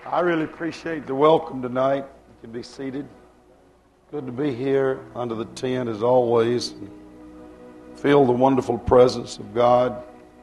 I really appreciate the welcome tonight. You can be seated. Good to be here under the tent as always. Feel the wonderful presence of God.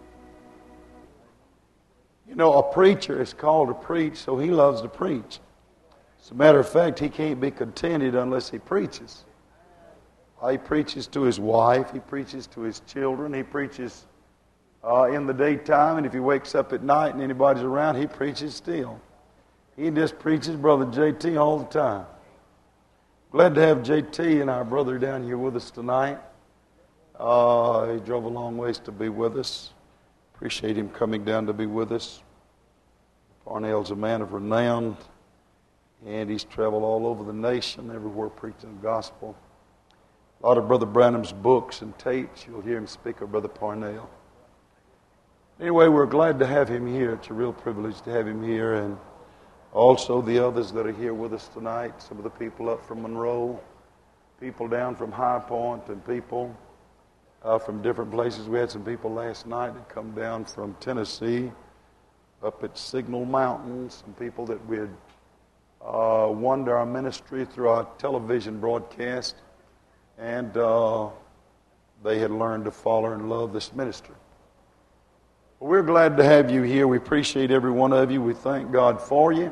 You know, a preacher is called to preach, so he loves to preach. As a matter of fact, he can't be contented unless he preaches. He preaches to his wife, he preaches to his children, he preaches in the daytime, and if he wakes up at night and anybody's around, he preaches still. He just preaches Brother JT all the time. Glad to have JT and our brother down here with us tonight. He drove a long ways to be with us. Appreciate him coming down to be with us. Parnell's a man of renown, and he's traveled all over the nation, everywhere preaching the gospel. A lot of Brother Branham's books and tapes, you'll hear him speak of Brother Parnell. Anyway, we're glad to have him here. It's a real privilege to have him here, and also the others that are here with us tonight, some of the people up from Monroe, people down from High Point, and people from different places. We had some people last night that come down from Tennessee, up at Signal Mountain, some people that we had won to our ministry through our television broadcast, and they had learned to follow and love this ministry. Well, we're glad to have you here. We appreciate every one of you. We thank God for you.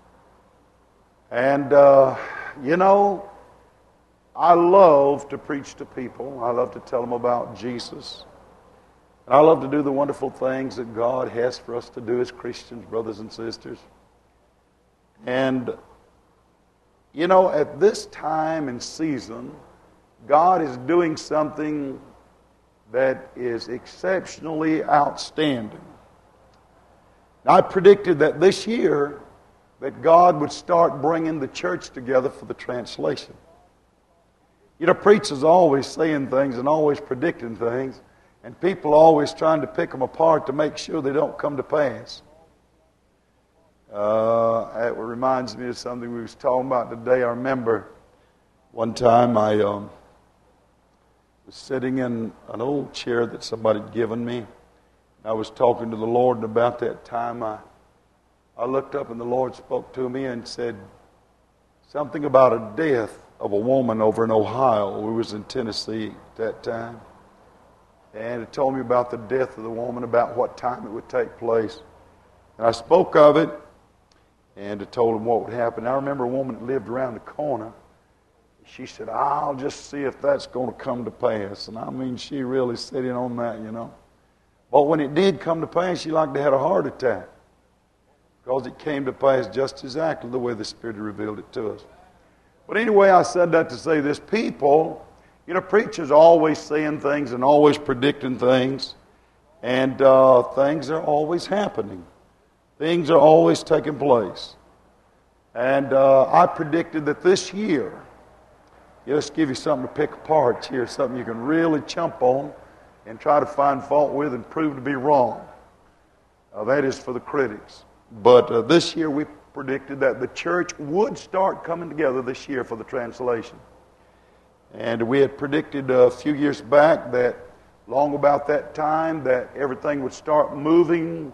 And, you know, I love to preach to people. I love to tell them about Jesus. And I love to do the wonderful things that God has for us to do as Christians, brothers and sisters. And, you know, at this time and season, God is doing something that is exceptionally outstanding. I predicted that this year that God would start bringing the church together for the translation. You know, preachers always saying things and always predicting things, and people always trying to pick them apart to make sure they don't come to pass. It reminds me of something we was talking about today. I remember one time I was sitting in an old chair that somebody had given me. I was talking to the Lord, and about that time I looked up and the Lord spoke to me and said something about a death of a woman over in Ohio. We was in Tennessee at that time. And it told me about the death of the woman, about what time it would take place. And I spoke of it, and it told him what would happen. I remember a woman that lived around the corner. She said, I'll just see if that's going to come to pass. And I mean, she really set in on that, you know. But when it did come to pass, she like to had a heart attack. Because it came to pass just exactly the way the Spirit revealed it to us. But anyway, I said that to say this. People, you know, preachers are always saying things and always predicting things. And things are always happening. Things are always taking place. And I predicted that this year, just give you something to pick apart here, something you can really chump on and try to find fault with and prove to be wrong. That is for the critics. But this year we predicted that the church would start coming together this year for the translation. And we had predicted a few years back that long about that time that everything would start moving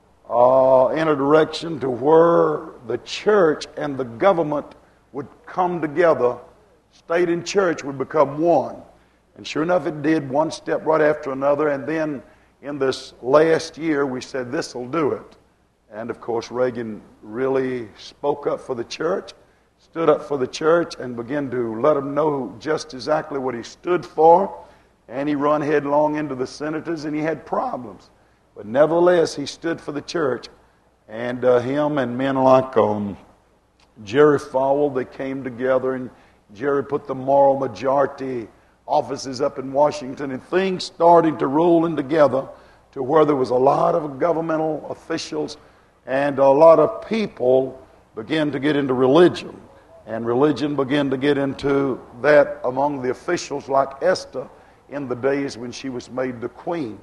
in a direction to where the church and the government would come together. State and church would become one. And sure enough it did, one step right after another. And then in this last year we said this will do it. And of course Reagan really spoke up for the church, stood up for the church, and began to let them know just exactly what he stood for. And he run headlong into the senators, and he had problems. But nevertheless, he stood for the church. And him and men like Jerry Falwell, they came together, and Jerry put the moral majority offices up in Washington, and things started to roll in together to where there was a lot of governmental officials and a lot of people began to get into religion. And religion began to get into that among the officials like Esther in the days when she was made the queen.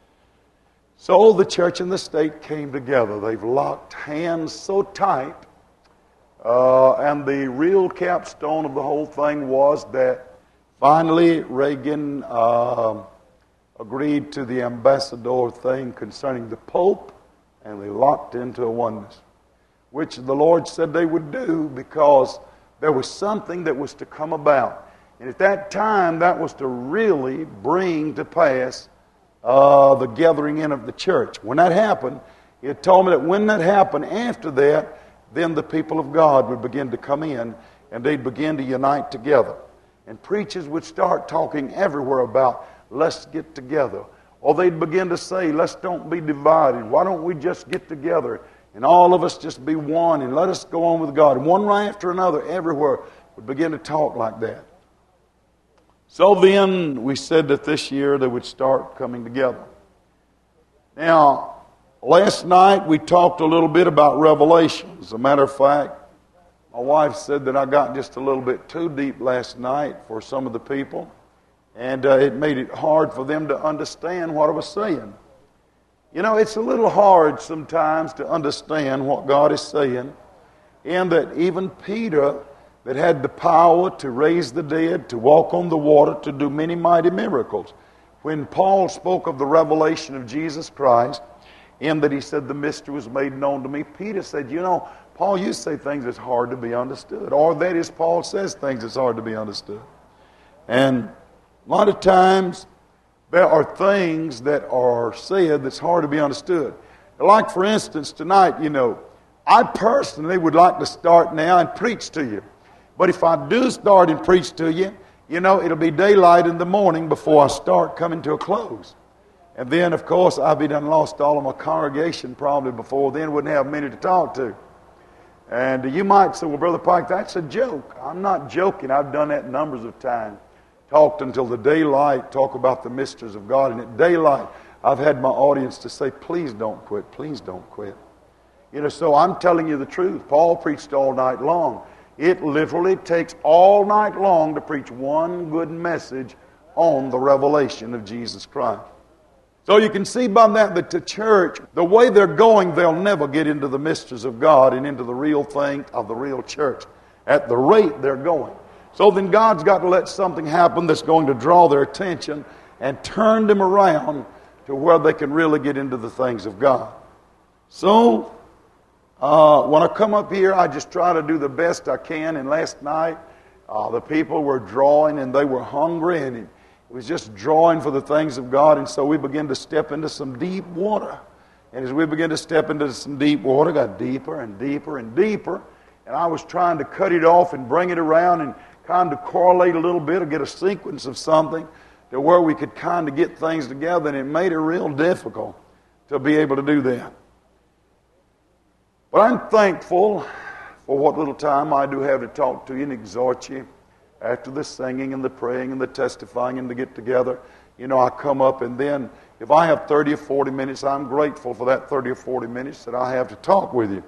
So the church and the state came together. They've locked hands so tight. And the real capstone of the whole thing was that finally Reagan agreed to the ambassador thing concerning the Pope, and they locked into a oneness. which the Lord said they would do because there was something that was to come about. And at that time, that was to really bring to pass the gathering in of the church. When that happened, it told me that when that happened, after that, then the people of God would begin to come in and they'd begin to unite together. And preachers would start talking everywhere about, let's get together. Or they'd begin to say, let's don't be divided. Why don't we just get together and all of us just be one and let us go on with God. And one right after another everywhere would begin to talk like that. So then we said that this year they would start coming together. Now, last night we talked a little bit about Revelation. As a matter of fact, my wife said that I got just a little bit too deep last night for some of the people. And it made it hard for them to understand what I was saying. You know, it's a little hard sometimes to understand what God is saying. And that even Peter, that had the power to raise the dead, to walk on the water, to do many mighty miracles. When Paul spoke of the revelation of Jesus Christ, in that he said the mystery was made known to me, Peter said, you know, Paul, you say things that's hard to be understood. Or that is, Paul says things that's hard to be understood. And a lot of times, there are things that are said that's hard to be understood. Like, for instance, tonight, you know, I personally would like to start now and preach to you. But if I do start and preach to you, you know, it'll be daylight in the morning before I start coming to a close. And then, of course, I'll be done lost all of my congregation probably before then, wouldn't have many to talk to. And you might say, well, Brother Pike, that's a joke. I'm not joking. I've done that numbers of times. Talked until the daylight, talk about the mysteries of God. And at daylight, I've had my audience to say, please don't quit, please don't quit. You know, so I'm telling you the truth. Paul preached all night long. It literally takes all night long to preach one good message on the revelation of Jesus Christ. So you can see by that the church, the way they're going, they'll never get into the mysteries of God and into the real thing of the real church at the rate they're going. So then God's got to let something happen that's going to draw their attention and turn them around to where they can really get into the things of God. So when I come up here, I just try to do the best I can. And last night, the people were drawing and they were hungry, and it was just drawing for the things of God. And so we began to step into some deep water. And as we began to step into some deep water, it got deeper and deeper and deeper. And I was trying to cut it off and bring it around and kind of correlate a little bit or get a sequence of something to where we could kind of get things together. And it made it real difficult to be able to do that. But I'm thankful for what little time I do have to talk to you and exhort you after the singing and the praying and the testifying and the get together. You know, I come up, and then if I have 30 or 40 minutes, I'm grateful for that 30 or 40 minutes that I have to talk with you.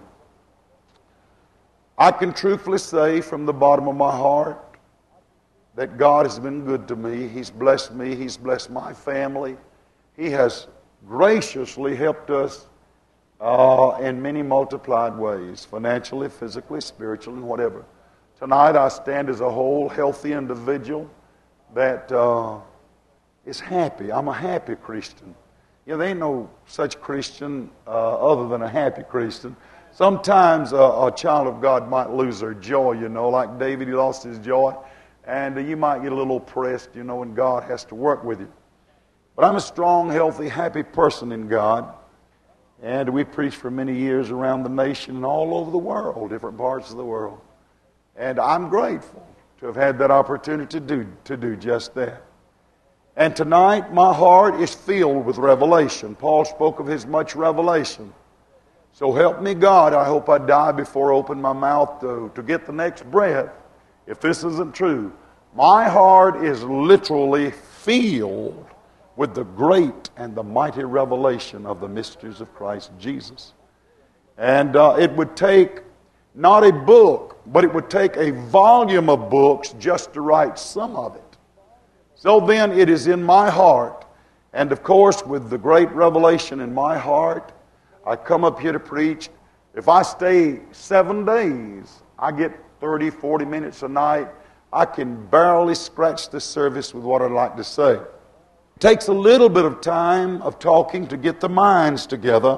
I can truthfully say from the bottom of my heart that God has been good to me. He's blessed me. He's blessed my family. He has graciously helped us in many multiplied ways, financially, physically, spiritually, and whatever. Tonight I stand as a whole, healthy individual that is happy. I'm a happy Christian. You know, there ain't no such Christian other than a happy Christian. Sometimes a child of God might lose their joy, you know, like David, he lost his joy. And you might get a little oppressed, you know, and God has to work with you. But I'm a strong, healthy, happy person in God. And we preached for many years around the nation and all over the world, different parts of the world. And I'm grateful to have had that opportunity to do just that. And tonight, my heart is filled with revelation. Paul spoke of his much revelation. So help me God, I hope I die before I open my mouth to get the next breath, if this isn't true. My heart is literally filled with the great and the mighty revelation of the mysteries of Christ Jesus. And it would take not a book, but it would take a volume of books just to write some of it. So then it is in my heart, and of course with the great revelation in my heart, I come up here to preach. If I stay 7 days, I get 30, 40 minutes a night. I can barely scratch the surface with what I'd like to say. It takes a little bit of time of talking to get the minds together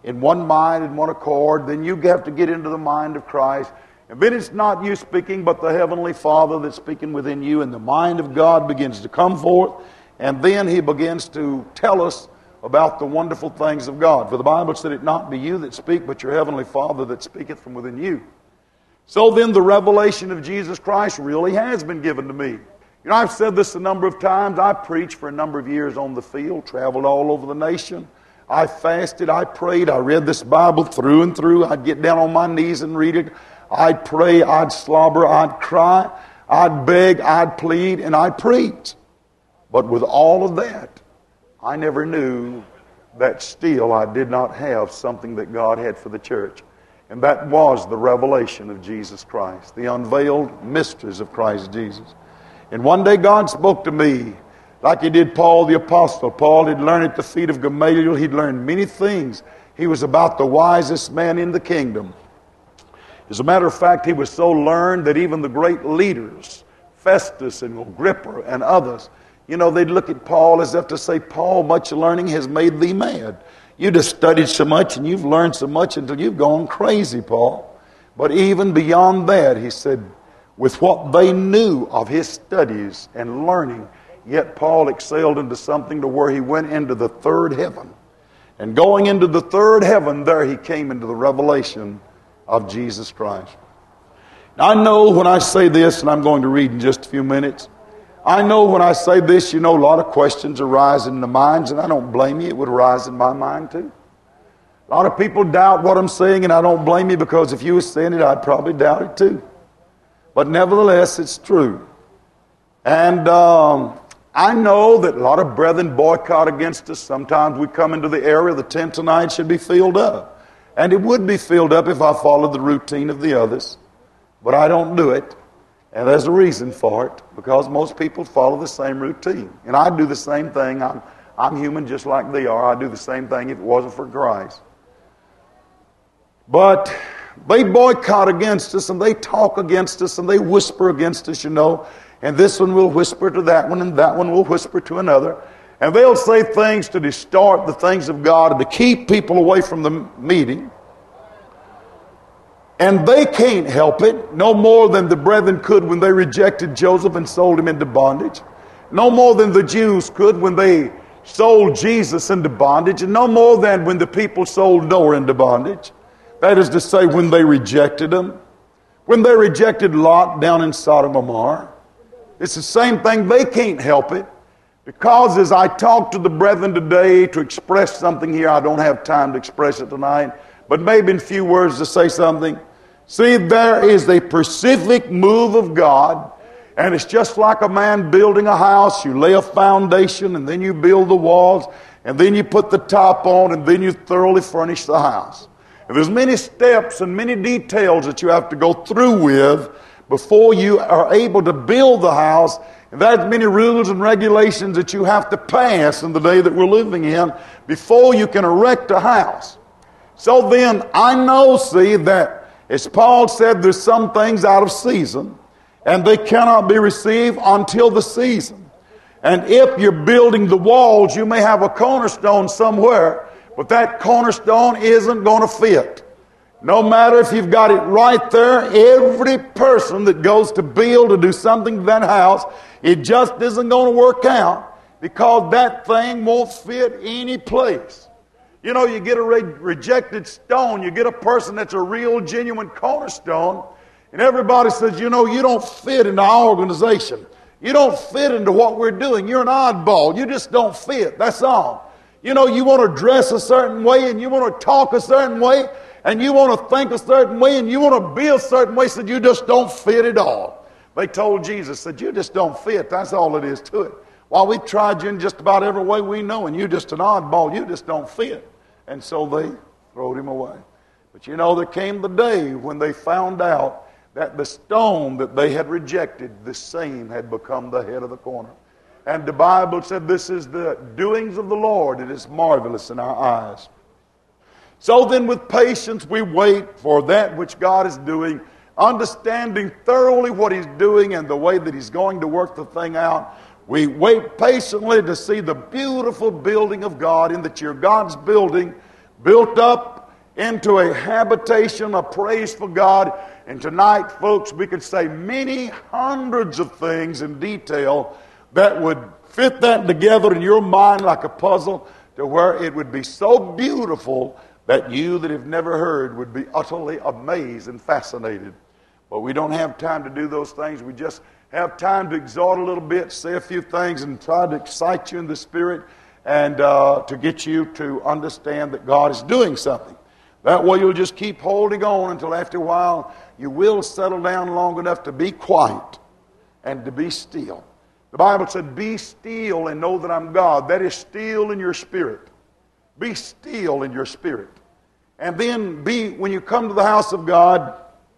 in one mind and one accord. Then you have to get into the mind of Christ. And then it's not you speaking, but the Heavenly Father that's speaking within you. And the mind of God begins to come forth. And then He begins to tell us about the wonderful things of God. For the Bible said, it not be you that speak, but your Heavenly Father that speaketh from within you. So then the revelation of Jesus Christ really has been given to me. You know, I've said this a number of times. I preached for a number of years on the field, traveled all over the nation. I fasted, I prayed, I read this Bible through and through. I'd get down on my knees and read it. I'd pray, I'd slobber, I'd cry, I'd beg, I'd plead, and I'd preach. But with all of that, I never knew that still I did not have something that God had for the church. And that was the revelation of Jesus Christ, the unveiled mysteries of Christ Jesus. And one day God spoke to me like He did Paul the Apostle. Paul had learned at the feet of Gamaliel. He'd learned many things. He was about the wisest man in the kingdom. As a matter of fact, he was so learned that even the great leaders, Festus and Agrippa and others, you know, they'd look at Paul as if to say, Paul, much learning has made thee mad. You just studied so much and you've learned so much until you've gone crazy, Paul. But even beyond that, he said, with what they knew of his studies and learning, yet Paul excelled into something to where he went into the third heaven. And going into the third heaven, there he came into the revelation of Jesus Christ. Now, I know when I say this, and I'm going to read in just a few minutes, I know when I say this, you know, a lot of questions arise in the minds, and I don't blame you. It would arise in my mind too. A lot of people doubt what I'm saying, and I don't blame you, because if you were saying it, I'd probably doubt it too. But nevertheless, it's true. And I know that a lot of brethren boycott against us. Sometimes we come into the area, the tent tonight should be filled up. And it would be filled up if I followed the routine of the others. But I don't do it. And there's a reason for it. Because most people follow the same routine. And I do the same thing. I'm human just like they are. I do the same thing if it wasn't for Christ. But they boycott against us, and they talk against us, and they whisper against us, you know. And this one will whisper to that one, and that one will whisper to another. And they'll say things to distort the things of God and to keep people away from the meeting. And they can't help it, no more than the brethren could when they rejected Joseph and sold him into bondage. No more than the Jews could when they sold Jesus into bondage. And no more than when the people sold Noah into bondage. That is to say, when they rejected him. When they rejected Lot down in Sodom and Gomorrah. It's the same thing. They can't help it. Because as I talk to the brethren today to express something here, I don't have time to express it tonight, but maybe in a few words to say something. See, there is a specific move of God, and it's just like a man building a house. You lay a foundation, and then you build the walls, and then you put the top on, and then you thoroughly furnish the house. And there's many steps and many details that you have to go through with before you are able to build the house. And there's many rules and regulations that you have to pass in the day that we're living in before you can erect a house. So then, I know, see, that as Paul said, there's some things out of season, and they cannot be received until the season. And if you're building the walls, you may have a cornerstone somewhere, but that cornerstone isn't going to fit. No matter if you've got it right there, every person that goes to build or do something to that house, it just isn't going to work out because that thing won't fit any place. You know, you get a rejected stone, you get a person that's a real, genuine cornerstone, and everybody says, you know, you don't fit into our organization. You don't fit into what we're doing. You're an oddball. You just don't fit. That's all. You know, you want to dress a certain way, and you want to talk a certain way, and you want to think a certain way, and you want to be a certain way, so you just don't fit at all. They told Jesus, said, you just don't fit. That's all it is to it. Well, we've tried you in just about every way we know, and you're just an oddball. You just don't fit. And so they throwed him away. But you know, there came the day when they found out that the stone that they had rejected, the same had become the head of the corner. And the Bible said this is the doings of the Lord. It is marvelous in our eyes. So then with patience we wait for that which God is doing, understanding thoroughly what He's doing and the way that He's going to work the thing out. We wait patiently to see the beautiful building of God in that you're God's building, built up into a habitation of praise for God. And tonight, folks, we could say many hundreds of things in detail that would fit that together in your mind like a puzzle to where it would be so beautiful that you that have never heard would be utterly amazed and fascinated. But we don't have time to do those things. We just have time to exhort a little bit, say a few things, and try to excite you in the Spirit and to get you to understand that God is doing something. That way you'll just keep holding on until after a while you will settle down long enough to be quiet and to be still. The Bible said, be still and know that I'm God. That is still in your spirit. Be still in your spirit. And then when you come to the house of God,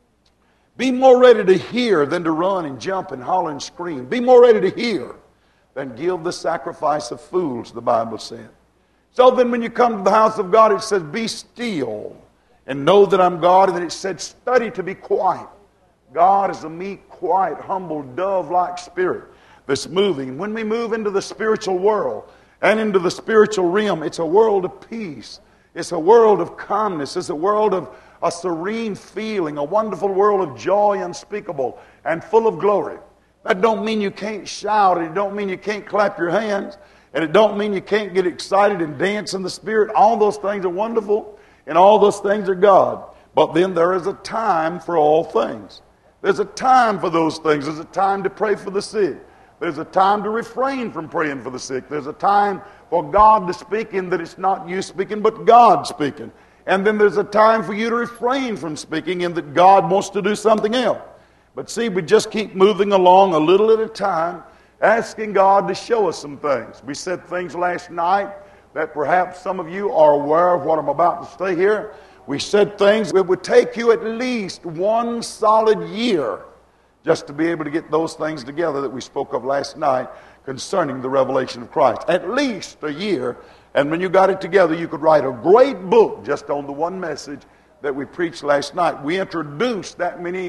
be more ready to hear than to run and jump and holler and scream. Be more ready to hear than give the sacrifice of fools, the Bible said. So then when you come to the house of God, it says, be still and know that I'm God. And then it said, study to be quiet. God is a meek, quiet, humble, dove-like spirit that's moving. When we move into the spiritual world and into the spiritual realm, it's a world of peace. It's a world of calmness. It's a world of a serene feeling, a wonderful world of joy unspeakable and full of glory. That don't mean you can't shout, and it don't mean you can't clap your hands, and it don't mean you can't get excited and dance in the Spirit. All those things are wonderful, and all those things are God. But then there is a time for all things. There's a time for those things. There's a time to pray for the sick. There's a time to refrain from praying for the sick. There's a time for God to speak in that it's not you speaking, but God speaking. And then there's a time for you to refrain from speaking in that God wants to do something else. But see, we just keep moving along a little at a time, asking God to show us some things. We said things last night that perhaps some of you are aware of what I'm about to say here. We said things that would take you at least 1 solid year just to be able to get those things together that we spoke of last night concerning the revelation of Christ. At least a year. And when you got it together, you could write a great book just on the one message that we preached last night. We introduced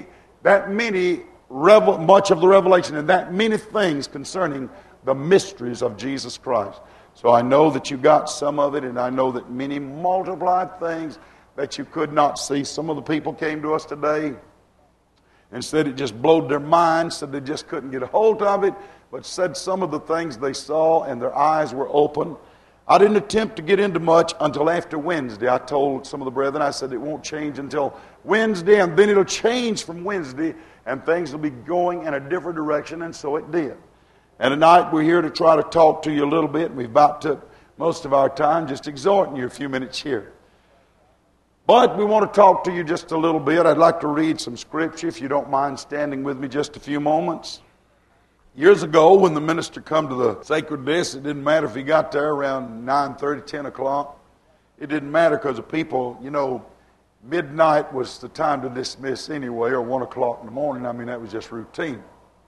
much of the revelation and that many things concerning the mysteries of Jesus Christ. So I know that you got some of it, and I know that many multiplied things that you could not see. Some of the people came to us today and said it just blowed their minds, said they just couldn't get a hold of it, but said some of the things they saw and their eyes were open. I didn't attempt to get into much until after Wednesday. I told some of the brethren, I said it won't change until Wednesday, and then it'll change from Wednesday, and things will be going in a different direction, and so it did. And tonight we're here to try to talk to you a little bit, and we've about took most of our time just exhorting you a few minutes here. But we want to talk to you just a little bit. I'd like to read some scripture, if you don't mind standing with me just a few moments. Years ago, when the minister come to the sacred desk, it didn't matter if he got there around 9:30, 10 o'clock. It didn't matter because the people, midnight was the time to dismiss anyway, or 1 o'clock in the morning. I mean, that was just routine.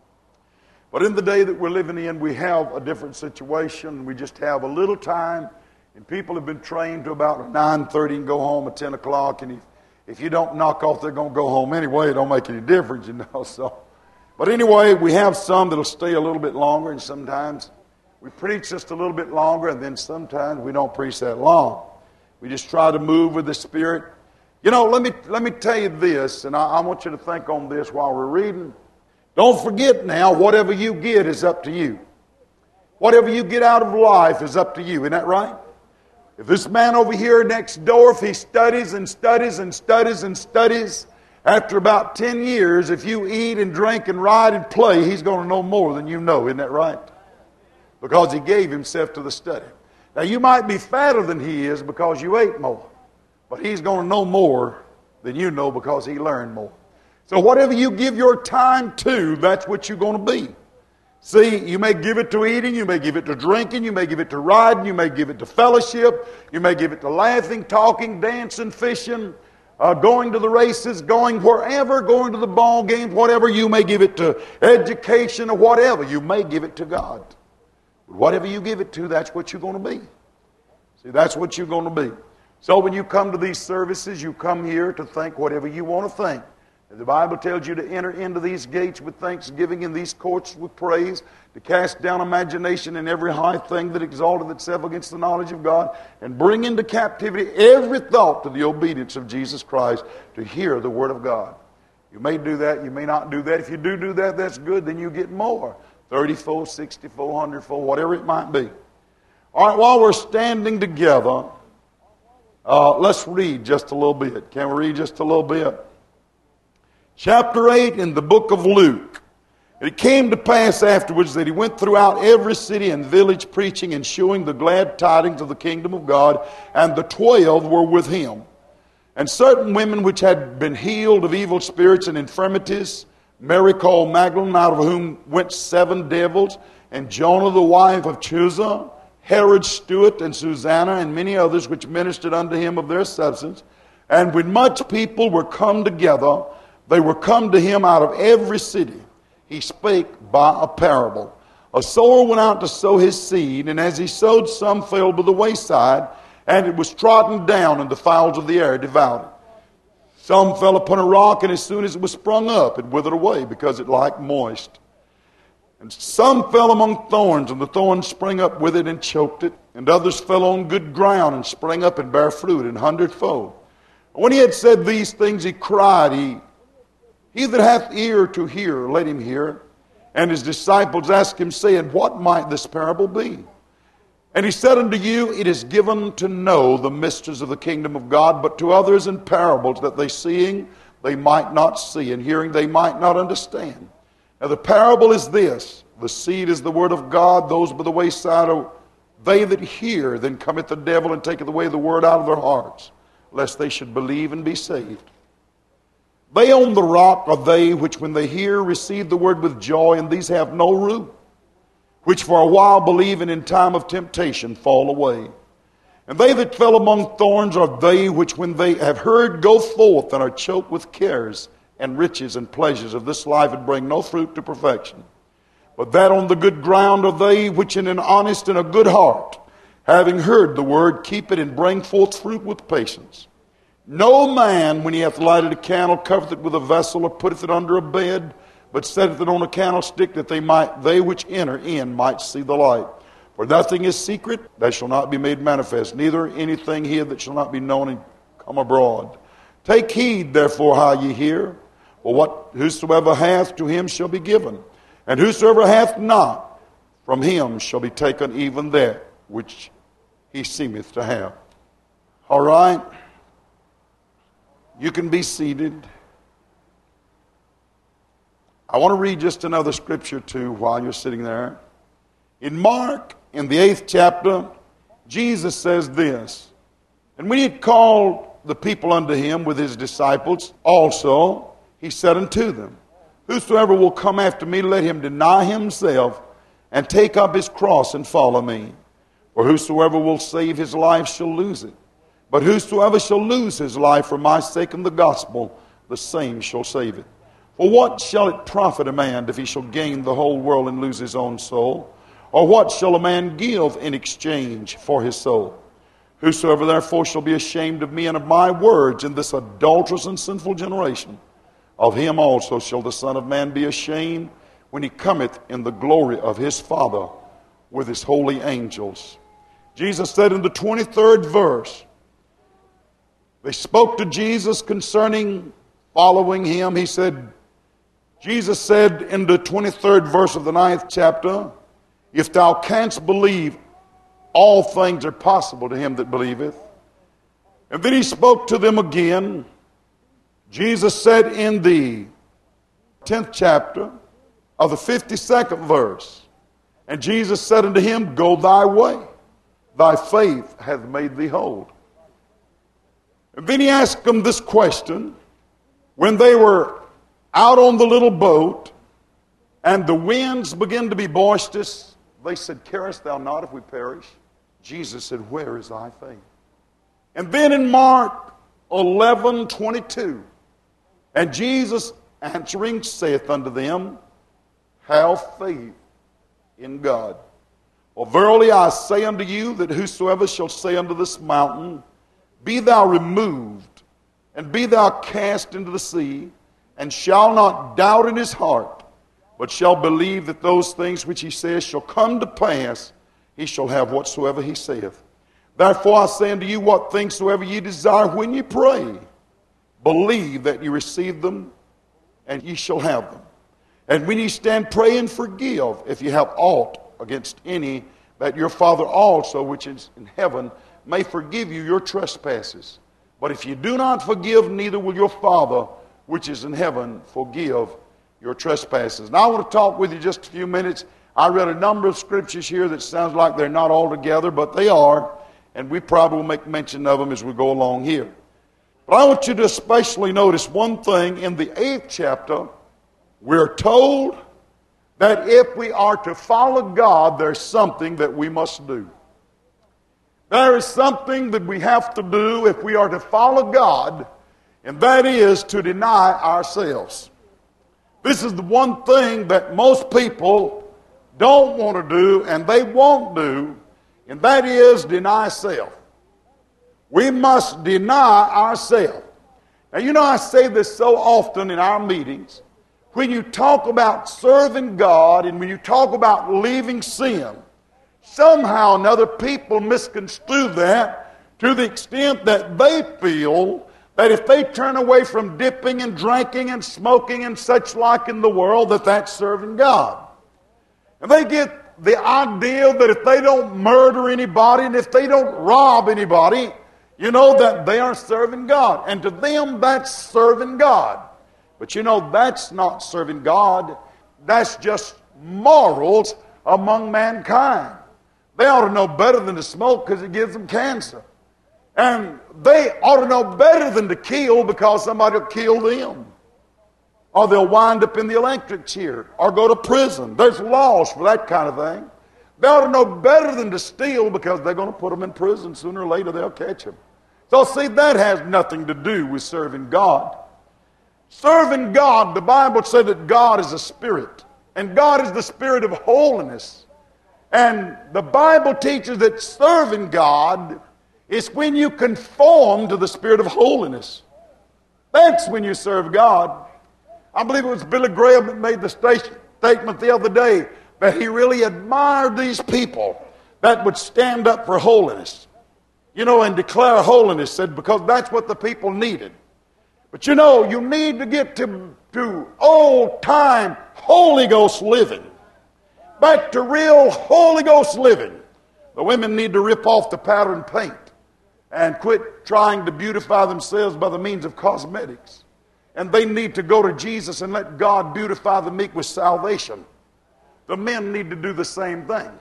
But in the day that we're living in, we have a different situation. We just have a little time, and people have been trained to about 9:30 and go home at 10 o'clock. And if you don't knock off, they're going to go home anyway. It don't make any difference, So, but anyway, we have some that'll stay a little bit longer, and sometimes we preach just a little bit longer, and then sometimes we don't preach that long. We just try to move with the Spirit. Let me tell you this, and I want you to think on this while we're reading. Don't forget now, whatever you get is up to you. Whatever you get out of life is up to you. Isn't that right? If this man over here next door, if he studies and studies and studies and studies, after about 10 years, if you eat and drink and ride and play, he's going to know more than you know. Isn't that right? Because he gave himself to the study. Now, you might be fatter than he is because you ate more. But he's going to know more than you know because he learned more. So whatever you give your time to, that's what you're going to be. See, you may give it to eating, you may give it to drinking, you may give it to riding, you may give it to fellowship, you may give it to laughing, talking, dancing, fishing, going to the races, going wherever, going to the ball games, whatever. You may give it to education or whatever. You may give it to God. But whatever you give it to, that's what you're going to be. See, that's what you're going to be. So when you come to these services, you come here to think whatever you want to think. The Bible tells you to enter into these gates with thanksgiving, in these courts with praise, to cast down imagination and every high thing that exalteth itself against the knowledge of God, and bring into captivity every thought to the obedience of Jesus Christ, to hear the Word of God. You may do that, you may not do that. If you do that, that's good, then you get more. 30-fold, 60-fold, 100-fold, whatever it might be. All right, while we're standing together, let's read just a little bit. Can we read just a little bit? Chapter 8 in the book of Luke. It came to pass afterwards that he went throughout every city and village, preaching and shewing the glad tidings of the kingdom of God, and the 12 were with him. And certain women which had been healed of evil spirits and infirmities, Mary called Magdalene, out of whom went 7 devils, and Jonah the wife of Chuza, Herod's steward, and Susanna, and many others which ministered unto him of their substance. And when much people were come together, they were come to him out of every city. He spake by a parable. A sower went out to sow his seed, and as he sowed, some fell by the wayside, and it was trodden down, and the fowls of the air devoured it. Some fell upon a rock, and as soon as it was sprung up, it withered away, because it liked moist. And some fell among thorns, and the thorns sprang up with it and choked it. And others fell on good ground, and sprang up and bare fruit an 100-fold. When he had said these things, he cried, He that hath ear to hear, let him hear. And his disciples asked him, saying, What might this parable be? And he said unto you, It is given to know the mysteries of the kingdom of God, but to others in parables, that they seeing they might not see, and hearing they might not understand. Now the parable is this: the seed is the word of God. Those by the wayside are they that hear. Then cometh the devil and taketh away the word out of their hearts, lest they should believe and be saved. They on the rock are they which, when they hear, receive the word with joy, and these have no root, which for a while believe, and in time of temptation fall away. And they that fell among thorns are they which, when they have heard, go forth and are choked with cares and riches and pleasures of this life, and bring no fruit to perfection. But that on the good ground are they which in an honest and a good heart, having heard the word, keep it and bring forth fruit with patience. No man, when he hath lighted a candle, covereth it with a vessel, or putteth it under a bed, but setteth it on a candlestick, that they which enter in might see the light. For nothing is secret that shall not be made manifest, neither anything hid that shall not be known and come abroad. Take heed, therefore, how ye hear. For whosoever hath, to him shall be given. And whosoever hath not, from him shall be taken even that which he seemeth to have. All right? You can be seated. I want to read just another scripture too while you're sitting there. In Mark, in the 8th chapter, Jesus says this: And when he had called the people unto him with his disciples also, he said unto them, Whosoever will come after me, let him deny himself, and take up his cross, and follow me. For whosoever will save his life shall lose it. But whosoever shall lose his life for my sake and the gospel, the same shall save it. For what shall it profit a man if he shall gain the whole world and lose his own soul? Or what shall a man give in exchange for his soul? Whosoever therefore shall be ashamed of me and of my words in this adulterous and sinful generation, of him also shall the Son of Man be ashamed, when he cometh in the glory of his Father with his holy angels. Jesus said in the 23rd verse, they spoke to Jesus concerning following him. Jesus said in the 23rd verse of the 9th chapter, If thou canst believe, all things are possible to him that believeth. And then he spoke to them again. Jesus said in the 10th chapter of the 52nd verse, And Jesus said unto him, Go thy way, thy faith hath made thee whole. And then he asked them this question when they were out on the little boat and the winds began to be boisterous. They said, Carest thou not if we perish? Jesus said, Where is thy faith? And then in Mark 11:22, and Jesus answering saith unto them, Have faith in God. For verily I say unto you, that whosoever shall say unto this mountain, Be thou removed, and be thou cast into the sea, and shall not doubt in his heart, but shall believe that those things which he says shall come to pass, he shall have whatsoever he saith. Therefore I say unto you, what things soever ye desire when ye pray, believe that ye receive them, and ye shall have them. And when ye stand, pray and forgive, if ye have aught against any, that your Father also, which is in heaven, may forgive you your trespasses. But if you do not forgive, neither will your Father, which is in heaven, forgive your trespasses. Now I want to talk with you just a few minutes. I read a number of scriptures here that sounds like they're not all together, but they are. And we probably will make mention of them as we go along here. But I want you to especially notice one thing. In the 8th chapter, we're told that if we are to follow God, there's something that we must do. There is something that we have to do if we are to follow God, and that is to deny ourselves. This is the one thing that most people don't want to do, and they won't do, and that is deny self. We must deny ourselves. Now, you know, I say this so often in our meetings. When you talk about serving God and when you talk about leaving sin, somehow or another people misconstrue that to the extent that they feel that if they turn away from dipping and drinking and smoking and such like in the world, that that's serving God. And they get the idea that if they don't murder anybody and if they don't rob anybody, you know, that they are serving God. And to them, that's serving God. But you know, that's not serving God. That's just morals among mankind. They ought to know better than to smoke because it gives them cancer. And they ought to know better than to kill because somebody will kill them. Or they'll wind up in the electric chair or go to prison. There's laws for that kind of thing. They ought to know better than to steal because they're going to put them in prison. Sooner or later they'll catch them. So see, that has nothing to do with serving God. Serving God, the Bible said that God is a spirit. And God is the spirit of holiness. And the Bible teaches that serving God is when you conform to the spirit of holiness. That's when you serve God. I believe it was Billy Graham that made the statement the other day that he really admired these people that would stand up for holiness. You know, and declare holiness, said, because that's what the people needed. But you know, you need to get to old-time Holy Ghost living. Back to real Holy Ghost living. The women need to rip off the powder and paint and quit trying to beautify themselves by the means of cosmetics. And they need to go to Jesus and let God beautify the meek with salvation. The men need to do the same thing.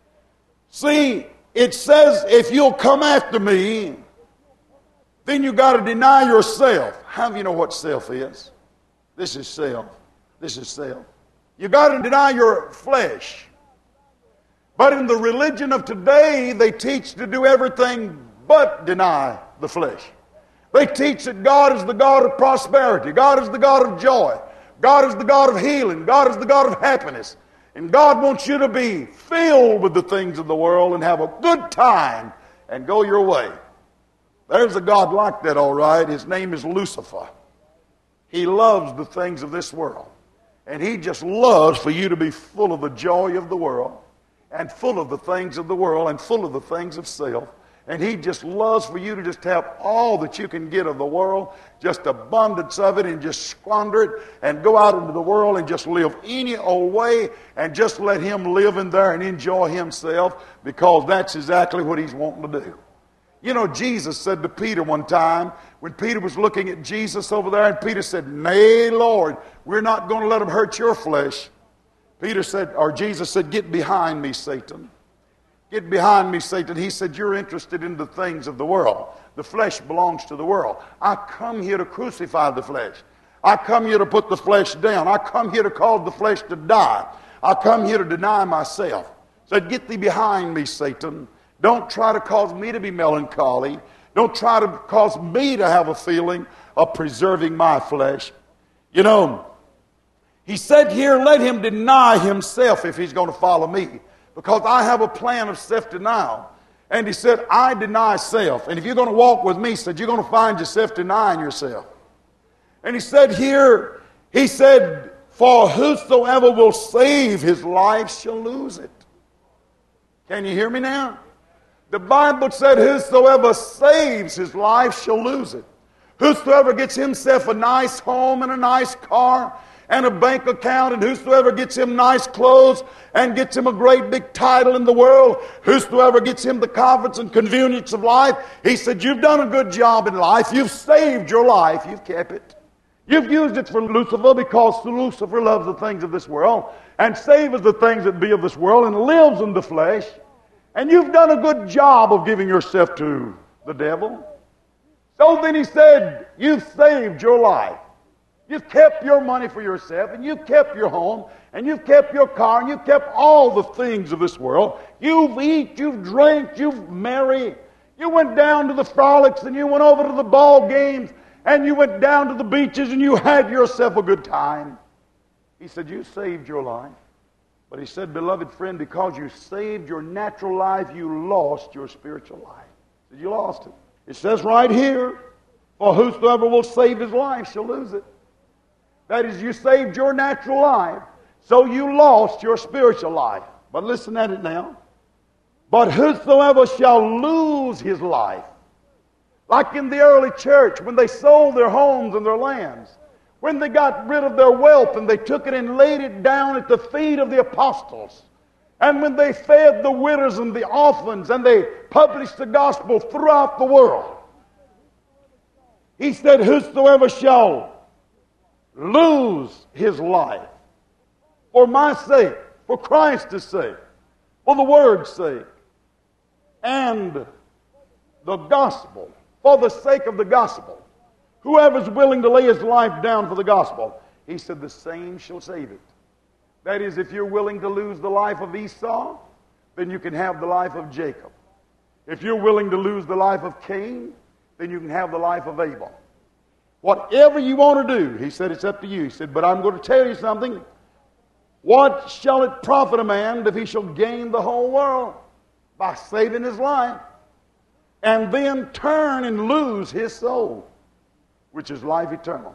See, it says, if you'll come after me, then you got to deny yourself. How do you know what self is? This is self. This is self. You got to deny your flesh. But in the religion of today, they teach to do everything but deny the flesh. They teach that God is the God of prosperity. God is the God of joy. God is the God of healing. God is the God of happiness. And God wants you to be filled with the things of the world and have a good time and go your way. There's a God like that, all right. His name is Lucifer. He loves the things of this world. And he just loves for you to be full of the joy of the world and full of the things of the world and full of the things of self. And he just loves for you to just have all that you can get of the world, just abundance of it, and just squander it and go out into the world and just live any old way and just let him live in there and enjoy himself, because that's exactly what he's wanting to do. You know, Jesus said to Peter one time, when Peter was looking at Jesus over there, and Peter said, "Nay, Lord, we're not going to let them hurt your flesh." Peter said, or Jesus said, "Get behind me, Satan. Get behind me, Satan." He said, "You're interested in the things of the world. The flesh belongs to the world. I come here to crucify the flesh. I come here to put the flesh down. I come here to cause the flesh to die. I come here to deny myself." He said, "Get thee behind me, Satan. Don't try to cause me to be melancholy. Don't try to cause me to have a feeling of preserving my flesh." You know, he said here, let him deny himself if he's going to follow me, because I have a plan of self-denial. And he said, I deny self. And if you're going to walk with me, he said, you're going to find yourself denying yourself. And he said here, He said, for whosoever will save his life shall lose it. Can you hear me now? The Bible said, whosoever saves his life shall lose it. Whosoever gets himself a nice home and a nice car and a bank account, and whosoever gets him nice clothes and gets him a great big title in the world, whosoever gets him the comforts and convenience of life, he said, you've done a good job in life. You've saved your life. You've kept it. You've used it for Lucifer, because Lucifer loves the things of this world and savors the things that be of this world and lives in the flesh. And you've done a good job of giving yourself to the devil. So then he said, you've saved your life. You've kept your money for yourself, and you've kept your home, and you've kept your car, and you've kept all the things of this world. You've eaten, you've drank, you've married. You went down to the frolics, and you went over to the ball games, and you went down to the beaches, and you had yourself a good time. He said, you saved your life. But he said, beloved friend, because you saved your natural life, you lost your spiritual life. He said, you lost it. It says right here, for whosoever will save his life shall lose it. That is, you saved your natural life, so you lost your spiritual life. But listen at it now. But whosoever shall lose his life, like in the early church, when they sold their homes and their lands, when they got rid of their wealth and they took it and laid it down at the feet of the apostles, and when they fed the widows and the orphans and they published the gospel throughout the world, he said, whosoever shall lose his life for my sake, for Christ's sake, for the word's sake, and the gospel, for the sake of the gospel, whoever's willing to lay his life down for the gospel, he said, the same shall save it. That is, if you're willing to lose the life of Esau, then you can have the life of Jacob. If you're willing to lose the life of Cain, then you can have the life of Abel. Whatever you want to do, he said, it's up to you. He said, but I'm going to tell you something. What shall it profit a man if he shall gain the whole world by saving his life, and then turn and lose his soul, which is life eternal?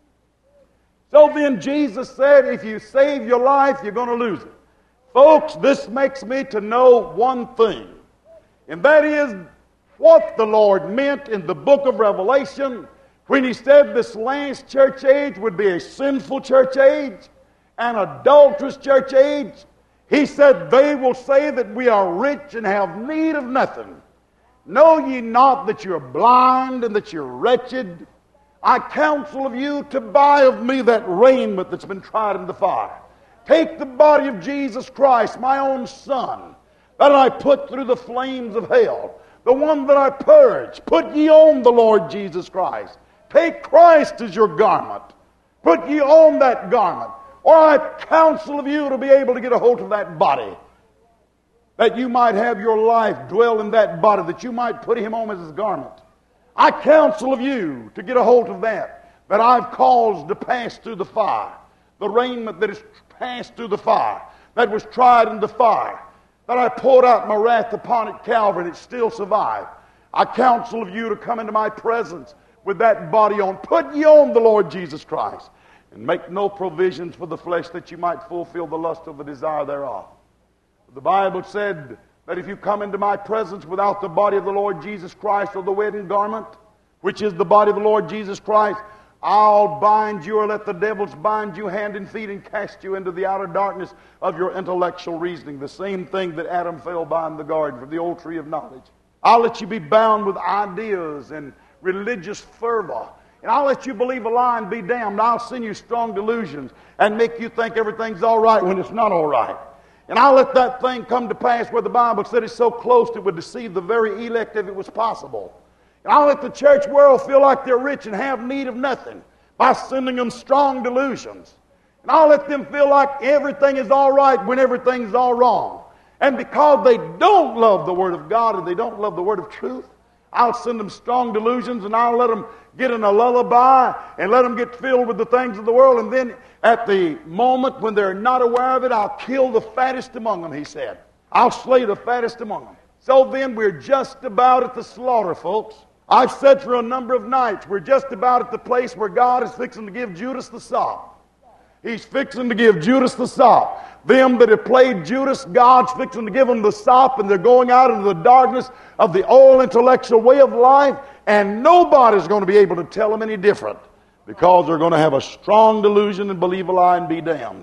So then Jesus said, if you save your life, you're going to lose it. Folks, this makes me to know one thing, and that is what the Lord meant in the book of Revelation when he said this last church age would be a sinful church age, an adulterous church age. He said, they will say that we are rich and have need of nothing. Know ye not that you're blind and that you're wretched? I counsel of you to buy of me that raiment that's been tried in the fire. Take the body of Jesus Christ, my own Son, that I put through the flames of hell, the one that I purged. Put ye on the Lord Jesus Christ. Take Christ as your garment. Put ye on that garment. Or I counsel of you to be able to get a hold of that body, that you might have your life dwell in that body, that you might put him on as his garment. I counsel of you to get a hold of that I've caused to pass through the fire, the raiment that is passed through the fire, that was tried in the fire, that I poured out my wrath upon at Calvary, and it still survived. I counsel of you to come into my presence with that body on. Put ye on the Lord Jesus Christ, and make no provisions for the flesh, that you might fulfill the lust of the desire thereof. The Bible said that if you come into my presence without the body of the Lord Jesus Christ, or the wedding garment, which is the body of the Lord Jesus Christ, I'll bind you, or let the devils bind you hand and feet, and cast you into the outer darkness of your intellectual reasoning. The same thing that Adam fell by in the garden from the old tree of knowledge. I'll let you be bound with ideas and religious fervor, and I'll let you believe a lie and be damned. I'll send you strong delusions and make you think everything's all right when it's not all right. And I'll let that thing come to pass where the Bible said it's so close it would deceive the very elect if it was possible. And I'll let the church world feel like they're rich and have need of nothing by sending them strong delusions. And I'll let them feel like everything is all right when everything's all wrong. And because they don't love the Word of God and they don't love the Word of truth, I'll send them strong delusions, and I'll let them get in a lullaby and let them get filled with the things of the world. And then at the moment when they're not aware of it, I'll kill the fattest among them, he said. I'll slay the fattest among them. So then we're just about at the slaughter, folks. I've said for a number of nights, we're just about at the place where God is fixing to give Judas the sop. He's fixing to give Judas the sop. Them that have played Judas, God's fixing to give them the sop, and they're going out into the darkness of the old intellectual way of life, and nobody's going to be able to tell them any different, because they're going to have a strong delusion and believe a lie and be damned.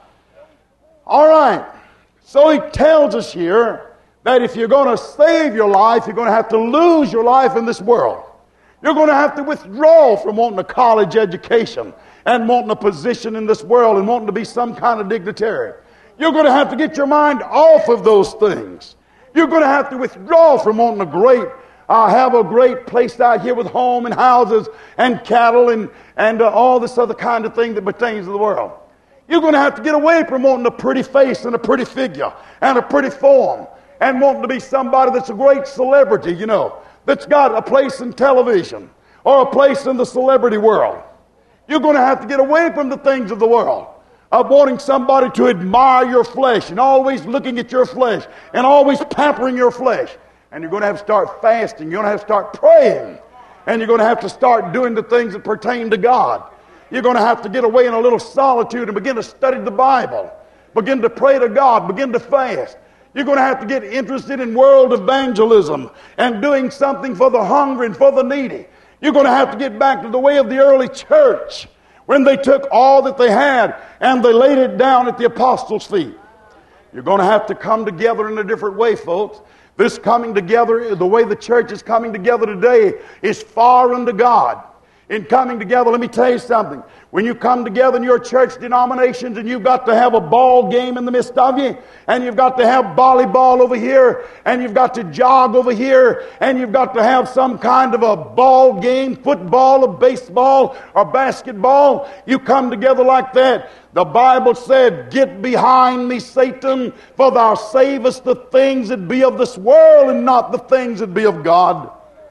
All right. So he tells us here that if you're going to save your life, you're going to have to lose your life in this world. You're going to have to withdraw from wanting a college education and wanting a position in this world and wanting to be some kind of dignitary. You're going to have to get your mind off of those things. You're going to have to withdraw from wanting have a great place out here with home and houses and cattle and all this other kind of thing that pertains to the world. You're going to have to get away from wanting a pretty face and a pretty figure and a pretty form and wanting to be somebody that's a great celebrity, that's got a place in television or a place in the celebrity world. You're going to have to get away from the things of the world, of wanting somebody to admire your flesh and always looking at your flesh and always pampering your flesh. And you're going to have to start fasting. You're going to have to start praying. And you're going to have to start doing the things that pertain to God. You're going to have to get away in a little solitude and begin to study the Bible. Begin to pray to God. Begin to fast. You're going to have to get interested in world evangelism and doing something for the hungry and for the needy. You're going to have to get back to the way of the early church, when they took all that they had and they laid it down at the apostles' feet. You're going to have to come together in a different way, folks. This coming together, the way the church is coming together today, is far unto God. In coming together, let me tell you something. When you come together in your church denominations and you've got to have a ball game in the midst of you, and you've got to have volleyball over here, and you've got to jog over here, and you've got to have some kind of a ball game, football or baseball or basketball, you come together like that. The Bible said, "Get behind me, Satan, for thou savest the things that be of this world and not the things that be of God."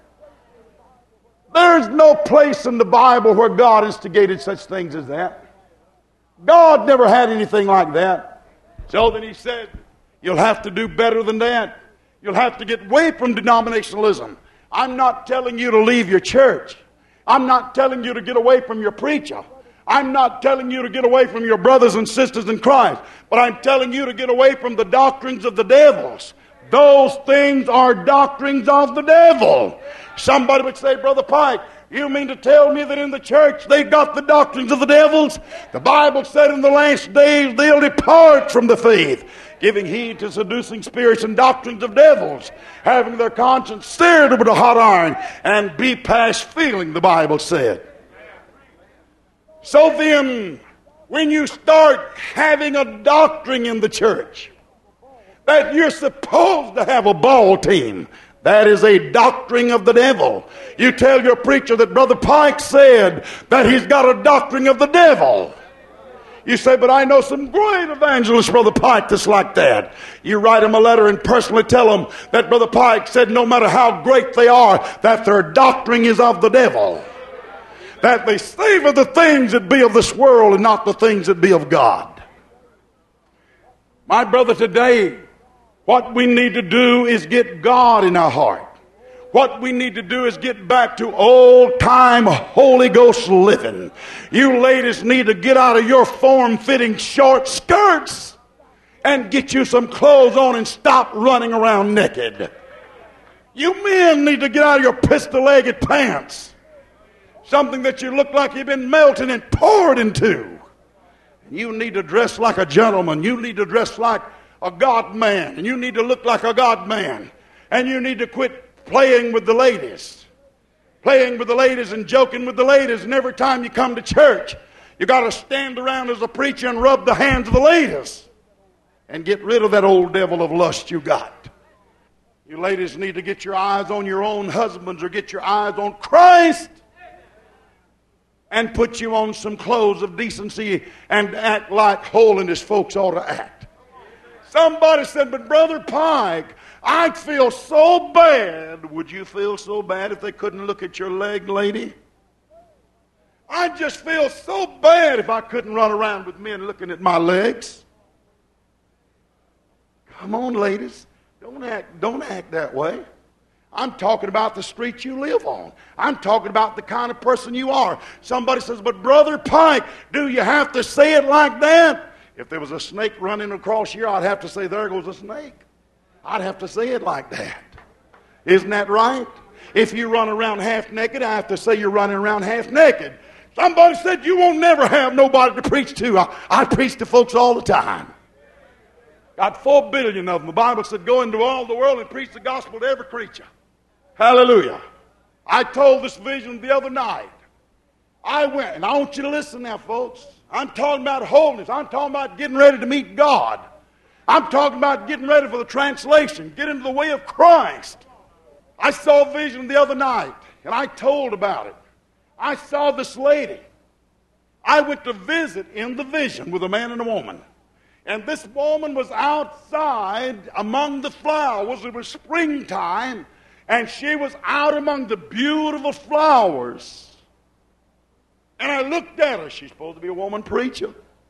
There's no place in the Bible where God instigated such things as that. God never had anything like that. So then he said, you'll have to do better than that. You'll have to get away from denominationalism. I'm not telling you to leave your church. I'm not telling you to get away from your preacher. I'm not telling you to get away from your brothers and sisters in Christ. But I'm telling you to get away from the doctrines of the devils. Those things are doctrines of the devil. Somebody would say, Brother Pike, you mean to tell me that in the church they got the doctrines of the devils? The Bible said in the last days they'll depart from the faith, giving heed to seducing spirits and doctrines of devils, having their conscience seared with a hot iron, and be past feeling, the Bible said. So then, when you start having a doctrine in the church that you're supposed to have a ball team, that is a doctrine of the devil. You tell your preacher that Brother Pike said that he's got a doctrine of the devil. You say, but I know some great evangelists, Brother Pike, that's like that. You write them a letter and personally tell them that Brother Pike said no matter how great they are, that their doctrine is of the devil. That they savor the things that be of this world and not the things that be of God. My brother, today, what we need to do is get God in our heart. What we need to do is get back to old-time Holy Ghost living. You ladies need to get out of your form-fitting short skirts and get you some clothes on and stop running around naked. You men need to get out of your pistol-legged pants. Something that you look like you've been melting and poured into. You need to dress like a gentleman. You need to dress like a God man, and you need to look like a God man, and you need to quit playing with the ladies and joking with the ladies, and every time you come to church you got to stand around as a preacher and rub the hands of the ladies and get rid of that old devil of lust you got. You ladies need to get your eyes on your own husbands or get your eyes on Christ and put you on some clothes of decency and act like holiness folks ought to act. Somebody said, but Brother Pike, I'd feel so bad. Would you feel so bad if they couldn't look at your leg, lady? I'd just feel so bad if I couldn't run around with men looking at my legs. Come on, ladies. Don't act that way. I'm talking about the street you live on. I'm talking about the kind of person you are. Somebody says, but Brother Pike, do you have to say it like that? If there was a snake running across here, I'd have to say, there goes a snake. I'd have to say it like that. Isn't that right? If you run around half naked, I have to say you're running around half naked. Somebody said you won't never have nobody to preach to. I preach to folks all the time. Got 4 billion of them. The Bible said go into all the world and preach the gospel to every creature. Hallelujah. I told this vision the other night. I went, and I want you to listen now, folks. I'm talking about holiness. I'm talking about getting ready to meet God. I'm talking about getting ready for the translation, get into the way of Christ. I saw a vision the other night, and I told about it. I saw this lady. I went to visit in the vision with a man and a woman. And this woman was outside among the flowers. It was springtime, and she was out among the beautiful flowers. And I looked at her. She's supposed to be a woman preacher.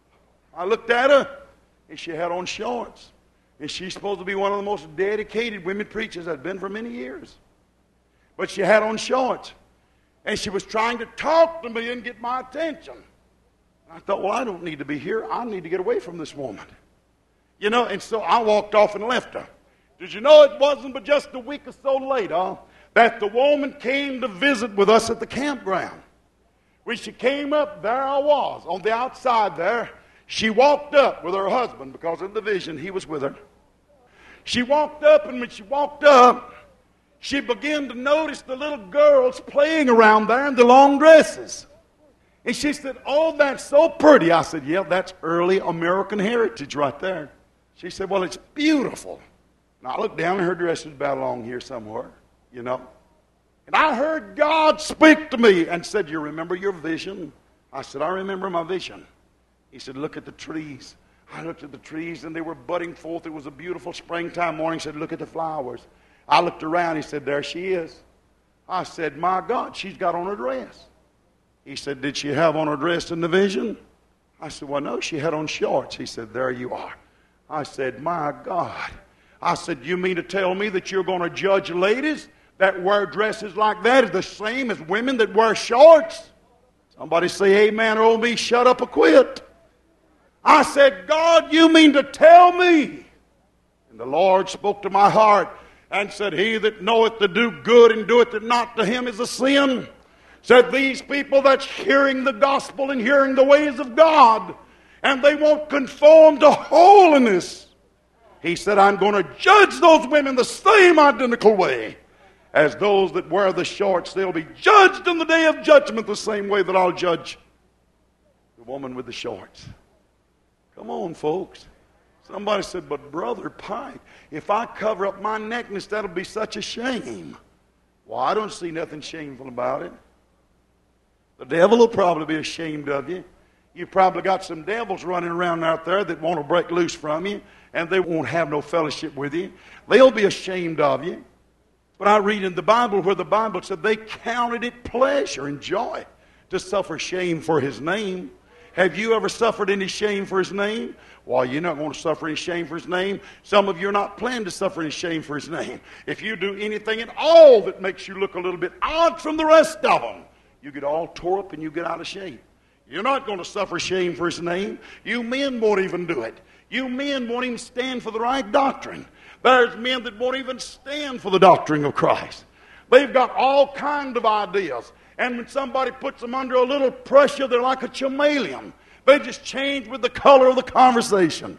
I looked at her, and she had on shorts. And she's supposed to be one of the most dedicated women preachers I've been for many years. But she had on shorts. And she was trying to talk to me and get my attention. I thought, well, I don't need to be here. I need to get away from this woman. You know, and so I walked off and left her. Did you know it wasn't but just a week or so later that the woman came to visit with us at the campground? When she came up, there I was on the outside there. She walked up with her husband because in the vision he was with her. She walked up, and when she walked up, she began to notice the little girls playing around there in the long dresses. And she said, oh, that's so pretty. I said, yeah, that's early American heritage right there. She said, well, it's beautiful. And I looked down, and her dress was about along here somewhere, you know. And I heard God speak to me and said, you remember your vision? I said, I remember my vision. He said, look at the trees. I looked at the trees, and they were budding forth. It was a beautiful springtime morning. He said, look at the flowers. I looked around. He said, there she is. I said, my God, she's got on a dress. He said, did she have on her dress in the vision? I said, well, no, she had on shorts. He said, there you are. I said, my God. I said, you mean to tell me that you're going to judge ladies that wear dresses like that as the same as women that wear shorts? Somebody say amen, or oh me, shut up or quit. I said, God, you mean to tell me? And the Lord spoke to my heart and said, he that knoweth to do good and doeth it not, to him is a sin. Said these people that's hearing the gospel and hearing the ways of God, and they won't conform to holiness. He said, I'm going to judge those women the same identical way as those that wear the shorts. They'll be judged in the day of judgment the same way that I'll judge the woman with the shorts. Come on, folks. Somebody said, but Brother Pike, if I cover up my nakedness, that'll be such a shame. Well, I don't see nothing shameful about it. The devil will probably be ashamed of you. You've probably got some devils running around out there that want to break loose from you, and they won't have no fellowship with you. They'll be ashamed of you. But I read in the Bible where the Bible said they counted it pleasure and joy to suffer shame for his name. Have you ever suffered any shame for his name? Well, you're not going to suffer any shame for his name. Some of you are not planning to suffer any shame for his name. If you do anything at all that makes you look a little bit odd from the rest of them, you get all tore up and you get out of shape. You're not going to suffer shame for his name. You men won't even do it. You men won't even stand for the right doctrine. There's men that won't even stand for the doctrine of Christ. They've got all kinds of ideas. And when somebody puts them under a little pressure, they're like a chameleon. They just change with the color of the conversation.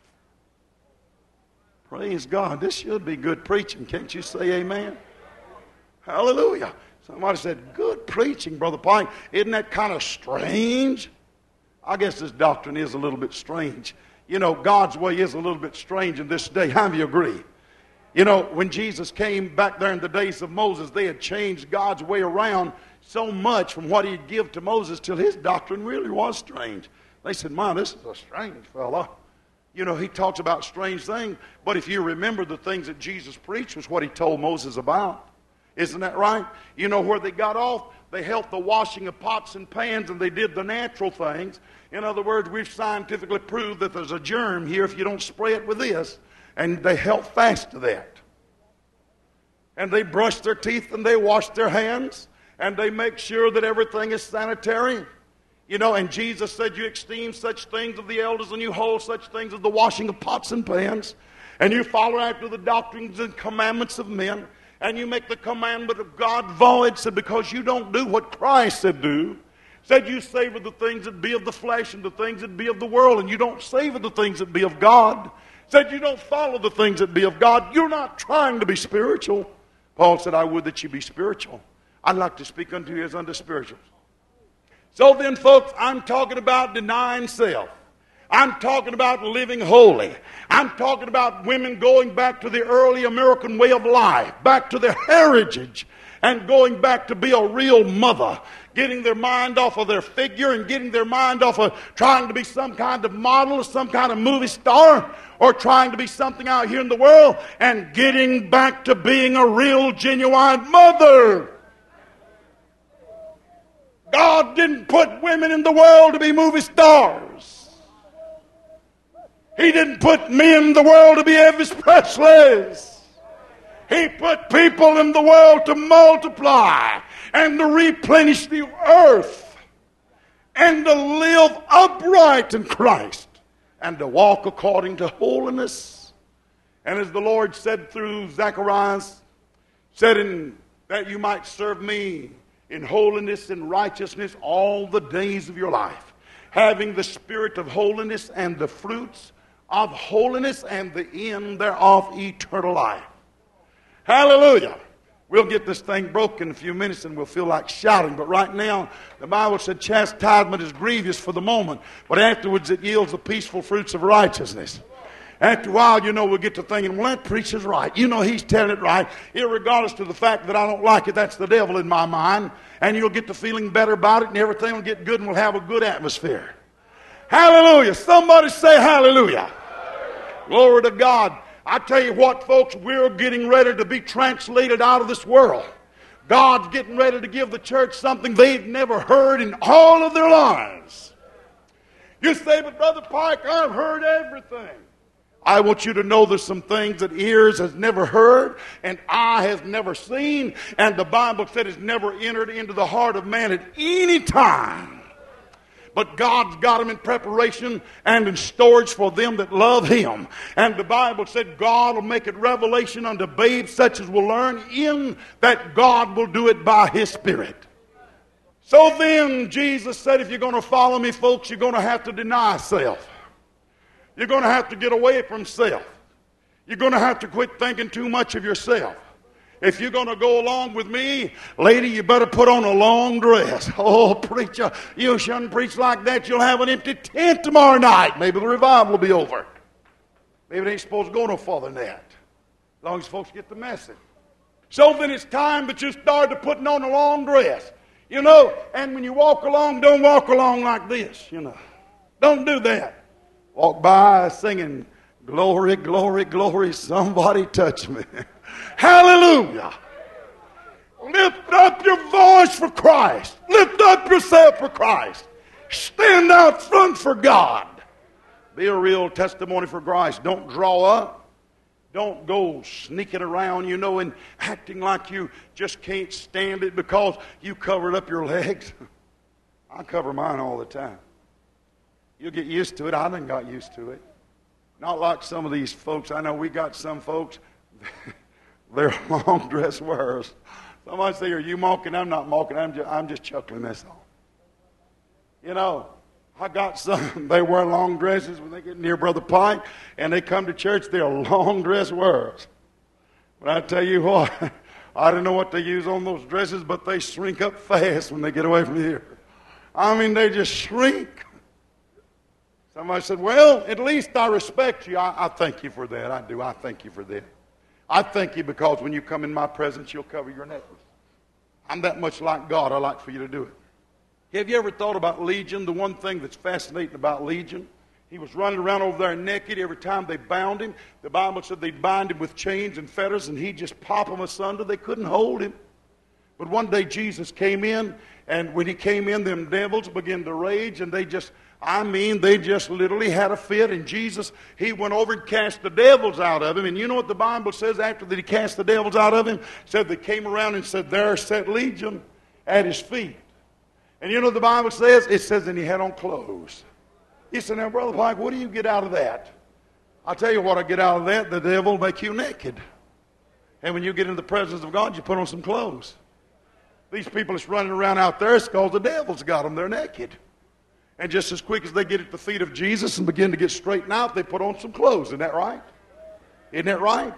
Praise God. This should be good preaching. Can't you say amen? Hallelujah. Somebody said, good preaching, Brother Pike. Isn't that kind of strange? I guess this doctrine is a little bit strange. You know, God's way is a little bit strange in this day. How do you agree? You know, when Jesus came back there in the days of Moses, they had changed God's way around so much from what he'd give to Moses till his doctrine really was strange. They said, man, this is a strange fella. You know, he talks about strange things, but if you remember the things that Jesus preached was what he told Moses about. Isn't that right? You know where they got off? They helped the washing of pots and pans, and they did the natural things. In other words, we've scientifically proved that there's a germ here if you don't spray it with this. And they held fast to that. and they brush their teeth and they wash their hands and they make sure that everything is sanitary. You know, and Jesus said, you esteem such things of the elders and you hold such things as the washing of pots and pans, and you follow after the doctrines and commandments of men, and you make the commandment of God void, said, because you don't do what Christ said do. Said you savor the things that be of the flesh and the things that be of the world, and you don't savor the things that be of God. Said you don't follow the things that be of God. You're not trying to be spiritual. Paul said, I would that you be spiritual. I'd like to speak unto you as unto spirituals. So then, folks, I'm talking about denying self. I'm talking about living holy. I'm talking about women going back to the early American way of life, back to their heritage, and going back to be a real mother, getting their mind off of their figure and getting their mind off of trying to be some kind of model or some kind of movie star or trying to be something out here in the world, and getting back to being a real, genuine mother. God didn't put women in the world to be movie stars. He didn't put men in the world to be Elvis Presleys. He put people in the world to multiply and to replenish the earth and to live upright in Christ and to walk according to holiness. And as the Lord said through Zacharias, said in that you might serve me in holiness and righteousness all the days of your life, having the spirit of holiness and the fruits of holiness and the end thereof eternal life. Hallelujah. We'll get this thing broken in a few minutes and we'll feel like shouting. But right now, the Bible said chastisement is grievous for the moment, but afterwards it yields the peaceful fruits of righteousness. After a while, you know, we'll get to thinking, well, that preacher's right. You know, he's telling it right. Irregardless to the fact that I don't like it, that's the devil in my mind. And you'll get to feeling better about it, and everything will get good, and we'll have a good atmosphere. Hallelujah. Somebody say hallelujah. Glory to God. I tell you what, folks, we're getting ready to be translated out of this world. God's getting ready to give the church something they've never heard in all of their lives. You say, but Brother Pike, I've heard everything. I want you to know there's some things that ears has never heard and eye has never seen, and the Bible said it's never entered into the heart of man at any time. But God's got them in preparation and in storage for them that love Him. And the Bible said God will make it revelation unto babes such as will learn in that God will do it by His Spirit. So then Jesus said, if you're going to follow me, folks, you're going to have to deny self. You're going to have to get away from self. You're going to have to quit thinking too much of yourself. If you're going to go along with me, lady, you better put on a long dress. Oh, preacher, you shouldn't preach like that. You'll have an empty tent tomorrow night. Maybe the revival will be over. Maybe it ain't supposed to go no farther than that, as long as folks get the message. So then it's time that you start to putting on a long dress. You know, and when you walk along, don't walk along like this, you know. Don't do that. Walk by singing, glory, glory, glory, somebody touch me. Hallelujah. Lift up your voice for Christ. Lift up yourself for Christ. Stand out front for God. Be a real testimony for Christ. Don't draw up. Don't go sneaking around, you know, and acting like you just can't stand it because you covered up your legs. I cover mine all the time. You'll get used to it. I done got used to it. Not like some of these folks. I know we got some folks, they're long dress wearers. Somebody say, are you mocking? I'm not mocking. I'm just chuckling, that's all. You know, I got some, they wear long dresses when they get near Brother Pike, and they come to church, they're long dress wearers. But I tell you what, I don't know what they use on those dresses, but they shrink up fast when they get away from here. I mean, they just shrink. Somebody said, well, at least I respect you. I thank you for that. I do. I thank you for that. I thank you because when you come in my presence, you'll cover your necklace. I'm that much like God. I like for you to do it. Have you ever thought about Legion? The one thing that's fascinating about Legion, he was running around over there naked. Every time they bound him, the Bible said they'd bind him with chains and fetters, and he'd just pop them asunder. They couldn't hold him. But one day Jesus came in, And when he came in, them devils began to rage, and they just literally had a fit. And Jesus, he went over and cast the devils out of him. And you know what the Bible says after that he cast the devils out of him? It said they came around and said, there sat Legion at his feet. And you know what the Bible says? It says, and he had on clothes. You say, now, Brother Pike, what do you get out of that? I'll tell you what I get out of that. The devil will make you naked. And when you get into the presence of God, you put on some clothes. These people that's running around out there, it's because the devil's got them. They're naked. And just as quick as they get at the feet of Jesus and begin to get straightened out, they put on some clothes. Isn't that right? Isn't that right?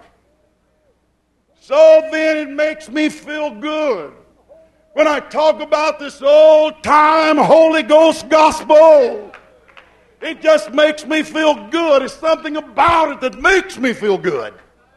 So then it makes me feel good when I talk about this old-time Holy Ghost gospel. It just makes me feel good. It's something about it that makes me feel good.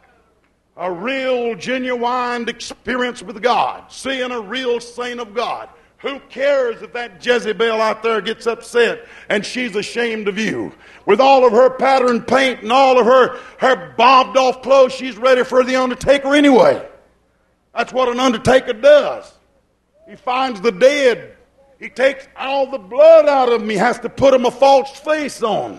A real, genuine experience with God. Seeing a real saint of God. Who cares if that Jezebel out there gets upset and she's ashamed of you? With all of her pattern paint and all of her bobbed off clothes, she's ready for the undertaker anyway. That's what an undertaker does. He finds the dead. He takes all the blood out of them. He has to put them a false face on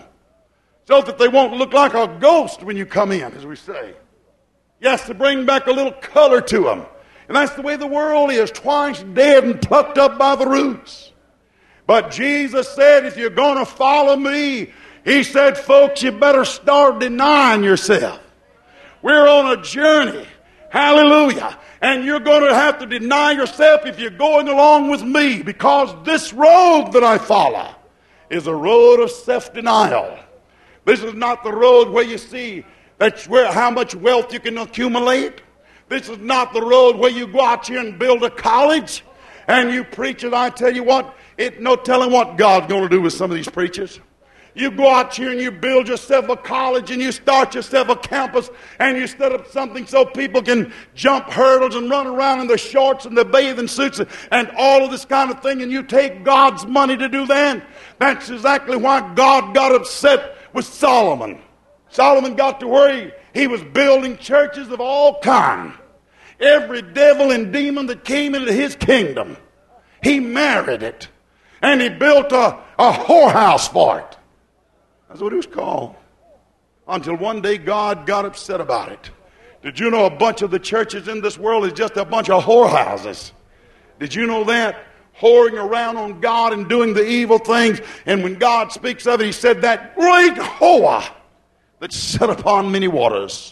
so that they won't look like a ghost when you come in, as we say. He has to bring back a little color to them. And that's the way the world is, twice dead and plucked up by the roots. But Jesus said, if you're going to follow me, he said, folks, you better start denying yourself. We're on a journey. Hallelujah. And you're going to have to deny yourself if you're going along with me, because this road that I follow is a road of self-denial. This is not the road where you see that's where how much wealth you can accumulate. This is not the road where you go out here and build a college and you preach it. I tell you what, no telling what God's going to do with some of these preachers. You go out here and you build yourself a college and you start yourself a campus and you set up something so people can jump hurdles and run around in their shorts and their bathing suits and all of this kind of thing, and you take God's money to do that. That's exactly why God got upset with Solomon. Solomon got to where he was building churches of all kinds. Every devil and demon that came into his kingdom, he married it. And he built a whorehouse for it. That's what it was called. Until one day God got upset about it. Did you know a bunch of the churches in this world is just a bunch of whorehouses? Did you know that? Whoring around on God and doing the evil things. And when God speaks of it, he said, that great whore that sat upon many waters.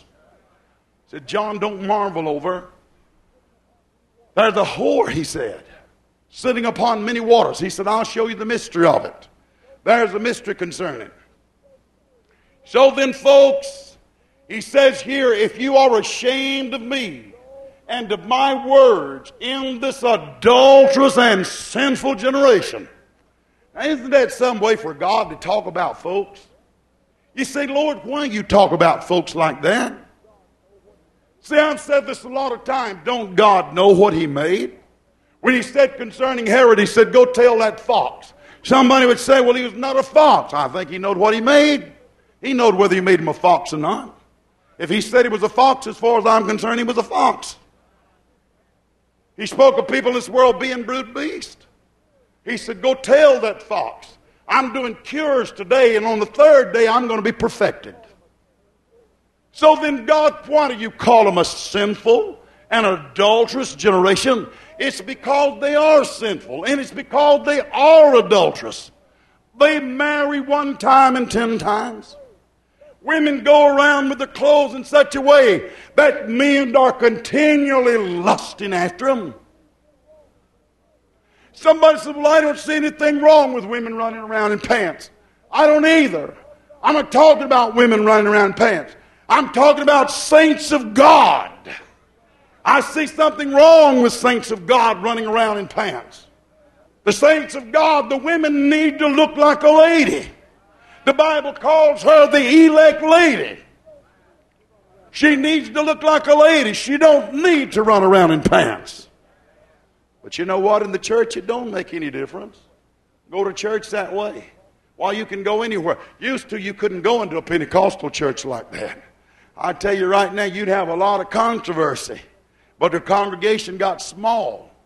He said, John, don't marvel over. There's a whore, he said, sitting upon many waters. He said, I'll show you the mystery of it. There's a mystery concerning it. So then, folks, he says here, if you are ashamed of me and of my words in this adulterous and sinful generation. Now, isn't that some way for God to talk about folks? You say, Lord, why you talk about folks like that? See, I've said this a lot of times. Don't God know what he made? When he said concerning Herod, he said, go tell that fox. Somebody would say, well, he was not a fox. I think he knowed what he made. He knowed whether he made him a fox or not. If he said he was a fox, as far as I'm concerned, he was a fox. He spoke of people in this world being brute beasts. He said, go tell that fox. I'm doing cures today, and on the third day, I'm going to be perfected. So then, God, why do you call them a sinful and adulterous generation? It's because they are sinful, and it's because they are adulterous. They marry one time and 10 times. Women go around with their clothes in such a way that men are continually lusting after them. Somebody said, well, I don't see anything wrong with women running around in pants. I don't either. I'm not talking about women running around in pants. I'm talking about saints of God. I see something wrong with saints of God running around in pants. The saints of God, the women need to look like a lady. The Bible calls her the elect lady. She needs to look like a lady. She don't need to run around in pants. But you know what? In the church, it don't make any difference. Go to church that way. Why, you can go anywhere. Used to, you couldn't go into a Pentecostal church like that. I tell you right now, you'd have a lot of controversy. But the congregation got small.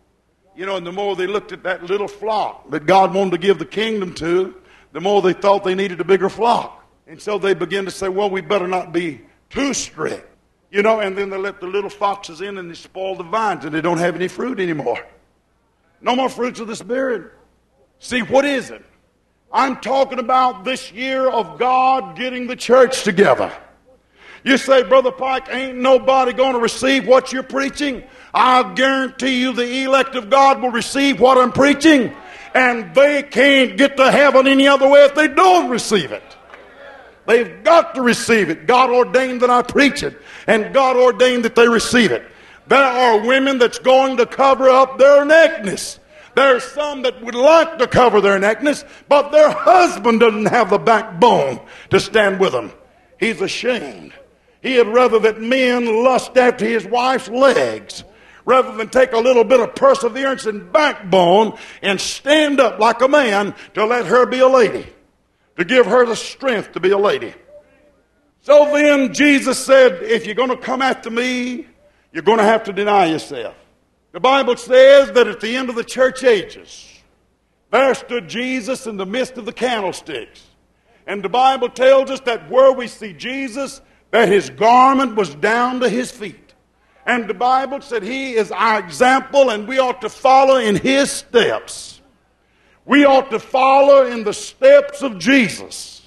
You know, and the more they looked at that little flock that God wanted to give the kingdom to, the more they thought they needed a bigger flock. And so they began to say, well, we better not be too strict. You know, and then they let the little foxes in and they spoil the vines and they don't have any fruit anymore. No more fruits of the Spirit. See, what is it? I'm talking about this year of God getting the church together. You say, Brother Pike, ain't nobody going to receive what you're preaching. I guarantee you the elect of God will receive what I'm preaching, and they can't get to heaven any other way if they don't receive it. They've got to receive it. God ordained that I preach it, and God ordained that they receive it. There are women that's going to cover up their nakedness. There's some that would like to cover their nakedness, but their husband doesn't have the backbone to stand with them. He's ashamed. He had rather that men lust after his wife's legs rather than take a little bit of perseverance and backbone and stand up like a man to let her be a lady, to give her the strength to be a lady. So then Jesus said, if you're going to come after me, you're going to have to deny yourself. The Bible says that at the end of the church ages, there stood Jesus in the midst of the candlesticks. And the Bible tells us that where we see Jesus, that his garment was down to his feet. And the Bible said he is our example and we ought to follow in his steps. We ought to follow in the steps of Jesus.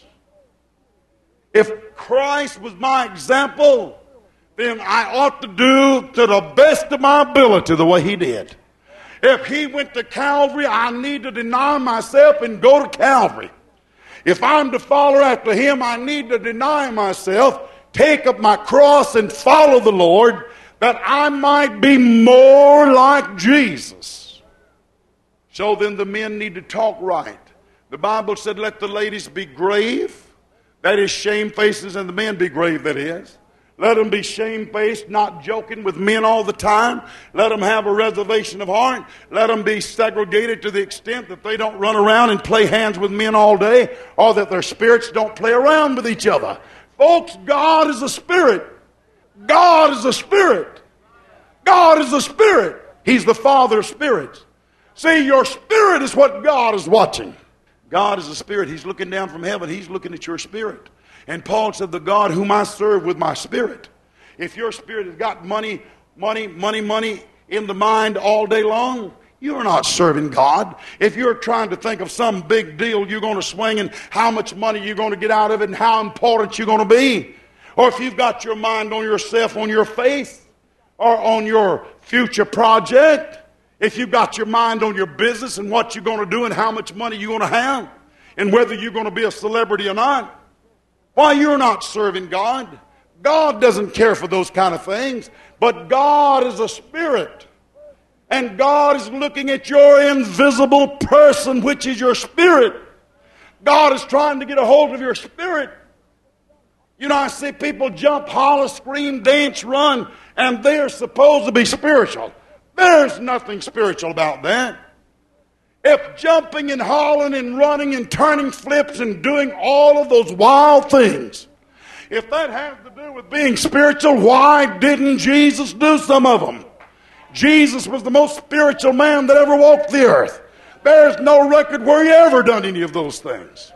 If Christ was my example, then I ought to do to the best of my ability the way he did. If he went to Calvary, I need to deny myself and go to Calvary. If I'm to follow after him, I need to deny myself, take up my cross and follow the Lord, that I might be more like Jesus. So then the men need to talk right. The Bible said, let the ladies be grave. That is shamefaced, and the men be grave, that is. Let them be shamefaced, not joking with men all the time. Let them have a reservation of heart. Let them be segregated to the extent that they don't run around and play hands with men all day, or that their spirits don't play around with each other. Folks, God is a spirit. God is a spirit. God is a spirit. He's the Father of spirits. See, your spirit is what God is watching. God is a spirit. He's looking down from heaven. He's looking at your spirit. And Paul said, the God whom I serve with my spirit. If your spirit has got money in the mind all day long, you're not serving God. If you're trying to think of some big deal you're going to swing and how much money you're going to get out of it and how important you're going to be, or if you've got your mind on yourself, on your faith, or on your future project, if you've got your mind on your business and what you're going to do and how much money you're going to have and whether you're going to be a celebrity or not, why, you're not serving God. God doesn't care for those kind of things. But God is a spirit. And God is looking at your invisible person, which is your spirit. God is trying to get a hold of your spirit. You know, I see people jump, holler, scream, dance, run, and they're supposed to be spiritual. There's nothing spiritual about that. If jumping and hollering and running and turning flips and doing all of those wild things, if that has to do with being spiritual, why didn't Jesus do some of them? Jesus was the most spiritual man that ever walked the earth. There's no record where he ever done any of those things.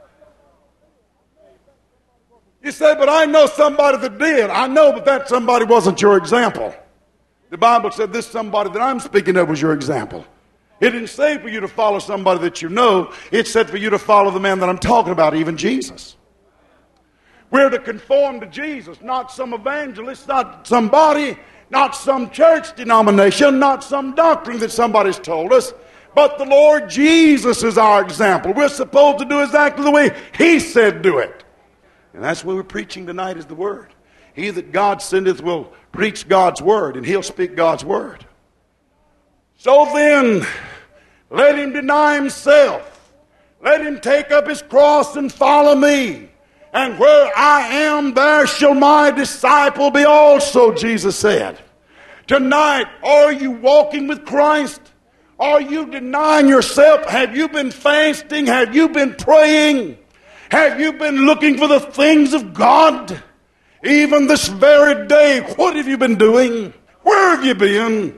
You say, but I know somebody that did. I know, but that somebody wasn't your example. The Bible said this somebody that I'm speaking of was your example. It didn't say for you to follow somebody that you know. It said for you to follow the man that I'm talking about, even Jesus. We're to conform to Jesus, not some evangelist, not somebody, not some church denomination, not some doctrine that somebody's told us, but the Lord Jesus is our example. We're supposed to do exactly the way he said do it. And that's what we're preaching tonight is the word. He that God sendeth will preach God's word, and he'll speak God's word. So then, let him deny himself. Let him take up his cross and follow me. And where I am, there shall my disciple be also, Jesus said. Tonight, are you walking with Christ? Are you denying yourself? Have you been fasting? Have you been praying? Have you been looking for the things of God? Even this very day, what have you been doing? Where have you been?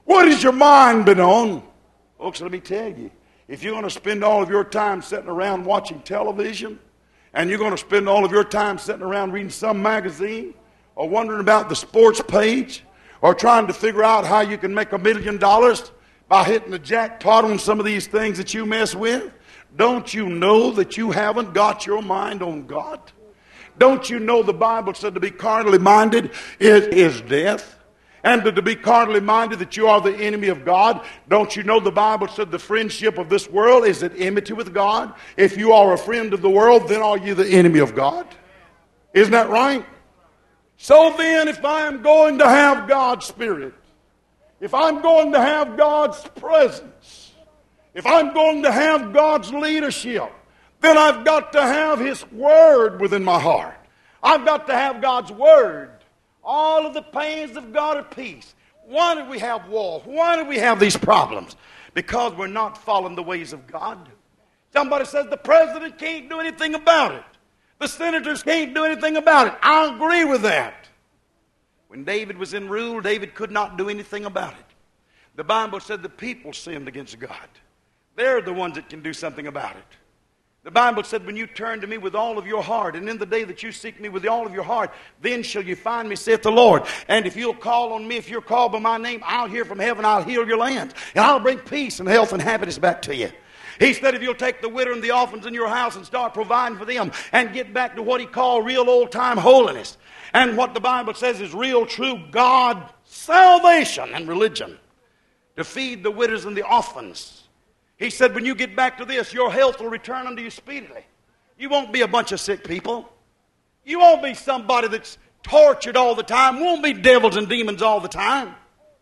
What has your mind been on? Folks, let me tell you, if you're going to spend all of your time sitting around watching television, and you're going to spend all of your time sitting around reading some magazine, or wondering about the sports page, or trying to figure out how you can make $1 million by hitting the jackpot on some of these things that you mess with, don't you know that you haven't got your mind on God? Don't you know the Bible said to be carnally minded is death? And to be carnally minded that you are the enemy of God? Don't you know the Bible said the friendship of this world is at enmity with God? If you are a friend of the world, then are you the enemy of God? Isn't that right? So then, if I am going to have God's Spirit, if I'm going to have God's presence, if I'm going to have God's leadership, then I've got to have His Word within my heart. I've got to have God's Word. All of the pains of God are peace. Why do we have war? Why do we have these problems? Because we're not following the ways of God. Somebody says the president can't do anything about it. The senators can't do anything about it. I agree with that. When David was in rule, David could not do anything about it. The Bible said the people sinned against God. They're the ones that can do something about it. The Bible said, when you turn to me with all of your heart, and in the day that you seek me with all of your heart, then shall you find me, saith the Lord. And if you'll call on me, if you're called by my name, I'll hear from heaven, I'll heal your land. And I'll bring peace and health and happiness back to you. He said, if you'll take the widow and the orphans in your house and start providing for them and get back to what he called real old-time holiness, and what the Bible says is real, true God salvation and religion, to feed the widows and the orphans. He said, when you get back to this, your health will return unto you speedily. You won't be a bunch of sick people. You won't be somebody that's tortured all the time. You won't be devils and demons all the time.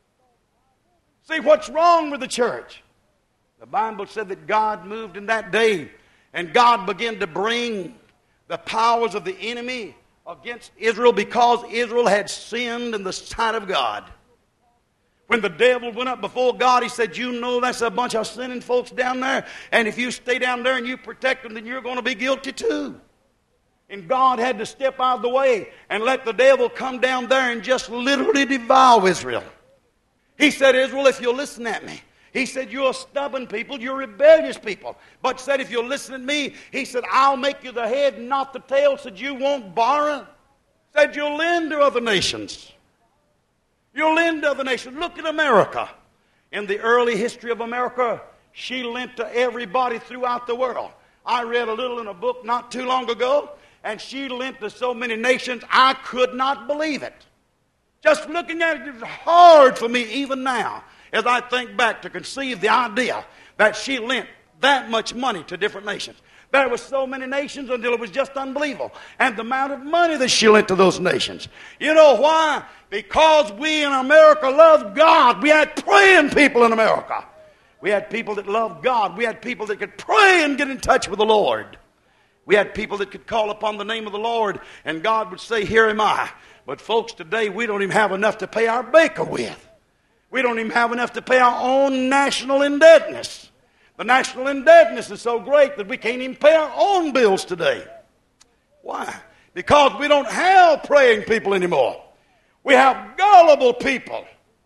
See, what's wrong with the church? The Bible said that God moved in that day, and God began to bring the powers of the enemy against Israel because Israel had sinned in the sight of God. When the devil went up before God, he said, you know that's a bunch of sinning folks down there, and if you stay down there and you protect them, then you're going to be guilty too. And God had to step out of the way and let the devil come down there and just literally devour Israel. He said, Israel, if you'll listen at me. He said, you're a stubborn people, you're rebellious people. But said, if you'll listen to me, he said, I'll make you the head and not the tail. Said, you won't borrow. Said, you'll lend to other nations. You'll lend to other nations. Look at America. In the early history of America, she lent to everybody throughout the world. I read a little in a book not too long ago, and she lent to so many nations, I could not believe it. Just looking at it, it's hard for me even now, as I think back, to conceive the idea that she lent that much money to different nations. There were so many nations until it was just unbelievable. And the amount of money that she lent to those nations. You know why? Because we in America love God. We had praying people in America. We had people that loved God. We had people that could pray and get in touch with the Lord. We had people that could call upon the name of the Lord and God would say, here am I. But folks, today we don't even have enough to pay our baker with. We don't even have enough to pay our own national indebtedness. The national indebtedness is so great that we can't even pay our own bills today. Why? Because we don't have praying people anymore. We have gullible people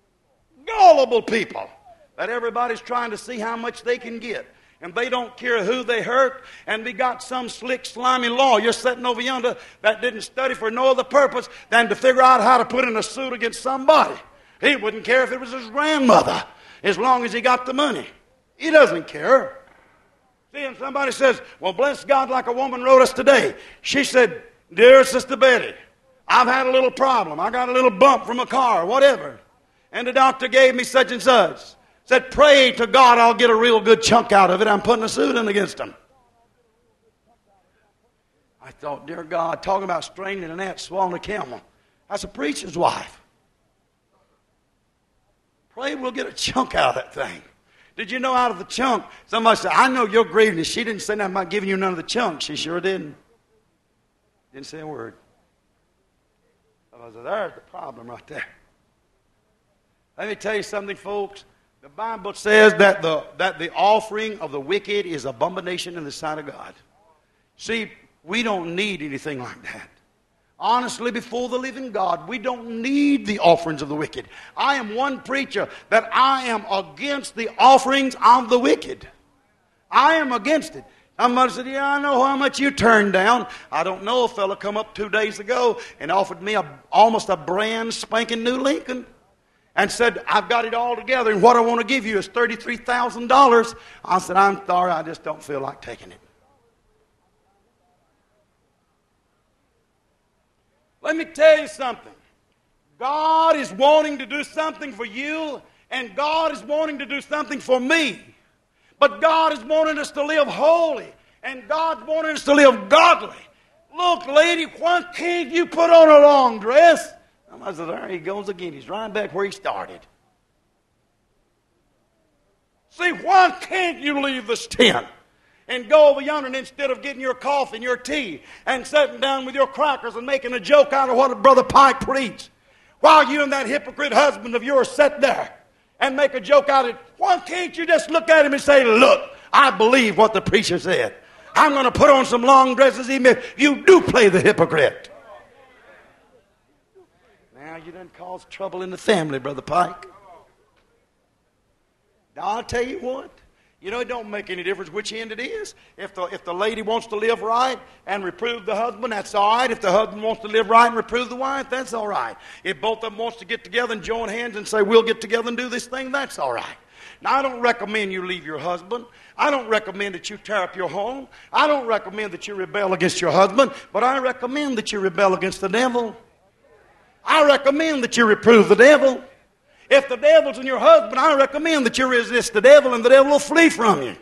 that everybody's trying to see how much they can get. And they don't care who they hurt. And we got some slick, slimy lawyer sitting over yonder that didn't study for no other purpose than to figure out how to put in a suit against somebody. He wouldn't care if it was his grandmother, as long as he got the money. He doesn't care. See, and somebody says, well, bless God, like a woman wrote us today. She said, dear Sister Betty, I've had a little problem. I got a little bump from a car, whatever. And the doctor gave me such and such. Said, pray to God I'll get a real good chunk out of it. I'm putting a suit in against him. I thought, dear God, talking about straining an ant, swallowing a camel. That's a preacher's wife. Pray we'll get a chunk out of that thing. Did you know out of the chunk, somebody said, I know you're grieving. She didn't say nothing about giving you none of the chunk. She sure didn't. Didn't say a word. I said, there's the problem right there. Let me tell you something, folks. The Bible says that the offering of the wicked is abomination in the sight of God. See, we don't need anything like that. Honestly, before the living God, we don't need the offerings of the wicked. I am one preacher that I am against the offerings of the wicked. I am against it. Somebody said, yeah, I know how much you turned down. I don't know. A fellow come up 2 days ago and offered me almost a brand spanking new Lincoln and said, I've got it all together and what I want to give you is $33,000. I said, I'm sorry, I just don't feel like taking it. Let me tell you something. God is wanting to do something for you, and God is wanting to do something for me. But God is wanting us to live holy, and God's wanting us to live godly. Look, lady, why can't you put on a long dress? I said, there he goes again. He's right back where he started. See, why can't you leave this tent and go over yonder, and instead of getting your coffee and your tea and sitting down with your crackers and making a joke out of what Brother Pike preached, while you and that hypocrite husband of yours sit there and make a joke out of it, why can't you just look at him and say, look, I believe what the preacher said. I'm going to put on some long dresses even if you do play the hypocrite. Now you done caused trouble in the family, Brother Pike. Now I'll tell you what. You know, it don't make any difference which end it is. If the lady wants to live right and reprove the husband, that's all right. If the husband wants to live right and reprove the wife, that's all right. If both of them wants to get together and join hands and say, we'll get together and do this thing, that's all right. Now, I don't recommend you leave your husband. I don't recommend that you tear up your home. I don't recommend that you rebel against your husband. But I recommend that you rebel against the devil. I recommend that you reprove the devil. If the devil's in your husband, I recommend that you resist the devil and the devil will flee from you.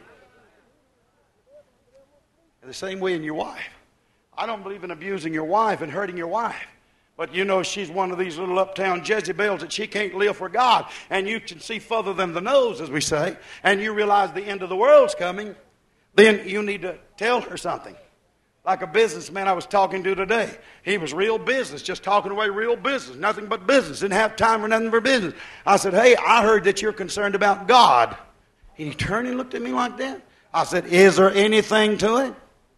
In the same way in your wife. I don't believe in abusing your wife and hurting your wife. But you know she's one of these little uptown Jezebels that she can't live for God. And you can see further than the nose, as we say. And you realize the end of the world's coming. Then you need to tell her something. Like a businessman I was talking to today. He was real business, just talking away real business, nothing but business. Didn't have time for nothing for business. I said, hey, I heard that you're concerned about God. And he turned and looked at me like that. I said, is there anything to it?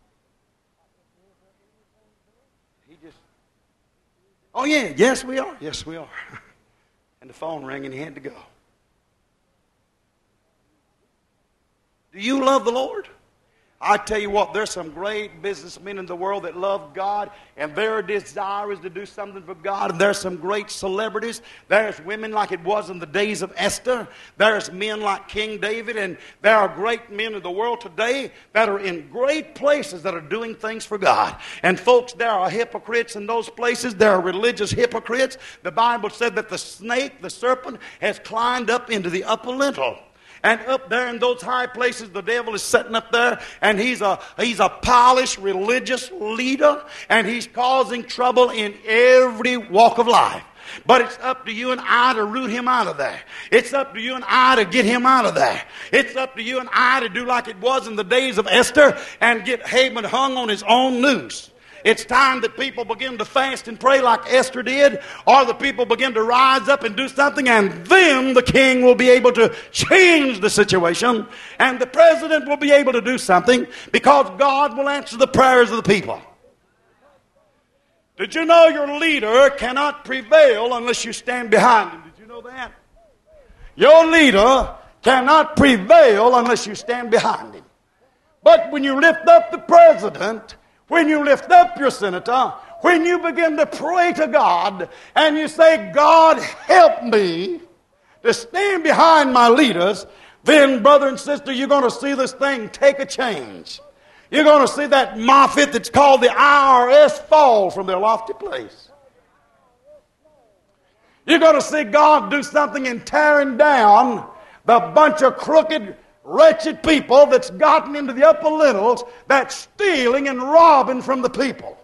He just, oh yeah, yes we are. Yes we are. And the phone rang and he had to go. Do you love the Lord? I tell you what, there's some great businessmen in the world that love God, and their desire is to do something for God. And there's some great celebrities. There's women like it was in the days of Esther. There's men like King David, and there are great men in the world today that are in great places that are doing things for God. And folks, there are hypocrites in those places. There are religious hypocrites. The Bible said that the snake, the serpent, has climbed up into the upper lintel. And up there in those high places, the devil is sitting up there, and he's a polished religious leader, and he's causing trouble in every walk of life. But it's up to you and I to root him out of there. It's up to you and I to get him out of there. It's up to you and I to do like it was in the days of Esther and get Haman hung on his own noose. It's time that people begin to fast and pray like Esther did, or the people begin to rise up and do something, and then the king will be able to change the situation, and the president will be able to do something, because God will answer the prayers of the people. Did you know your leader cannot prevail unless you stand behind him? Did you know that? Your leader cannot prevail unless you stand behind him. But when you lift up the president, when you lift up your senator, when you begin to pray to God and you say, God, help me to stand behind my leaders, then, brother and sister, you're going to see this thing take a change. You're going to see that Moffitt that's called the IRS fall from their lofty place. You're going to see God do something in tearing down the bunch of crooked, wretched people that's gotten into the upper lintels, that's stealing and robbing from the people.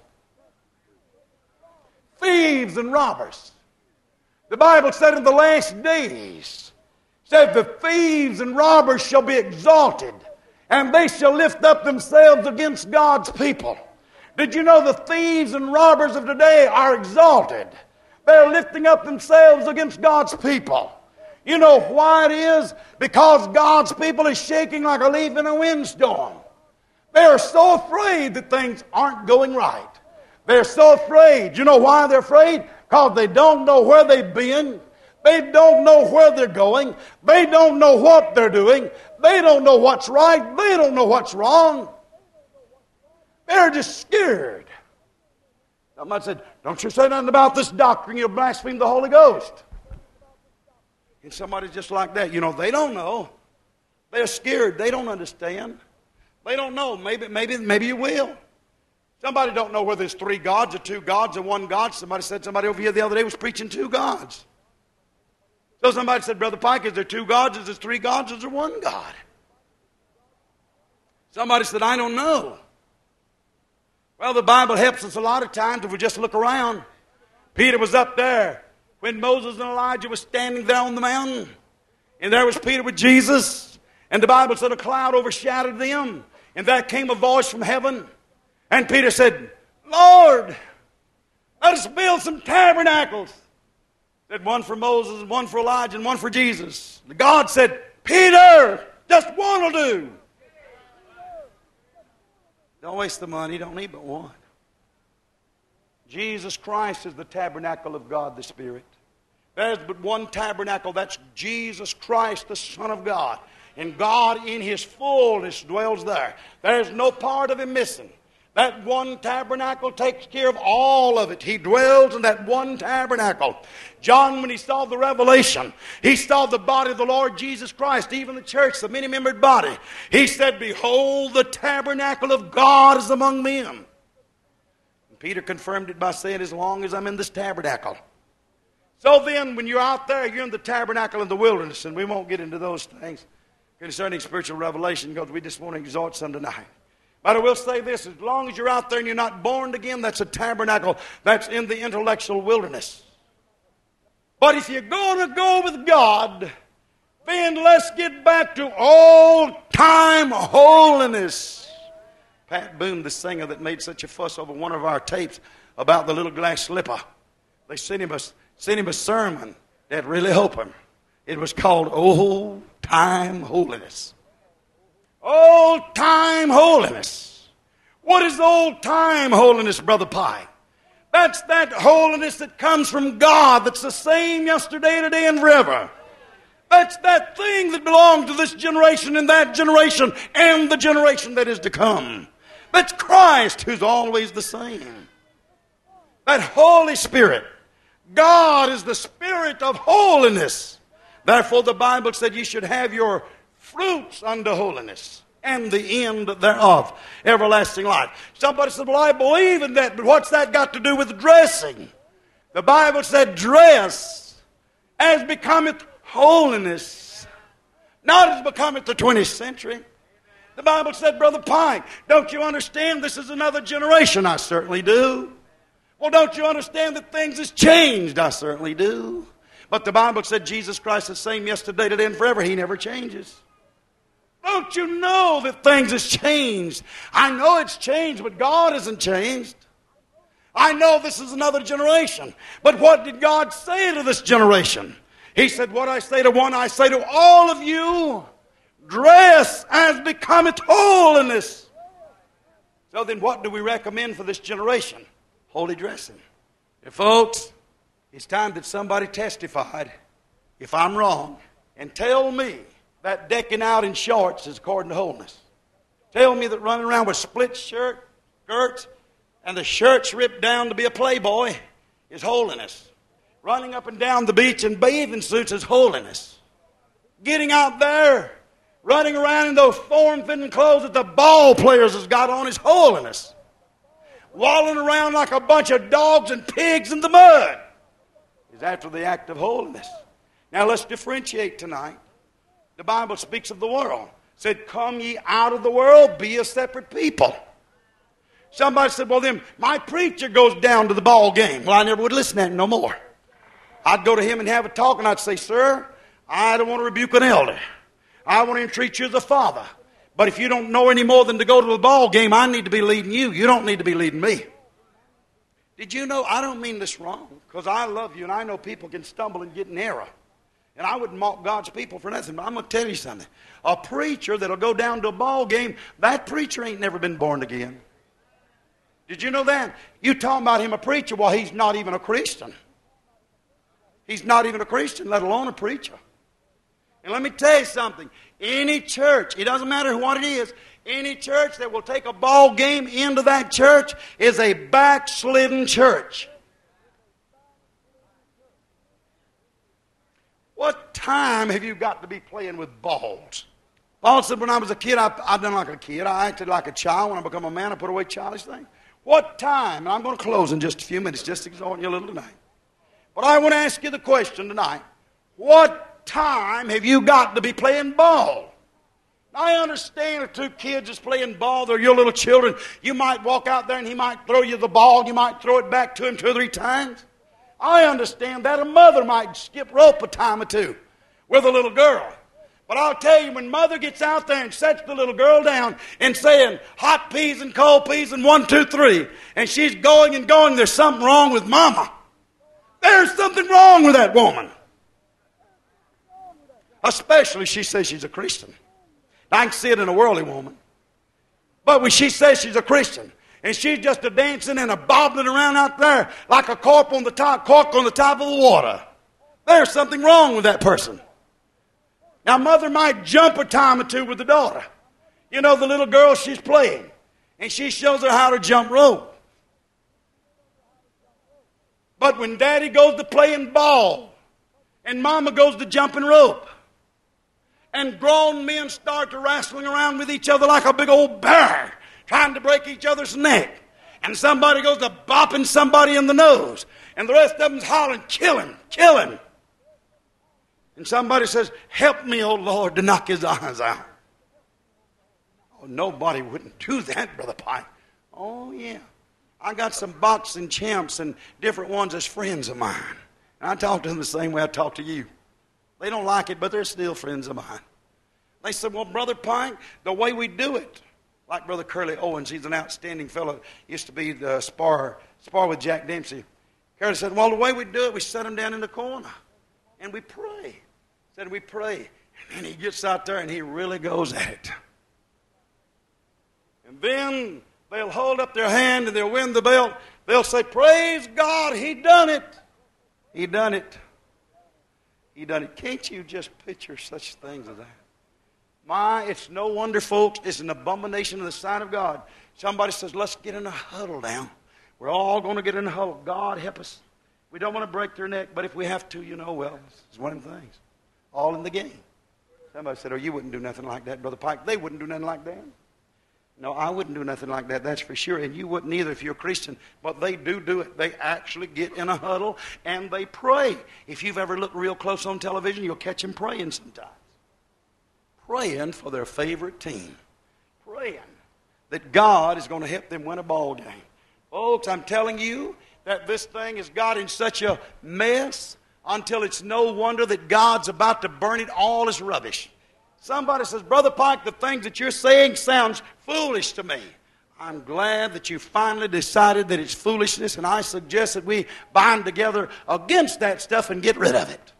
Thieves and robbers. The Bible said in the last days, said the thieves and robbers shall be exalted, and they shall lift up themselves against God's people. Did you know the thieves and robbers of today are exalted? They're lifting up themselves against God's people. You know why it is? Because God's people is shaking like a leaf in a windstorm. They are so afraid that things aren't going right. They're so afraid. You know why they're afraid? Because they don't know where they've been. They don't know where they're going. They don't know what they're doing. They don't know what's right. They don't know what's wrong. They're just scared. Somebody said, don't you say nothing about this doctrine, you'll blaspheme the Holy Ghost. And somebody's just like that. You know, they don't know. They're scared. They don't understand. They don't know. Maybe you will. Somebody don't know whether there's 3 gods or 2 gods or 1 God. Somebody over here the other day was preaching 2 gods. So somebody said, Brother Pike, is there 2 gods? Is there 3 gods? Is there 1 God? Somebody said, I don't know. Well, the Bible helps us a lot of times if we just look around. Peter was up there when Moses and Elijah were standing there on the mountain. And there was Peter with Jesus. And the Bible said a cloud overshadowed them. And there came a voice from heaven. And Peter said, Lord, let us build some tabernacles. Said one for Moses, and one for Elijah, and one for Jesus. And God said, Peter, just one will do. Don't waste the money. Don't need but one. Jesus Christ is the tabernacle of God the Spirit. There's but one tabernacle. That's Jesus Christ, the Son of God. And God in His fullness dwells there. There's no part of Him missing. That one tabernacle takes care of all of it. He dwells in that one tabernacle. John, when he saw the revelation, he saw the body of the Lord Jesus Christ, even the church, the many-membered body. He said, behold, the tabernacle of God is among them. And Peter confirmed it by saying, as long as I'm in this tabernacle. So then, when you're out there, you're in the tabernacle in the wilderness, and we won't get into those things concerning spiritual revelation because we just want to exhort some tonight. But I will say this, as long as you're out there and you're not born again, that's a tabernacle that's in the intellectual wilderness. But if you're going to go with God, then let's get back to old-time holiness. Pat Boone, the singer that made such a fuss over one of our tapes about the little glass slipper, they sent him a sermon that really helped him. It was called Old-Time Holiness. Old-time holiness. What is old-time holiness, Brother Pike? That's that holiness that comes from God that's the same yesterday, today, and forever. That's that thing that belongs to this generation and that generation and the generation that is to come. That's Christ who's always the same. That Holy Spirit. God is the Spirit of holiness. Therefore the Bible said you should have your fruits unto holiness, and the end thereof, everlasting life. Somebody said, well, I believe in that, but what's that got to do with dressing? The Bible said, dress as becometh holiness, not as becometh the 20th century. The Bible said, Brother Pike, don't you understand this is another generation? I certainly do. Well, don't you understand that things has changed? I certainly do. But the Bible said Jesus Christ is the same yesterday, today, and forever. He never changes. Don't you know that things has changed? I know it's changed, but God hasn't changed. I know this is another generation. But what did God say to this generation? He said, what I say to one, I say to all of you, dress as becometh holiness. So then what do we recommend for this generation? Holy dressing. And folks, it's time that somebody testified, if I'm wrong, and tell me that decking out in shorts is according to holiness. Tell me that running around with split skirts and the shirts ripped down to be a playboy is holiness. Running up and down the beach in bathing suits is holiness. Getting out there, running around in those form-fitting clothes that the ball players has got on is holiness. Walling around like a bunch of dogs and pigs in the mud is after the act of holiness. Now let's differentiate tonight. The Bible speaks of the world. It said, come ye out of the world, be a separate people. Somebody said, well then, my preacher goes down to the ball game. Well, I never would listen to him no more. I'd go to him and have a talk, and I'd say, sir, I don't want to rebuke an elder. I want to entreat you as a father. But if you don't know any more than to go to the ball game, I need to be leading you. You don't need to be leading me. Did you know, I don't mean this wrong, because I love you, and I know people can stumble and get in error. And I wouldn't mock God's people for nothing, but I'm going to tell you something. A preacher that'll go down to a ball game, that preacher ain't never been born again. Did you know that? You talking about him a preacher? Well, he's not even a Christian. He's not even a Christian, let alone a preacher. And let me tell you something. Any church, it doesn't matter what it is, any church that will take a ball game into that church is a backslidden church. What time have you got to be playing with balls? Paul said, when I was a kid, I done like a kid. I acted like a child. When I become a man, I put away childish things. What time? And I'm going to close in just a few minutes, just exhorting you a little tonight. But I want to ask you the question tonight. What time have you got to be playing ball? Now, I understand if two kids is playing ball, they're your little children. You might walk out there and he might throw you the ball. You might throw it back to him 2 or 3 times. I understand that. A mother might skip rope a time or two with a little girl. But I'll tell you, when mother gets out there and sets the little girl down and saying hot peas and cold peas and 1, 2, 3, and she's going and going, there's something wrong with mama. There's something wrong with that woman. Especially if she says she's a Christian. I can see it in a worldly woman. But when she says she's a Christian, and she's just a dancing and a bobbling around out there like a cork on the top of the water, there's something wrong with that person. Now, mother might jump a time or two with the daughter. You know, the little girl she's playing, and she shows her how to jump rope. But when daddy goes to playing ball, and mama goes to jumping rope, and grown men start to wrestling around with each other like a big old bear, trying to break each other's neck, and somebody goes to bopping somebody in the nose, and the rest of them's hollering, kill him, kill him. And somebody says, help me, oh Lord, to knock his eyes out. Oh, nobody wouldn't do that, Brother Pike. Oh, yeah. I got some boxing champs and different ones as friends of mine. And I talk to them the same way I talk to you. They don't like it, but they're still friends of mine. They said, well, Brother Pike, the way we do it, like Brother Curly Owens, he's an outstanding fellow, used to be the spar with Jack Dempsey. Curly said, well, the way we do it, we set him down in the corner, and we pray. Said we pray. And he gets out there and he really goes at it. And then they'll hold up their hand and they'll win the belt. They'll say, praise God, he done it. He done it. He done it. Can't you just picture such things as that? It's no wonder, folks, it's an abomination in the sight of God. Somebody says, let's get in a huddle now. We're all going to get in a huddle. God help us. We don't want to break their neck, but if we have to, well, it's one of the things. All in the game. Somebody said, oh, you wouldn't do nothing like that, Brother Pike. They wouldn't do nothing like that. No, I wouldn't do nothing like that, that's for sure. And you wouldn't either if you're a Christian. But they do it. They actually get in a huddle and they pray. If you've ever looked real close on television, you'll catch them praying sometimes. Praying for their favorite team. Praying that God is going to help them win a ball game. Folks, I'm telling you that this thing has got in such a mess until it's no wonder that God's about to burn it all as rubbish. Somebody says, Brother Pike, the things that you're saying sounds foolish to me. I'm glad that you finally decided that it's foolishness, and I suggest that we bind together against that stuff and get rid of it.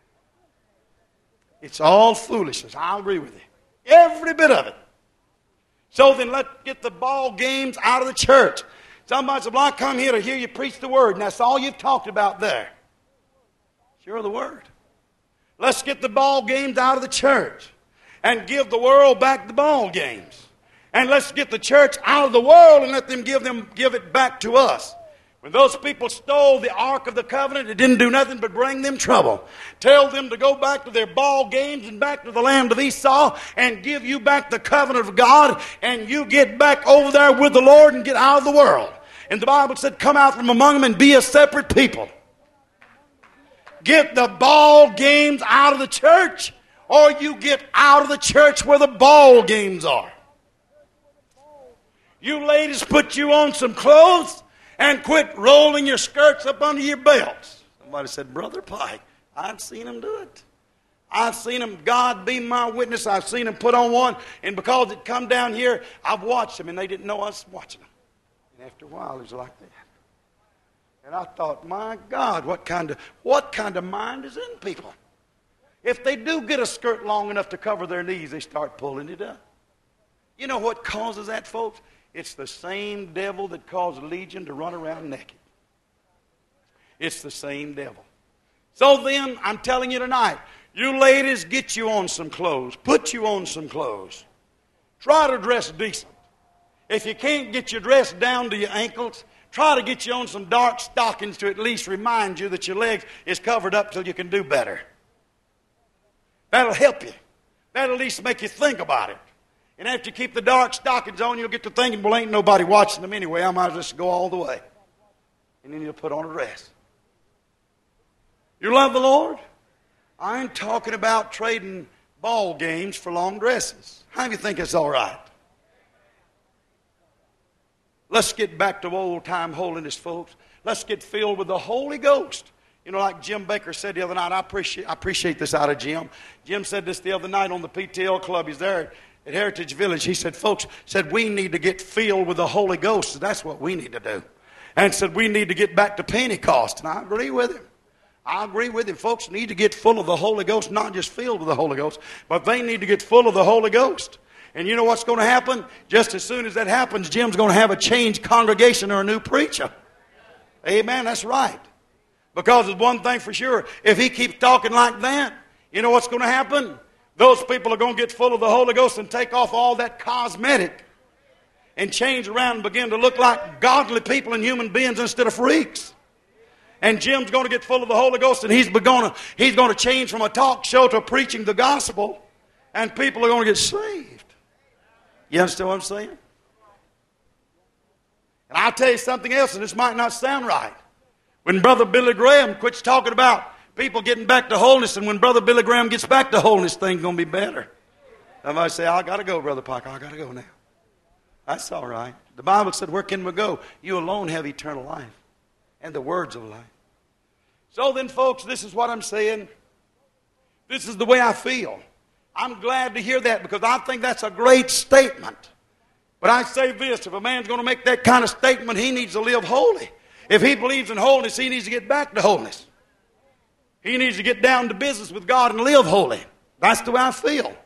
It's all foolishness. I'll agree with you. Every bit of it. So then let's get the ball games out of the church. Somebody said, well, I come here to hear you preach the word, and that's all you've talked about there. Sure, the word. Let's get the ball games out of the church and give the world back the ball games. And let's get the church out of the world and let them give it back to us. When those people stole the Ark of the Covenant, it didn't do nothing but bring them trouble. Tell them to go back to their ball games and back to the land of Esau and give you back the covenant of God, and you get back over there with the Lord and get out of the world. And the Bible said, come out from among them and be a separate people. Get the ball games out of the church, or you get out of the church where the ball games are. You ladies, put you on some clothes and quit rolling your skirts up under your belts. Somebody said, Brother Pike, I've seen them do it. I've seen them, God be my witness, I've seen them put on one, and because it come down here, I've watched them, and they didn't know I was watching them. And after a while, it was like that. And I thought, my God, what kind of mind is in people? If they do get a skirt long enough to cover their knees, they start pulling it up. You know what causes that, folks? It's the same devil that caused Legion to run around naked. It's the same devil. So then, I'm telling you tonight, you ladies, get you on some clothes. Put you on some clothes. Try to dress decent. If you can't get your dress down to your ankles, try to get you on some dark stockings to at least remind you that your legs is covered up till you can do better. That'll help you. That'll at least make you think about it. And after you keep the dark stockings on, you'll get to thinking, well, ain't nobody watching them anyway. I might as well just go all the way. And then you'll put on a dress. You love the Lord? I ain't talking about trading ball games for long dresses. How do you think it's all right? Let's get back to old-time holiness, folks. Let's get filled with the Holy Ghost. You know, like Jim Baker said the other night, I appreciate this out of Jim. Jim said this the other night on the PTL Club. He's there at Heritage Village. He said, folks, we need to get filled with the Holy Ghost. That's what we need to do. And said we need to get back to Pentecost. And I agree with him. I agree with him. Folks need to get full of the Holy Ghost, not just filled with the Holy Ghost, but they need to get full of the Holy Ghost. And you know what's going to happen? Just as soon as that happens, Jim's going to have a changed congregation or a new preacher. Amen, that's right. Because there's one thing for sure. If he keeps talking like that, you know what's going to happen? Those people are going to get full of the Holy Ghost and take off all that cosmetic and change around and begin to look like godly people and human beings instead of freaks. And Jim's going to get full of the Holy Ghost and he's going to change from a talk show to preaching the gospel, and people are going to get saved. You understand what I'm saying? And I'll tell you something else, and this might not sound right. When Brother Billy Graham quits talking about people getting back to holiness, and when Brother Billy Graham gets back to holiness, things going to be better. Somebody say, I got to go, Brother Parker. I got to go now. That's all right. The Bible said, where can we go? You alone have eternal life and the words of life. So then, folks, this is what I'm saying. This is the way I feel. I'm glad to hear that because I think that's a great statement. But I say this, if a man's going to make that kind of statement, he needs to live holy. If he believes in holiness, he needs to get back to holiness. He needs to get down to business with God and live holy. That's the way I feel.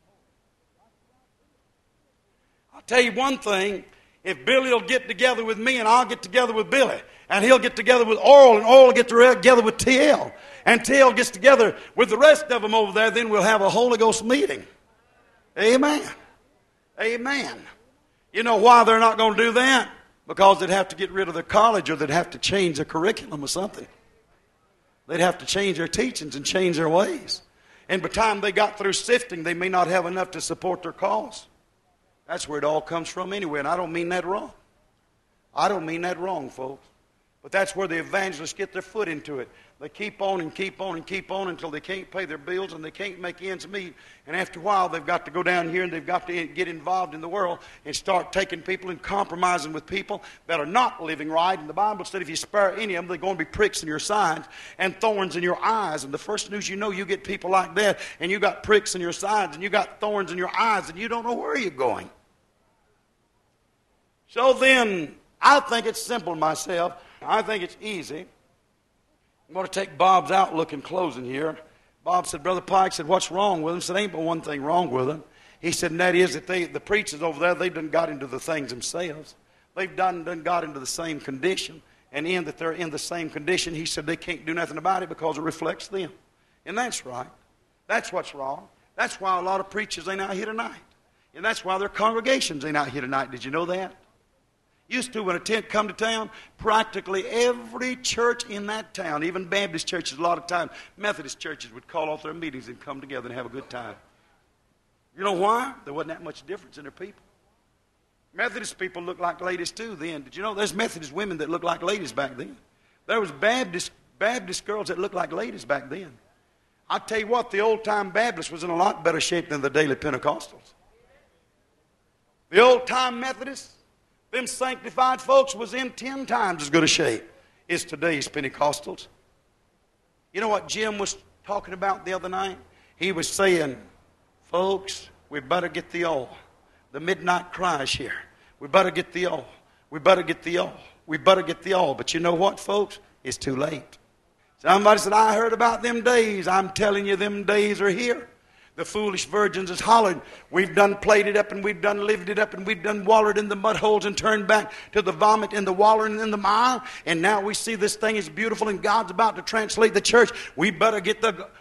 I'll tell you one thing. If Billy will get together with me and I'll get together with Billy, and he'll get together with Oral, and Oral will get together with TL, and TL gets together with the rest of them over there, then we'll have a Holy Ghost meeting. Amen. Amen. You know why they're not going to do that? Because they'd have to get rid of their college, or they'd have to change their curriculum or something. They'd have to change their teachings and change their ways. And by the time they got through sifting, they may not have enough to support their cause. That's where it all comes from anyway, and I don't mean that wrong. I don't mean that wrong, folks. But that's where the evangelists get their foot into it. They keep on and keep on and keep on until they can't pay their bills and they can't make ends meet. And after a while, they've got to go down here and they've got to get involved in the world and start taking people and compromising with people that are not living right. And the Bible said if you spare any of them, they're going to be pricks in your sides and thorns in your eyes. And the first news you know, you get people like that, and you got pricks in your sides and you got thorns in your eyes, and you don't know where you're going. So then, I think it's simple myself. I think it's easy. I'm going to take Bob's outlook in closing here. Bob said, Brother Pike said, what's wrong with him? I said, ain't but one thing wrong with him. He said, and that is that the preachers over there, they've done got into the things themselves. They've done got into the same condition. And in that they're in the same condition, he said they can't do nothing about it because it reflects them. And that's right. That's what's wrong. That's why a lot of preachers ain't out here tonight. And that's why their congregations ain't out here tonight. Did you know that? Used to, when a tent come to town, practically every church in that town, even Baptist churches a lot of times, Methodist churches would call off their meetings and come together and have a good time. You know why? There wasn't that much difference in their people. Methodist people looked like ladies too then. Did you know there's Methodist women that looked like ladies back then? There was Baptist girls that looked like ladies back then. I tell you what, the old-time Baptist was in a lot better shape than the daily Pentecostals. The old-time Methodists, them sanctified folks, was in 10 times as good a shape as today's Pentecostals. You know what Jim was talking about the other night? He was saying, folks, we better get the oil. The midnight cry is here. We better get the oil. We better get the oil. We better get the oil. But you know what, folks? It's too late. Somebody said, I heard about them days. I'm telling you, them days are here. The foolish virgins is hollering. We've done played it up and we've done lived it up and we've done wallered in the mud holes and turned back to the vomit and the wallering in the mire. And now we see this thing is beautiful and God's about to translate the church. We better get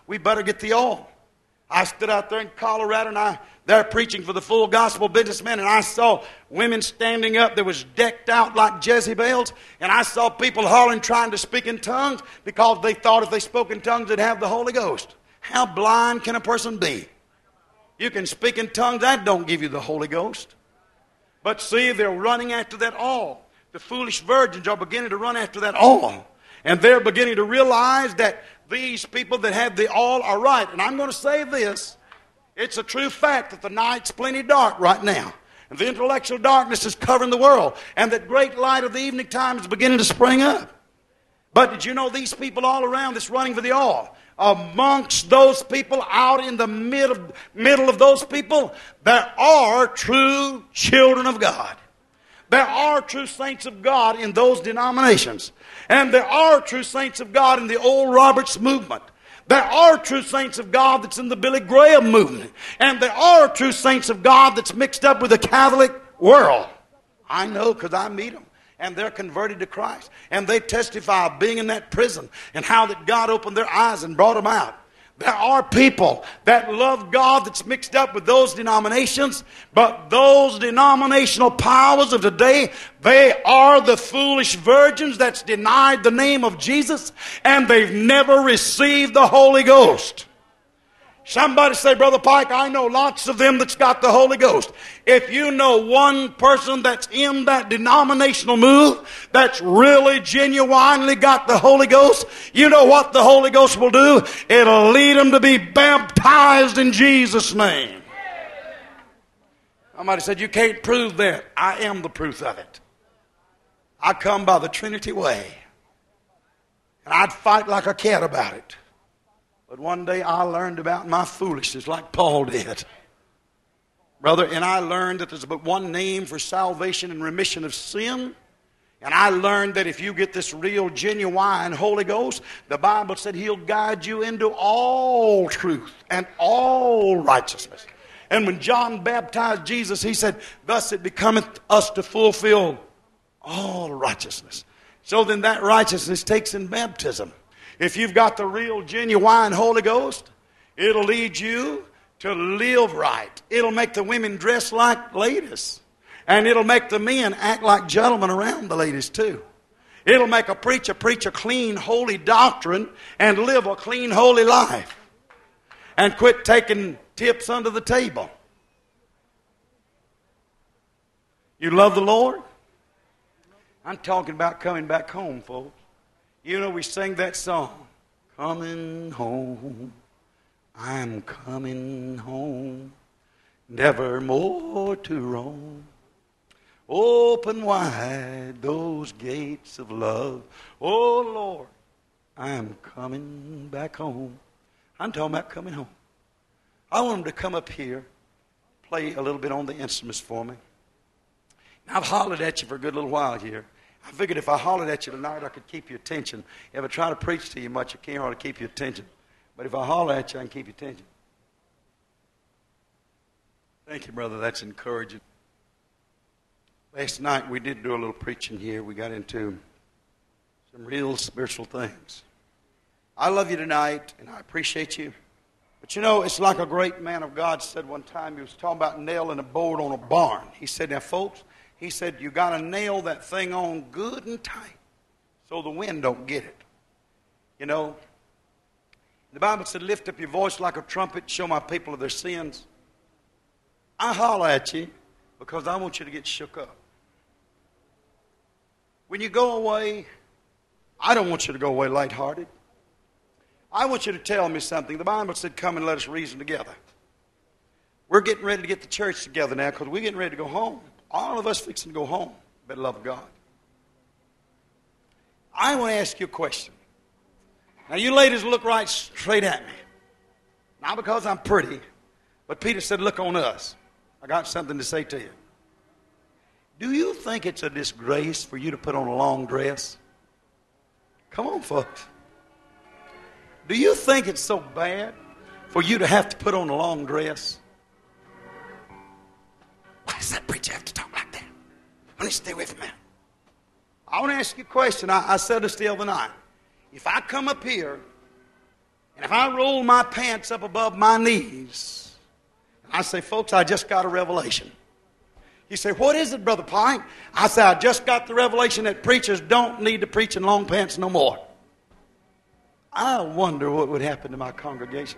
the oil. I stood out there in Colorado and they're preaching for the full gospel businessmen, and I saw women standing up that was decked out like Jezebels, and I saw people hollering trying to speak in tongues because they thought if they spoke in tongues they'd have the Holy Ghost. How blind can a person be? You can speak in tongues, that don't give you the Holy Ghost. But see, they're running after that oil. The foolish virgins are beginning to run after that oil. And they're beginning to realize that these people that have the oil are right. And I'm going to say this. It's a true fact that the night's plenty dark right now. And the intellectual darkness is covering the world. And that great light of the evening time is beginning to spring up. But did you know these people all around that's running for the oil? Amongst those people, out in the middle of those people, there are true children of God. There are true saints of God in those denominations. And there are true saints of God in the Oral Roberts movement. There are true saints of God that's in the Billy Graham movement. And there are true saints of God that's mixed up with the Catholic world. I know because I meet them. And they're converted to Christ. And they testify of being in that prison and how that God opened their eyes and brought them out. There are people that love God that's mixed up with those denominations, but those denominational powers of today, they are the foolish virgins that's denied the name of Jesus, and they've never received the Holy Ghost. Somebody say, Brother Pike, I know lots of them that's got the Holy Ghost. If you know one person that's in that denominational move that's really genuinely got the Holy Ghost, you know what the Holy Ghost will do? It'll lead them to be baptized in Jesus' name. Somebody said, you can't prove that. I am the proof of it. I come by the Trinity way. And I'd fight like a cat about it. But one day I learned about my foolishness like Paul did. Brother, and I learned that there's but one name for salvation and remission of sin. And I learned that if you get this real, genuine Holy Ghost, the Bible said He'll guide you into all truth and all righteousness. And when John baptized Jesus, he said, thus it becometh us to fulfill all righteousness. So then that righteousness takes in baptism. If you've got the real, genuine Holy Ghost, it'll lead you to live right. It'll make the women dress like ladies. And it'll make the men act like gentlemen around the ladies too. It'll make a preacher preach a clean, holy doctrine and live a clean, holy life. And quit taking tips under the table. You love the Lord? I'm talking about coming back home, folks. You know, we sing that song, coming home, I'm coming home, never more to roam. Open wide those gates of love. Oh, Lord, I'm coming back home. I'm talking about coming home. I want them to come up here, play a little bit on the instruments for me. Now, I've hollered at you for a good little while here. I figured if I hollered at you tonight, I could keep your attention. If I try to preach to you much, I can't hardly keep your attention. But if I holler at you, I can keep your attention. Thank you, brother. That's encouraging. Last night, we did do a little preaching here. We got into some real spiritual things. I love you tonight, and I appreciate you. But you know, it's like a great man of God said one time. He was talking about nailing a board on a barn. He said, now, folks, he said, you got to nail that thing on good and tight so the wind don't get it. You know, the Bible said, lift up your voice like a trumpet, show my people of their sins. I holler at you because I want you to get shook up. When you go away, I don't want you to go away lighthearted. I want you to tell me something. The Bible said, come and let us reason together. We're getting ready to get the church together now because we're getting ready to go home. All of us fixing to go home, by the love of God. I want to ask you a question. Now, you ladies look right straight at me. Not because I'm pretty, but Peter said, look on us. I got something to say to you. Do you think it's a disgrace for you to put on a long dress? Come on, folks. Do you think it's so bad for you to have to put on a long dress? Why does that preacher have to talk like that? I need to stay away from that. I want to ask you a question. I said this the other night. If I come up here and if I roll my pants up above my knees, I say, folks, I just got a revelation. You say, what is it, Brother Pike? I say, I just got the revelation that preachers don't need to preach in long pants no more. I wonder what would happen to my congregation.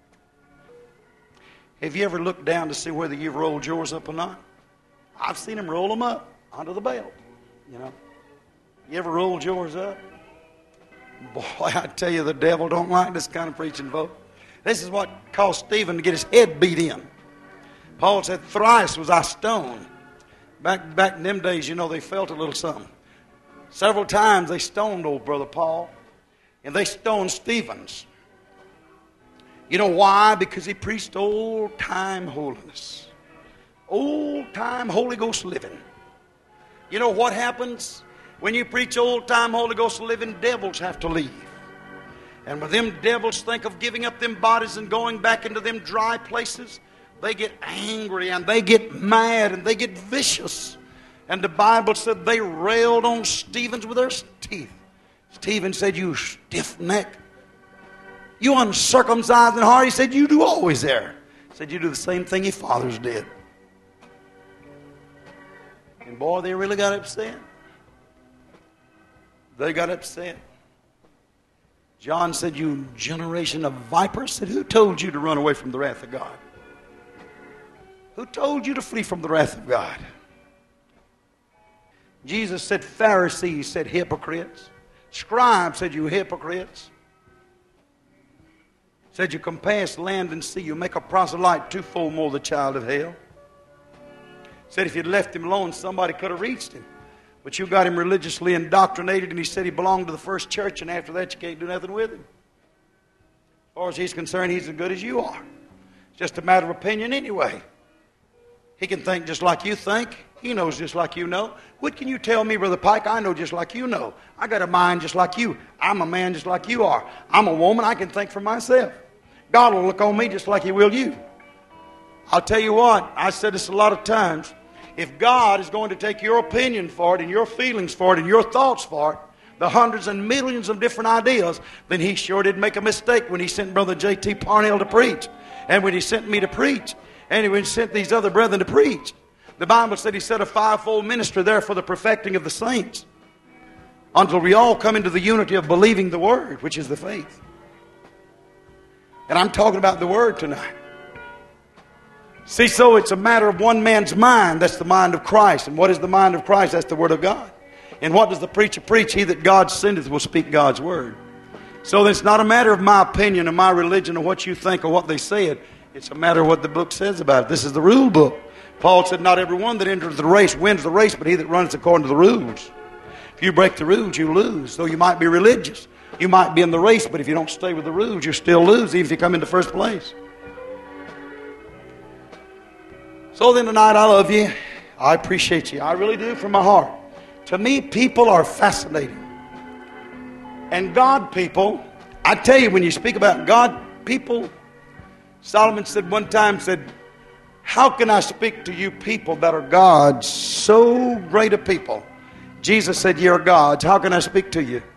Have you ever looked down to see whether you've rolled yours up or not? I've seen them roll them up under the belt, you know. You ever rolled yours up? Boy, I tell you, the devil don't like this kind of preaching, folks. This is what caused Stephen to get his head beat in. Paul said, thrice was I stoned. Back in them days, you know, they felt a little something. Several times they stoned old Brother Paul. And they stoned Stevens. You know why? Because he preached old-time holiness. Old-time Holy Ghost living. You know what happens? When you preach old-time Holy Ghost living, devils have to leave. And when them devils think of giving up them bodies and going back into them dry places, they get angry and they get mad and they get vicious. And the Bible said they railed on Stevens with their teeth. Stephen said, you stiff neck, you uncircumcised in heart. He said, you do always err. He said, you do the same thing your fathers did. And boy, they really got upset. They got upset. John said, you generation of vipers. Said, who told you to run away from the wrath of God? Who told you to flee from the wrath of God? Jesus said, Pharisees said, hypocrites. Scribes said, you hypocrites. Said, you compass land and sea. You make a proselyte twofold more the child of hell. Said, if you'd left him alone, somebody could have reached him. But you got him religiously indoctrinated, and he said he belonged to the first church, and after that you can't do nothing with him. As far as he's concerned, he's as good as you are. It's just a matter of opinion anyway. He can think just like you think. He knows just like you know. What can you tell me, Brother Pike? I know just like you know. I got a mind just like you. I'm a man just like you are. I'm a woman. I can think for myself. God will look on me just like he will you. I'll tell you what. I said this a lot of times. If God is going to take your opinion for it and your feelings for it and your thoughts for it, the hundreds and millions of different ideas, then he sure did make a mistake when he sent Brother J.T. Parnell to preach. And when he sent me to preach. And when he sent these other brethren to preach. The Bible said he set a fivefold ministry there for the perfecting of the saints. Until we all come into the unity of believing the Word, which is the faith. And I'm talking about the Word tonight. See, so it's a matter of one man's mind. That's the mind of Christ. And what is the mind of Christ? That's the Word of God. And what does the preacher preach? He that God sendeth will speak God's Word. So it's not a matter of my opinion or my religion or what you think or what they said. It's a matter of what the book says about it. This is the rule book. Paul said, not every one that enters the race wins the race, but he that runs according to the rules. If you break the rules, you lose. Though you might be religious. You might be in the race, but if you don't stay with the rules, you still lose, even if you come into first place. So then tonight, I love you. I appreciate you. I really do from my heart. To me, people are fascinating. And God people, I tell you, when you speak about God people, Solomon said one time, said, how can I speak to you people that are gods, so great a people? Jesus said, you're gods. How can I speak to you?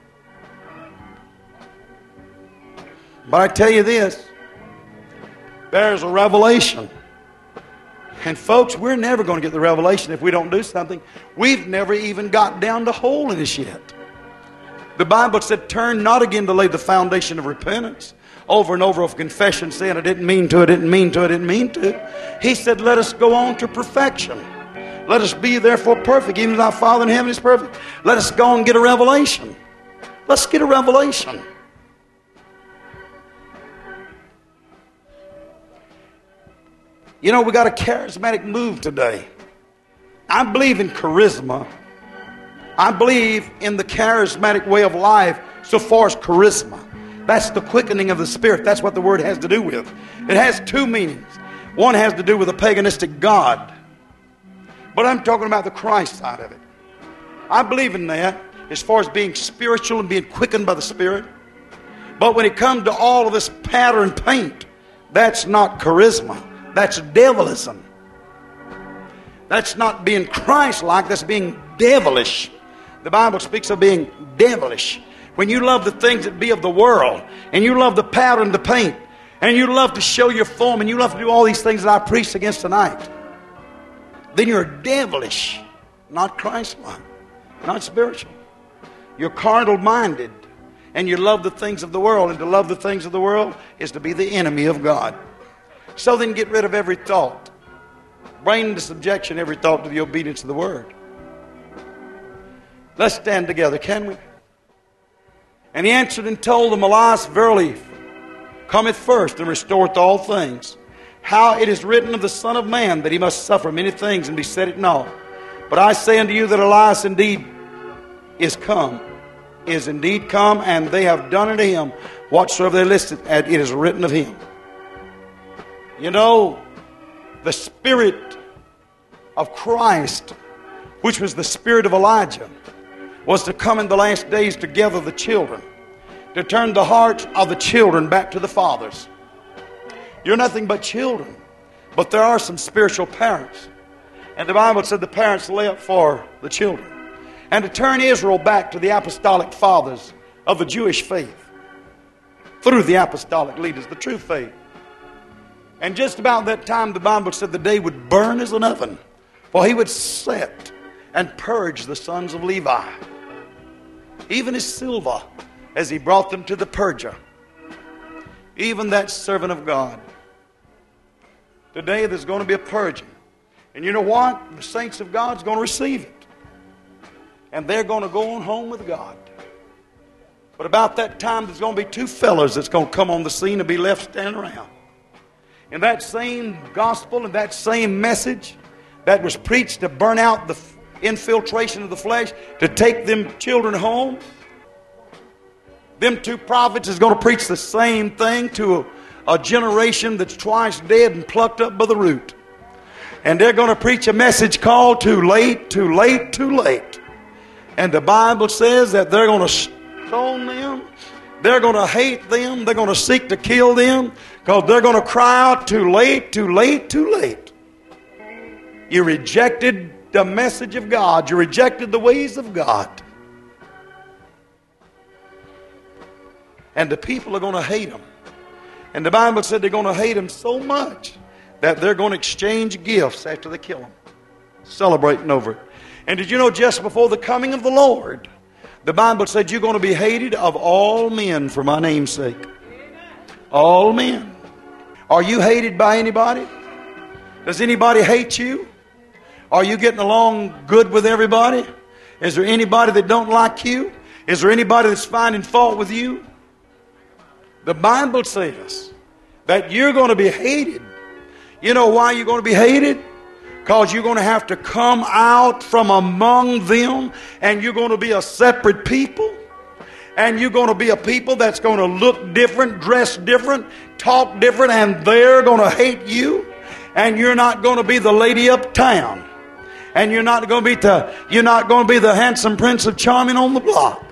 But I tell you this, there's a revelation. And folks, we're never going to get the revelation if we don't do something. We've never even got down to holiness yet. The Bible said, turn not again to lay the foundation of repentance. Over and over of confession, saying, I didn't mean to, I didn't mean to, I didn't mean to. He said, let us go on to perfection. Let us be therefore perfect, even as our Father in heaven is perfect. Let us go and get a revelation. Let's get a revelation. You know, we got a charismatic move today. I believe in charisma. I believe in the charismatic way of life so far as charisma. That's the quickening of the Spirit. That's what the word has to do with. It has two meanings. One has to do with a paganistic God. But I'm talking about the Christ side of it. I believe in that as far as being spiritual and being quickened by the Spirit. But when it comes to all of this pattern paint, That's not charisma. That's devilism. That's not being Christ-like. That's being devilish. The Bible speaks of being devilish. When you love the things that be of the world, and you love the powder and the paint, and you love to show your form, and you love to do all these things that I preached against tonight, then you're devilish, not Christ-like, not spiritual. You're carnal-minded, and you love the things of the world, and to love the things of the world is to be the enemy of God. So then get rid of every thought. Bring into subjection every thought to the obedience of the Word. Let's stand together, can we? And he answered and told them, Elias verily cometh first and restoreth all things. How it is written of the Son of Man that he must suffer many things and be set at naught. But I say unto you that Elias indeed is indeed come, and they have done unto him whatsoever they listed, and it is written of him. You know, the Spirit of Christ, which was the spirit of Elijah, was to come in the last days to gather the children, to turn the hearts of the children back to the fathers. You're nothing but children, but there are some spiritual parents. And the Bible said the parents lay up for the children. And to turn Israel back to the apostolic fathers of the Jewish faith, through the apostolic leaders, the true faith. And just about that time, the Bible said the day would burn as an oven, for he would set and purge the sons of Levi, even as silver, as he brought them to the purger. Even that servant of God. Today there's going to be a purging. And you know what? The saints of God's going to receive it. And they're going to go on home with God. But about that time, there's going to be two fellows that's going to come on the scene and be left standing around. And that same gospel and that same message that was preached to burn out the infiltration of the flesh, to take them children home, them two prophets is going to preach the same thing to a generation that's twice dead and plucked up by the root. And they're going to preach a message called too late, too late, too late. And the Bible says that they're going to stone them. They're going to hate them. They're going to seek to kill them, because they're going to cry out, too late, too late, too late. You rejected the message of God. You rejected the ways of God. And the people are going to hate them. And the Bible said they're going to hate them so much that they're going to exchange gifts after they kill them, celebrating over it. And did you know just before the coming of the Lord, the Bible said you're going to be hated of all men for my name's sake. All men. Are you hated by anybody? Does anybody hate you? Are you getting along good with everybody? Is there anybody that don't like you? Is there anybody that's finding fault with you? The Bible says that you're going to be hated. You know why you're going to be hated? Because you're going to have to come out from among them, and you're going to be a separate people. And you're going to be a people that's going to look different, dress different, talk different, and they're going to hate you. And you're not going to be the lady uptown. And you're not going to be the handsome Prince of Charming on the block.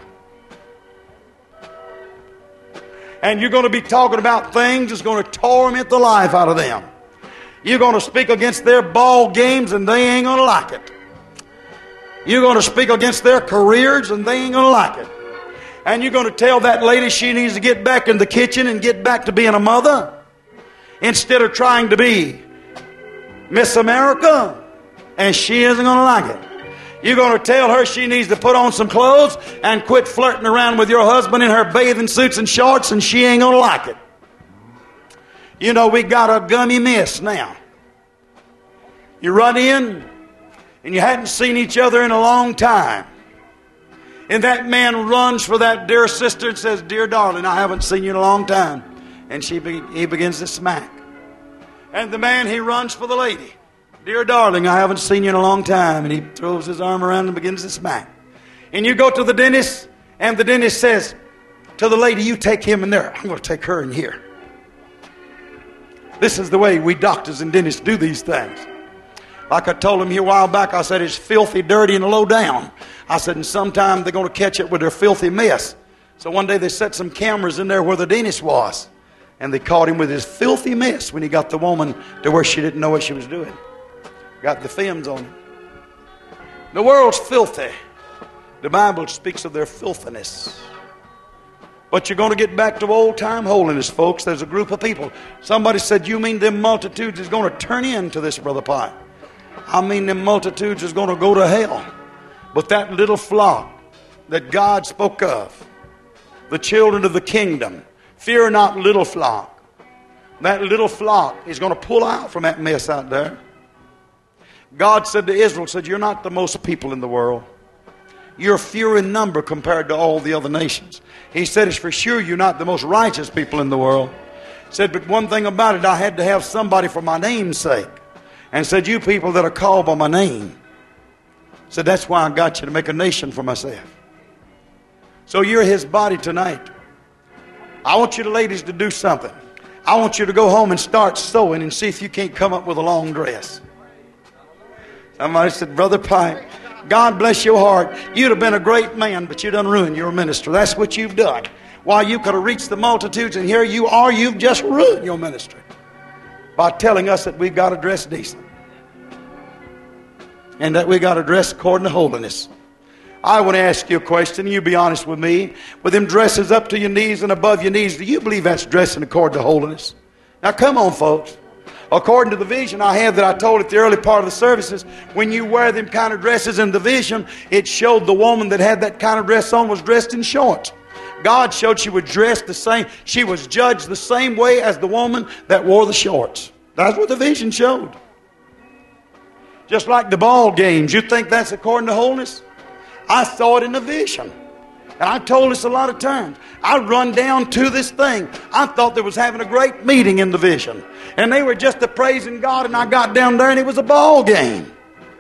And you're going to be talking about things that's going to torment the life out of them. You're going to speak against their ball games, and they ain't going to like it. You're going to speak against their careers, and they ain't going to like it. And you're going to tell that lady she needs to get back in the kitchen and get back to being a mother, instead of trying to be Miss America, and she isn't going to like it. You're going to tell her she needs to put on some clothes and quit flirting around with your husband in her bathing suits and shorts, and she ain't going to like it. You know, we got a gummy mess now. You run in, and you hadn't seen each other in a long time. And that man runs for that dear sister and says, "Dear darling, I haven't seen you in a long time." And he begins to smack. And the man, he runs for the lady. "Dear darling, I haven't seen you in a long time." And he throws his arm around and begins to smack. And you go to the dentist, and the dentist says to the lady, "You take him in there. I'm going to take her in here." This is the way we doctors and dentists do these things. Like I told him here a while back, I said, it's filthy, dirty, and low down. I said, and sometime they're going to catch it with their filthy mess. So one day they set some cameras in there where the dentist was. And they caught him with his filthy mess when he got the woman to where she didn't know what she was doing. Got the films on him. The world's filthy. The Bible speaks of their filthiness. But you're going to get back to old-time holiness, folks. There's a group of people. Somebody said, you mean them multitudes is going to turn into this, Brother Pye? I mean them multitudes is going to go to hell. But that little flock that God spoke of, the children of the kingdom, fear not, little flock. That little flock is going to pull out from that mess out there. God said to Israel, said, you're not the most people in the world. You're few in number compared to all the other nations. He said, it's for sure you're not the most righteous people in the world. He said, but one thing about it, I had to have somebody for my name's sake. And said, you people that are called by my name. Said, that's why I got you to make a nation for myself. So you're his body tonight. I want you ladies to do something. I want you to go home and start sewing and see if you can't come up with a long dress. Somebody said, Brother Pye, God bless your heart. You'd have been a great man, but you done ruined your ministry. That's what you've done. While you could have reached the multitudes, and here you are, you've just ruined your ministry by telling us that we've got to dress decent and that we've got to dress according to holiness. I want to ask you a question. You be honest with me. With them dresses up to your knees and above your knees, do you believe that's dressing according to holiness? Now come on, folks. According to the vision I had that I told at the early part of the services, when you wear them kind of dresses in the vision, it showed the woman that had that kind of dress on was dressed in shorts. God showed she was dressed the same. She was judged the same way as the woman that wore the shorts. That's what the vision showed. Just like the ball games. You think that's according to holiness? I saw it in the vision. And I told this a lot of times. I run down to this thing. I thought they was having a great meeting in the vision. And they were just praising God, and I got down there and it was a ball game.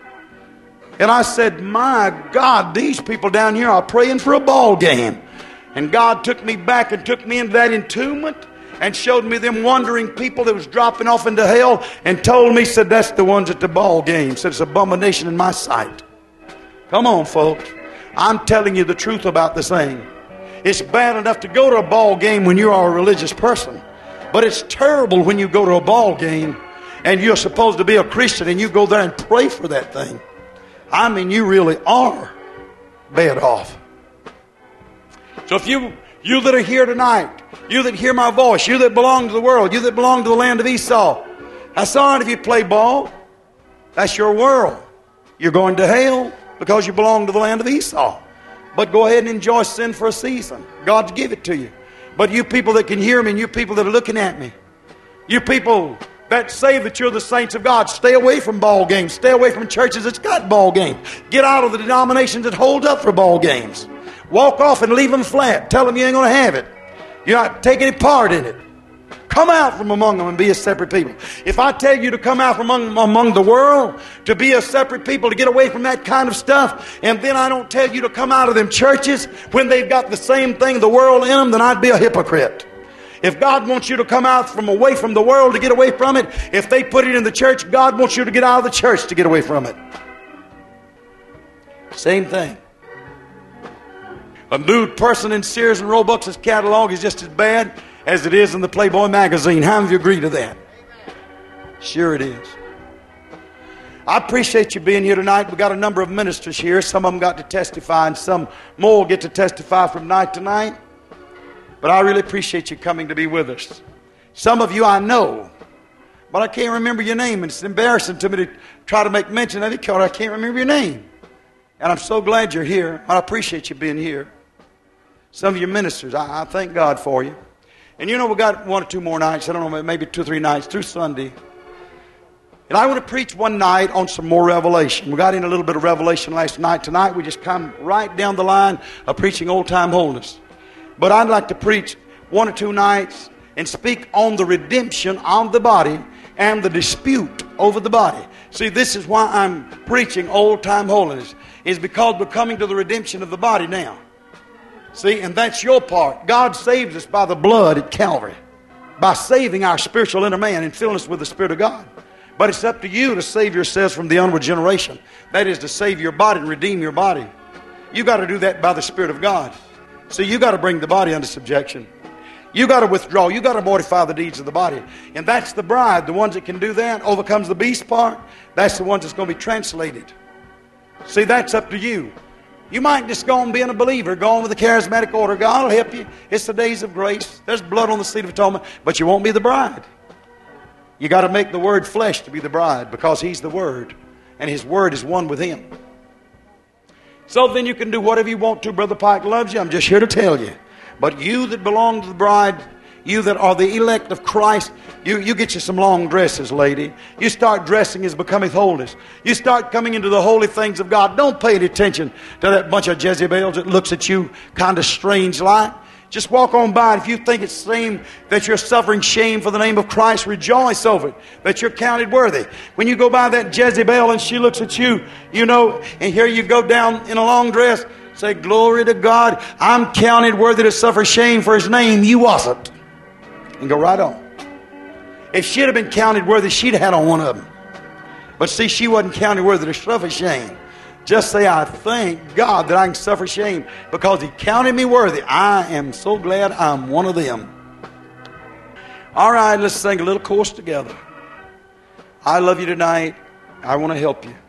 And I said, my God, these people down here are praying for a ball game. And God took me back and took me into that entombment and showed me them wandering people that was dropping off into hell and told me, said, that's the ones at the ball game. Said, it's an abomination in my sight. Come on, folks. I'm telling you the truth about this thing. It's bad enough to go to a ball game when you are a religious person. But it's terrible when you go to a ball game and you're supposed to be a Christian and you go there and pray for that thing. I mean, you really are bad off. So if you that are here tonight, you that hear my voice, you that belong to the world, you that belong to the land of Esau, that's all right if you play ball. That's your world. You're going to hell because you belong to the land of Esau. But go ahead and enjoy sin for a season. God's give it to you. But you people that can hear me and you people that are looking at me, you people that say that you're the saints of God, stay away from ball games. Stay away from churches that's got ball games. Get out of the denominations that hold up for ball games. Walk off and leave them flat. Tell them you ain't going to have it. You're not taking any part in it. Come out from among them and be a separate people. If I tell you to come out from among the world, to be a separate people, to get away from that kind of stuff, and then I don't tell you to come out of them churches when they've got the same thing, the world in them, then I'd be a hypocrite. If God wants you to come out from away from the world to get away from it, if they put it in the church, God wants you to get out of the church to get away from it. Same thing. A nude person in Sears and Roebuck's catalog is just as bad as it is in the Playboy magazine. How many of you agree to that? Sure it is. I appreciate you being here tonight. We got a number of ministers here. Some of them got to testify and some more get to testify from night to night. But I really appreciate you coming to be with us. Some of you I know, but I can't remember your name. And it's embarrassing to me to try to make mention of it because I can't remember your name. And I'm so glad you're here. I appreciate you being here. Some of you ministers, I thank God for you. And you know, we got one or two more nights, I don't know, maybe 2 or 3 nights through Sunday. And I want to preach one night on some more revelation. We got in a little bit of revelation last night. Tonight we just come right down the line of preaching old-time holiness. But I'd like to preach 1 or 2 nights and speak on the redemption of the body and the dispute over the body. See, this is why I'm preaching old-time holiness, is because we're coming to the redemption of the body now. See, and that's your part. God saves us by the blood at Calvary, by saving our spiritual inner man and filling us with the Spirit of God. But it's up to you to save yourselves from the onward generation. That is to save your body and redeem your body. You got to do that by the Spirit of God. So you got to bring the body under subjection. You got to withdraw. You got to mortify the deeds of the body. And that's the bride. The ones that can do that, overcomes the beast part, that's the ones that's going to be translated. See, that's up to you. You might just go on being a believer, go on with the charismatic order. God will help you. It's the days of grace. There's blood on the seat of atonement, but you won't be the bride. You got to make the Word flesh to be the bride, because He's the Word, and His Word is one with Him. So then you can do whatever you want to. Brother Pike loves you. I'm just here to tell you. But you that belong to the bride, you that are the elect of Christ, you get you some long dresses, lady. You start dressing as becometh holiness. You start coming into the holy things of God. Don't pay any attention to that bunch of Jezebels that looks at you kind of strange like. Just walk on by. If you think it's shame that you're suffering shame for the name of Christ, rejoice over it, that you're counted worthy. When you go by that Jezebel and she looks at you, you know, and here you go down in a long dress, say, glory to God, I'm counted worthy to suffer shame for His name. You wasn't. And go right on. If she'd have been counted worthy, she'd have had on one of them. But see, she wasn't counted worthy to suffer shame. Just say, I thank God that I can suffer shame because He counted me worthy. I am so glad I'm one of them. All right, let's sing a little chorus together. I love you tonight. I want to help you.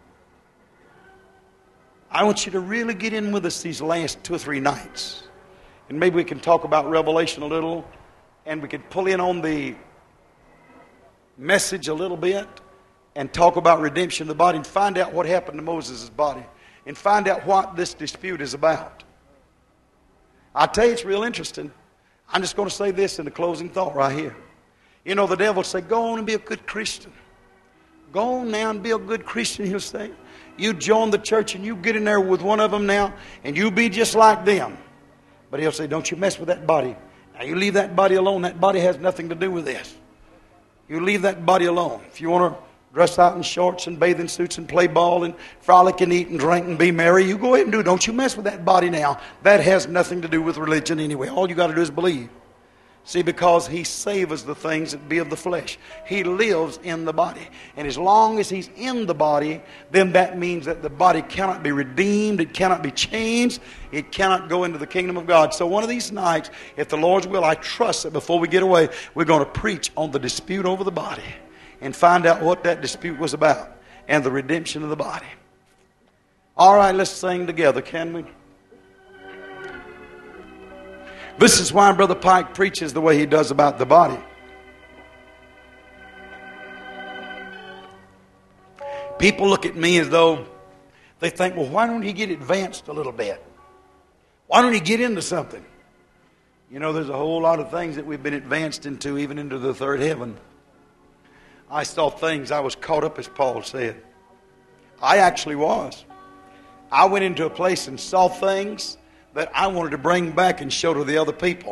I want you to really get in with us these last 2 or 3 nights. And maybe we can talk about Revelation a little. And we could pull in on the message a little bit. And talk about redemption of the body. And find out what happened to Moses' body. And find out what this dispute is about. I tell you, it's real interesting. I'm just going to say this in the closing thought right here. You know, the devil will say, go on and be a good Christian. Go on now and be a good Christian, he'll say. You join the church and you get in there with one of them now, and you be just like them. But he'll say, don't you mess with that body. Now you leave that body alone. That body has nothing to do with this. You leave that body alone. If you want to dress out in shorts and bathing suits and play ball and frolic and eat and drink and be merry, you go ahead and do it. Don't you mess with that body now. That has nothing to do with religion anyway. All you got to do is believe. See, because He savors the things that be of the flesh. He lives in the body. And as long as He's in the body, then that means that the body cannot be redeemed. It cannot be changed. It cannot go into the kingdom of God. So one of these nights, if the Lord's will, I trust that before we get away, we're going to preach on the dispute over the body and find out what that dispute was about and the redemption of the body. All right, let's sing together, can we? This is why Brother Pike preaches the way he does about the body. People look at me as though they think, well, why don't he get advanced a little bit? Why don't he get into something? You know, there's a whole lot of things that we've been advanced into, even into the third heaven. I saw things. I was caught up, as Paul said. I actually was. I went into a place and saw things that I wanted to bring back and show to the other people.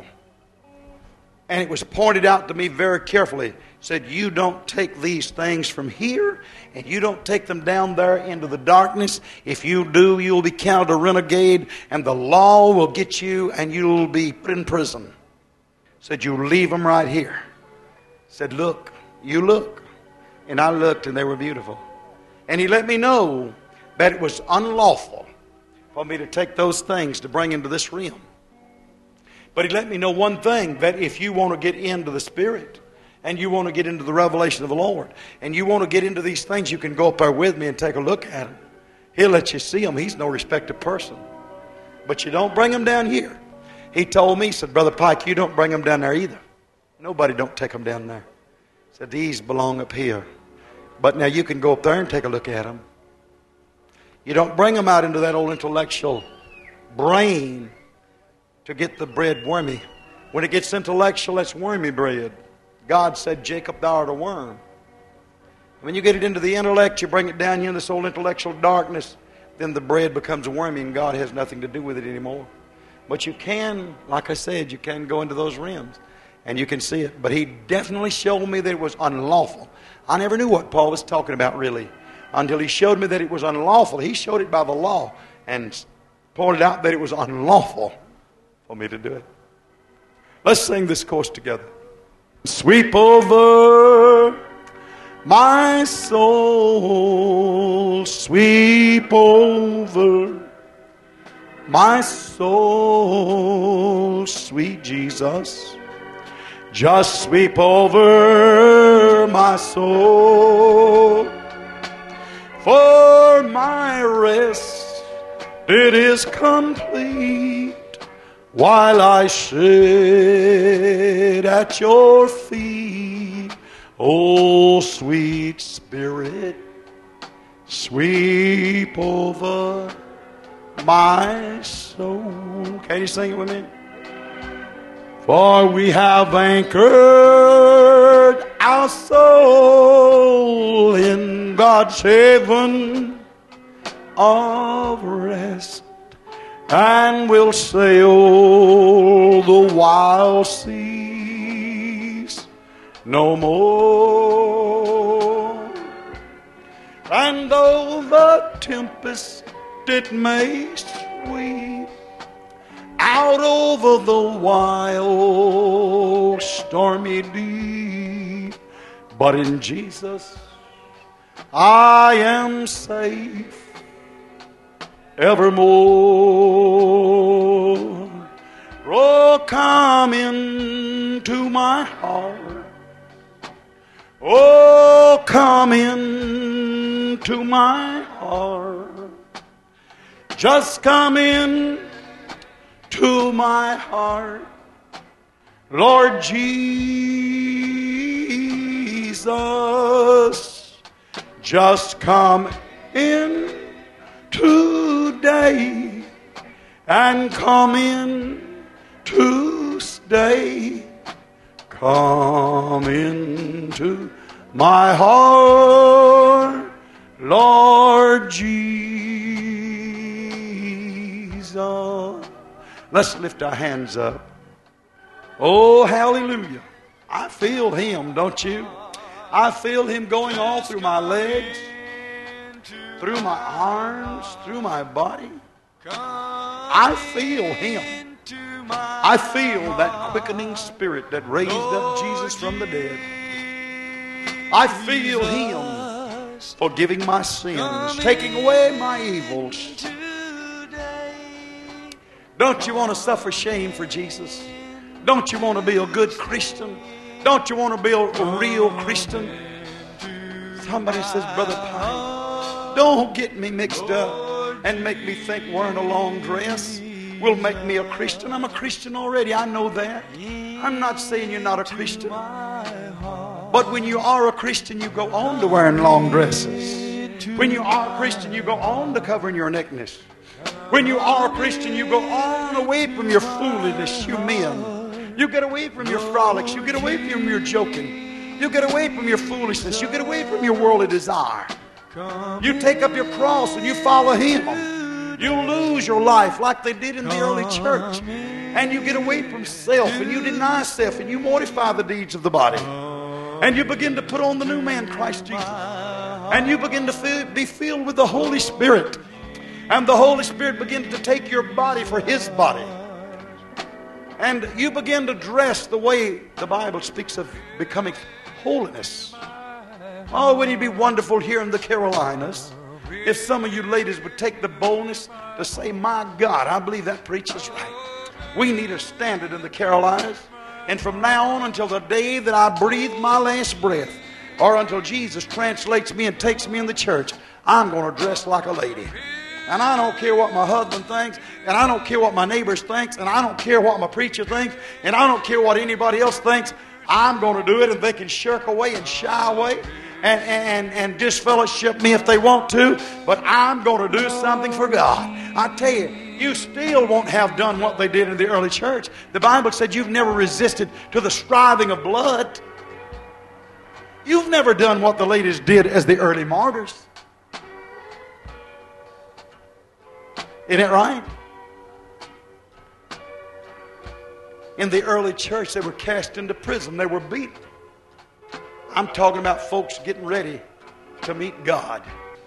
And it was pointed out to me very carefully. Said, you don't take these things from here, and you don't take them down there into the darkness. If you do, you'll be counted a renegade, and the law will get you, and you'll be put in prison. Said, you leave them right here. Said, look, you look. And I looked, and they were beautiful. And he let me know that it was unlawful for me to take those things to bring into this realm. But he let me know one thing, that if you want to get into the Spirit, and you want to get into the revelation of the Lord, and you want to get into these things, you can go up there with me and take a look at them. He'll let you see them. He's no respecter person. But you don't bring them down here. He told me, he said, Brother Pike, you don't bring them down there either. Nobody don't take them down there. He said, these belong up here. But now you can go up there and take a look at them. You don't bring them out into that old intellectual brain to get the bread wormy. When it gets intellectual, that's wormy bread. God said, Jacob, thou art a worm. When you get it into the intellect, you bring it down here in this old intellectual darkness, then the bread becomes wormy and God has nothing to do with it anymore. But you can, like I said, you can go into those realms and you can see it. But he definitely showed me that it was unlawful. I never knew what Paul was talking about really until he showed me that it was unlawful. He showed it by the law and pointed out that it was unlawful for me to do it. Let's sing this chorus together. Sweep over my soul, sweep over my soul, sweet Jesus. Just sweep over my soul. For my rest, it is complete while I sit at your feet. Oh, sweet Spirit, sweep over my soul. Can you sing it with me? For we have anchored our soul in God's haven of rest, and will sail the wild seas no more. And though the tempest it may sweep out over the wild stormy deep, but in Jesus I am safe evermore. Oh, come into my heart. Oh, come into my heart. Just come in to my heart, Lord Jesus. Just come in today and come in to stay. Come into my heart, Lord Jesus. Let's lift our hands up. Oh, hallelujah. I feel Him, don't you? I feel Him going all through my legs, through my arms, through my body. I feel Him. I feel that quickening Spirit that raised up Jesus from the dead. I feel Him forgiving my sins, taking away my evils. Don't you want to suffer shame for Jesus? Don't you want to be a good Christian? Don't you want to be a real Christian? Somebody says, Brother Pine, don't get me mixed up and make me think wearing a long dress will make me a Christian. I'm a Christian already. I know that. I'm not saying you're not a Christian. But when you are a Christian, you go on to wearing long dresses. When you are a Christian, you go on to covering your nakedness. When you are a Christian, you go on away from your foolishness, you men. You get away from your frolics. You get away from your joking. You get away from your foolishness. You get away from your worldly desire. You take up your cross and you follow Him. You lose your life like they did in the early church. And you get away from self and you deny self and you mortify the deeds of the body. And you begin to put on the new man, Christ Jesus. And you begin to be filled with the Holy Spirit. And the Holy Spirit begins to take your body for His body. And you begin to dress the way the Bible speaks of becoming holiness. Oh, wouldn't it be wonderful here in the Carolinas if some of you ladies would take the boldness to say, my God, I believe that preacher's right. We need a standard in the Carolinas. And from now on until the day that I breathe my last breath, or until Jesus translates me and takes me in the church, I'm going to dress like a lady. And I don't care what my husband thinks, and I don't care what my neighbors thinks, and I don't care what my preacher thinks, and I don't care what anybody else thinks. I'm going to do it, and they can shirk away and shy away and disfellowship me if they want to, but I'm going to do something for God. I tell you, you still won't have done what they did in the early church. The Bible said you've never resisted to the striving of blood. You've never done what the ladies did as the early martyrs. Isn't it right? In the early church, they were cast into prison. They were beaten. I'm talking about folks getting ready to meet God.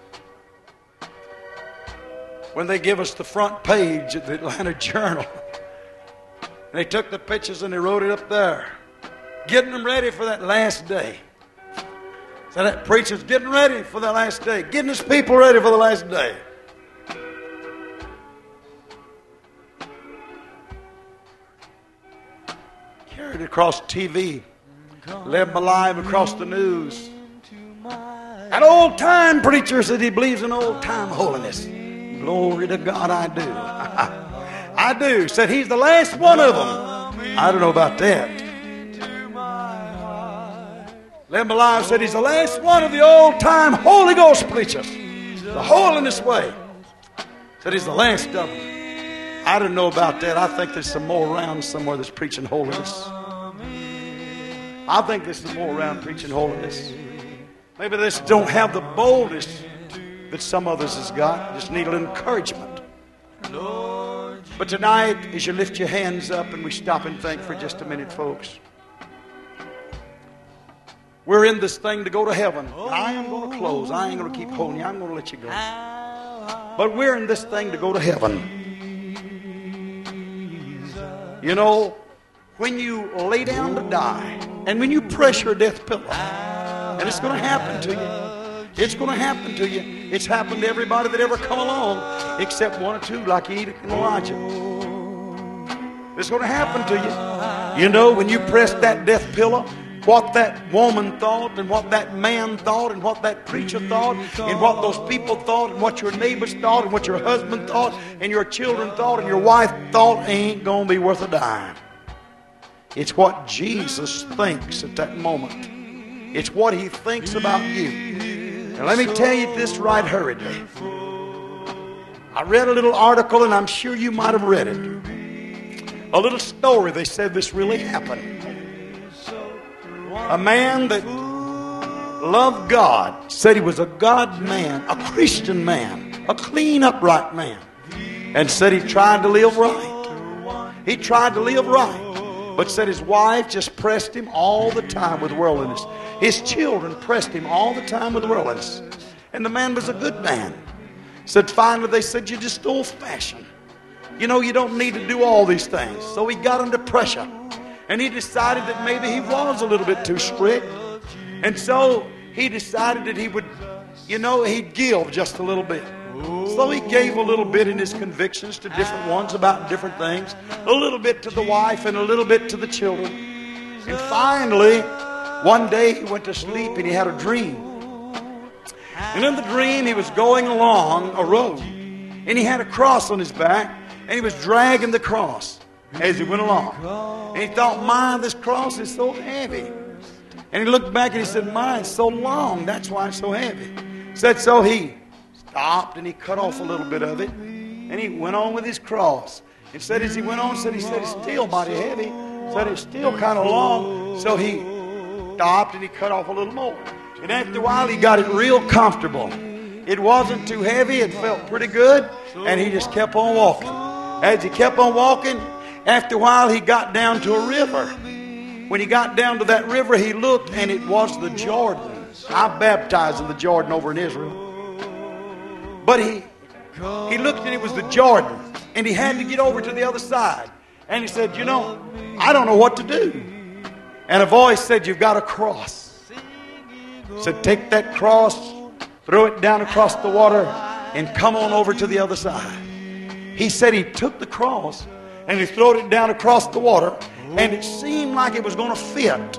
When they give us the front page of the Atlanta Journal, they took the pictures and they wrote it up there, getting them ready for that last day. So that preacher's getting ready for the last day, getting his people ready for the last day. carried across TV, led my life across the news. An old-time preacher said he believes in old-time holiness. Glory to God, I do. I do. Said he's the last one of them. I don't know about that. Led my life said he's the last one of the old-time Holy Ghost preachers. The holiness way. Said he's the last of them. I don't know about that. I think there's some more around somewhere that's preaching holiness. I think there's some more around preaching holiness. Maybe they just don't have the boldness that some others has got. Just need a little encouragement. But tonight, as you lift your hands up and we stop and think for just a minute, folks. We're in this thing to go to heaven. I am going to close. I ain't going to keep holding you. I'm going to let you go. But we're in this thing to go to heaven. You know, when you lay down to die, and when you press your death pillow, and it's going to happen to you. It's going to happen to you. It's happened to everybody that ever come along, except one or two, like Enoch and Elijah. It's going to happen to you. You know, when you press that death pillow, what that woman thought, and what that man thought, and what that preacher thought, and what those people thought, and what your neighbors thought, and what your husband thought, and your children thought, and your wife thought, ain't going to be worth a dime. It's what Jesus thinks at that moment. It's what He thinks about you. Now let me tell you this right hurriedly. I read a little article, and I'm sure you might have read it. A little story. They said this really happened. A man that loved God, said he was a God man, a Christian man, a clean, upright man, and said he tried to live right. He tried to live right, but said his wife just pressed him all the time with worldliness. His children pressed him all the time with worldliness. And the man was a good man. Said finally, they said, you're just old-fashioned. You know, you don't need to do all these things. So he got under pressure. And he decided that maybe he was a little bit too strict. And so he decided that he would, you know, he'd give just a little bit. So he gave a little bit in his convictions to different ones about different things. A little bit to the wife and a little bit to the children. And finally, one day he went to sleep and he had a dream. And in the dream he was going along a road. And he had a cross on his back. And he was dragging the cross as he went along. And he thought, my, this cross is so heavy. And he looked back and he said, my, it's so long. That's why it's so heavy. Said so he stopped and he cut off a little bit of it. And he went on with his cross. And said as he went on, he said it's still mighty heavy. Said it's still kind of long. So he stopped and he cut off a little more. And after a while he got it real comfortable. It wasn't too heavy. It felt pretty good. And he just kept on walking. As he kept on walking, after a while he got down to a river. When he got down to that river, he looked and it was the Jordan. I baptized in the Jordan over in Israel. But he looked and it was the Jordan. And he had to get over to the other side. And he said, you know, I don't know what to do. And a voice said, you've got a cross. Said, take that cross, throw it down across the water, and come on over to the other side. He said he took the cross and he threw it down across the water, and it seemed like it was going to fit.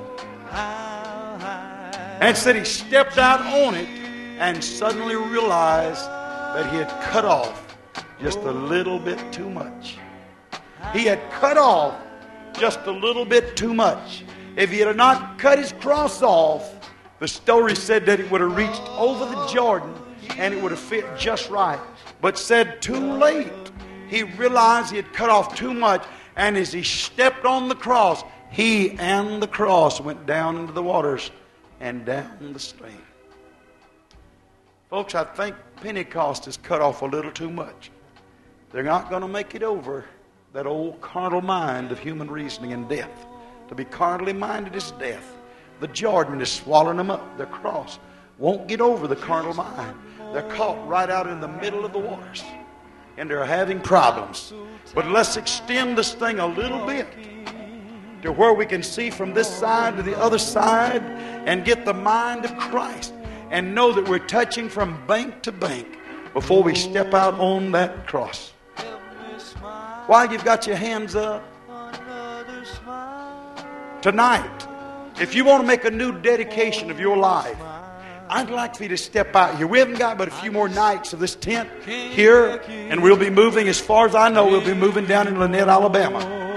And said he stepped out on it and suddenly realized that he had cut off just a little bit too much. He had cut off just a little bit too much. If he had not cut his cross off, the story said that it would have reached over the Jordan and it would have fit just right. But said too late. He realized he had cut off too much, and as he stepped on the cross, he and the cross went down into the waters and down the stream. Folks, I think Pentecost has cut off a little too much. They're not going to make it over that old carnal mind of human reasoning and death. To be carnally minded is death. The Jordan is swallowing them up. Their cross won't get over the carnal mind. They're caught right out in the middle of the waters. And they're having problems. But let's extend this thing a little bit to where we can see from this side to the other side and get the mind of Christ and know that we're touching from bank to bank before we step out on that cross. While you've got your hands up, Tonight, if you want to make a new dedication of your life, I'd like for you to step out here. We haven't got but a few more nights of this tent here, and we'll be moving, as far as I know, we'll be moving down in Lynette, Alabama.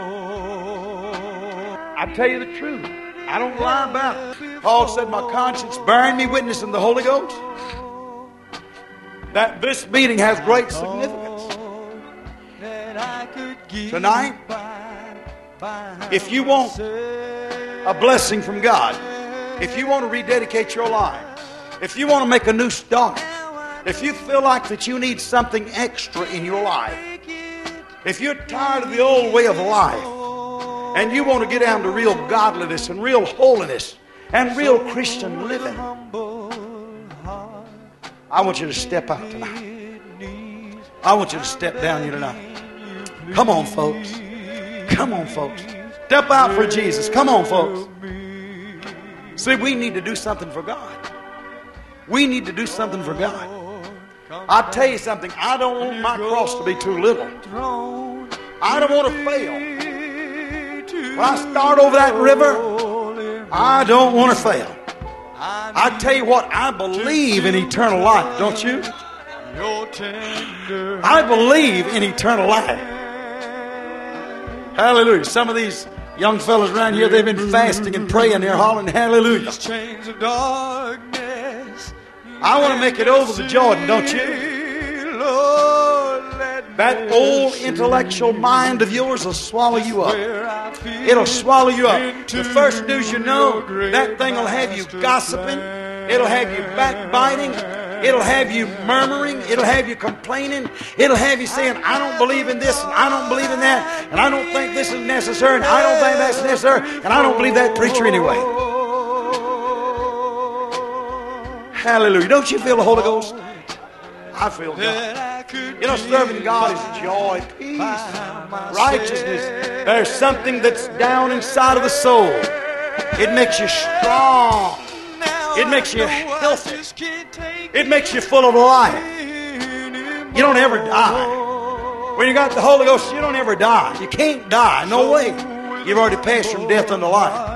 I tell you the truth. I don't lie about it. Paul said, my conscience bearing me witness in the Holy Ghost that this meeting has great significance. Tonight, if you want a blessing from God, if you want to rededicate your life, if you want to make a new start, if you feel like that you need something extra in your life, if you're tired of the old way of life and you want to get down to real godliness and real holiness and real Christian living, I want you to step out tonight. I want you to step down here tonight. Come on, folks. Come on, folks. Step out for Jesus. Come on, folks. See, we need to do something for God. We need to do something for God. I'll tell you something. I don't want my cross to be too little. I don't want to fail. When I start over that river, I don't want to fail. I tell you what, I believe in eternal life, don't you? I believe in eternal life. Hallelujah. Some of these young fellas around here, they've been fasting and praying. They're hollering hallelujah. I want to make it over the Jordan, don't you? That old intellectual mind of yours will swallow you up. It'll swallow you up. The first news you know, that thing will have you gossiping. It'll have you backbiting. It'll have you murmuring. It'll have you complaining. It'll have you saying, I don't believe in this and I don't believe in that, and I don't think this is necessary and I don't think that's necessary, and I don't believe that preacher anyway. Hallelujah. Don't you feel the Holy Ghost? I feel God. You know, serving God is joy, peace, righteousness. There's something that's down inside of the soul. It makes you strong. It makes you healthy. It makes you full of life. You don't ever die. When you got the Holy Ghost, you don't ever die. You can't die. No way. You've already passed from death unto life.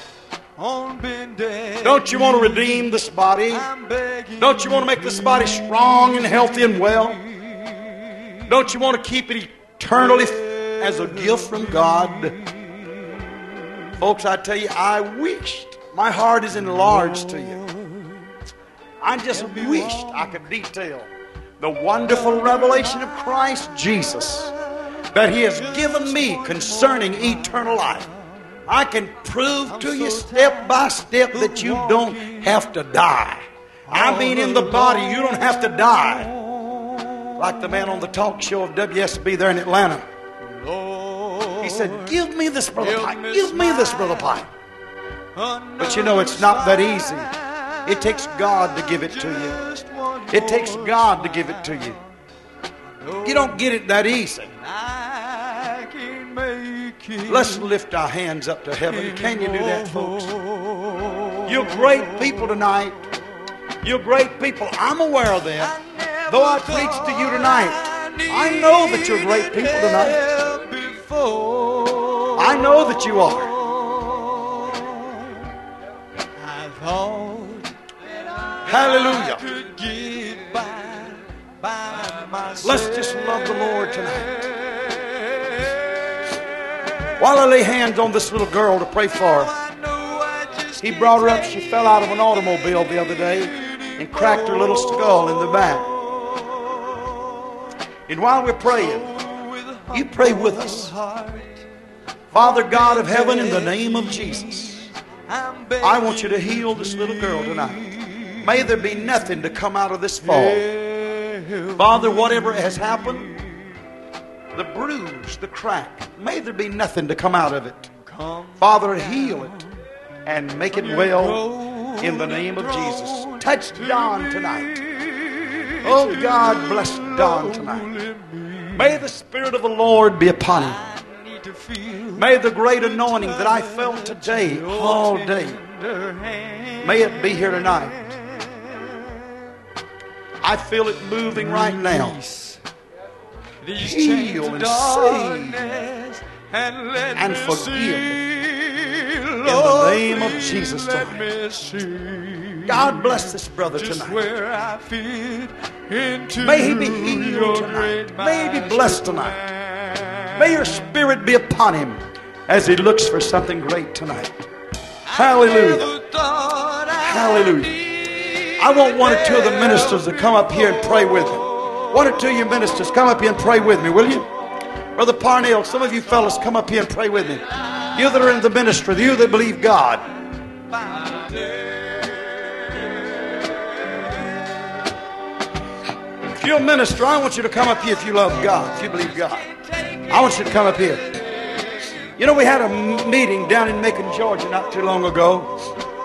Don't you want to redeem this body? Don't you want to make this body strong and healthy and well? Don't you want to keep it eternally as a gift from God? Folks, I tell you, I wished, my heart is enlarged to you. I just wished I could detail the wonderful revelation of Christ Jesus that He has given me concerning eternal life. I can prove to you step by step that you don't have to die. I mean, in the body, you don't have to die. Like the man on the talk show of WSB there in Atlanta. He said, give me this, Brother Pike. Give me this, Brother Pike. But you know, it's not that easy. It takes God to give it to you. It takes God to give it to you. You don't get it that easy. Let's lift our hands up to heaven. Can you do that, folks? You're great people tonight. You're great people. I'm aware of that. Though I preach to you tonight, I know that you're great people tonight. I know that you are. Hallelujah. Let's just love the Lord tonight. While I lay hands on this little girl to pray for her, he brought her up. She fell out of an automobile the other day and cracked her little skull in the back. And while we're praying, you pray with us. Father God of heaven, in the name of Jesus, I want you to heal this little girl tonight. May there be nothing to come out of this fall. Father, whatever has happened, the bruise, the crack, may there be nothing to come out of it. Father, heal it and make it well in the name of Jesus. Touch Don tonight. Oh, God bless Don tonight. May the Spirit of the Lord be upon him. May the great anointing that I felt today, all day, may it be here tonight. I feel it moving right now. Heal and save and forgive. the name of Jesus tonight. God bless this brother tonight. May he be healed tonight. May he be blessed tonight. May your spirit be upon him as he looks for something great tonight. Hallelujah. Hallelujah. I want one or two of the ministers to come up here and pray with me. One or two of you ministers, come up here and pray with me, will you? Brother Parnell, some of you fellas, come up here and pray with me. You that are in the ministry, you that believe God. If you're a minister, I want you to come up here if you love God, if you believe God. I want you to come up here. You know, we had a meeting down in Macon, Georgia not too long ago.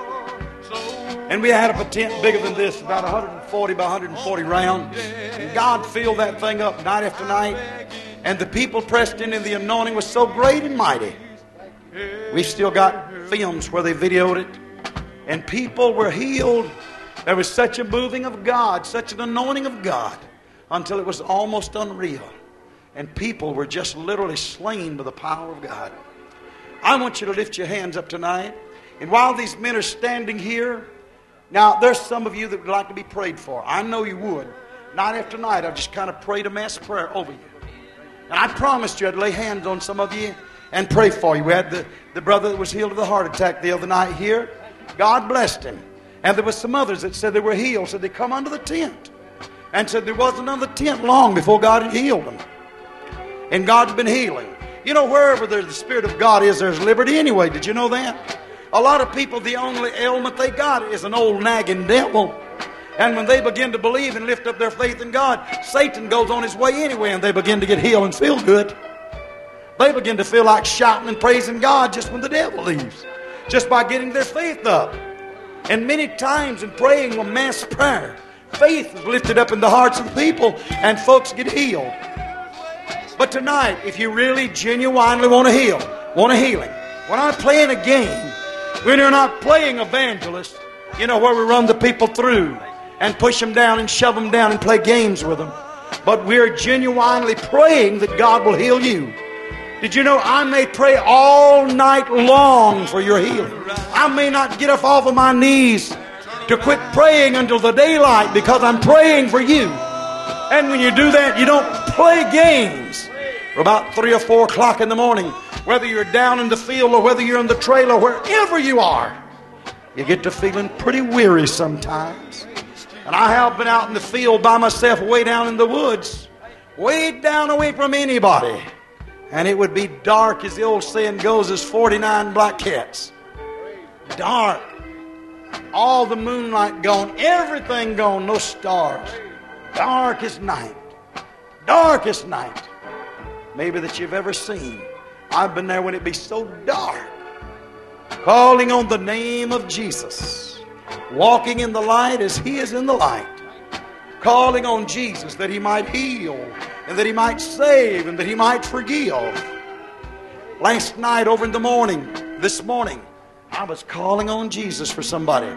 And we had a tent bigger than this, about 140 by 140 round. And God filled that thing up night after night. And the people pressed in, and the anointing was so great and mighty. We've still got films where they videoed it. And people were healed. There was such a moving of God, such an anointing of God, until it was almost unreal. And people were just literally slain by the power of God. I want you to lift your hands up tonight. And while these men are standing here, now there's some of you that would like to be prayed for. I know you would. Night after night, I've just kind of prayed a mass prayer over you. And I promised you I'd lay hands on some of you and pray for you. We had the brother that was healed of the heart attack the other night here. God blessed him. And there was some others that said they were healed. Said they come under the tent. And said there wasn't another tent long before God had healed them. And God's been healing. You know, wherever there's the Spirit of God is, there's liberty anyway. Did you know that? A lot of people, the only ailment they got is an old nagging devil. And when they begin to believe and lift up their faith in God, Satan goes on his way anyway, and they begin to get healed and feel good. They begin to feel like shouting and praising God just when the devil leaves, just by getting their faith up. And many times in praying a mass prayer, faith is lifted up in the hearts of the people, and folks get healed. But tonight, if you really genuinely want a healing, we're not playing a game. We're not playing evangelist, you know, where we run the people through and push them down and shove them down and play games with them. But we're genuinely praying that God will heal you. Did you know I may pray all night long for your healing? I may not get up off of my knees to quit praying until the daylight because I'm praying for you. And when you do that, you don't play games. For about 3 or 4 o'clock in the morning, whether you're down in the field or whether you're in the trailer, wherever you are, you get to feeling pretty weary sometimes. And I have been out in the field by myself, way down in the woods, way down away from anybody. And it would be dark, as the old saying goes, as 49 black cats. Dark. All the moonlight gone, everything gone, no stars. Dark as night. Darkest night maybe that you've ever seen. I've been there when it be so dark, calling on the name of Jesus, walking in the light as He is in the light, calling on Jesus that He might heal and that He might save and that He might forgive. Last night over in the morning, this morning, I was calling on Jesus for somebody.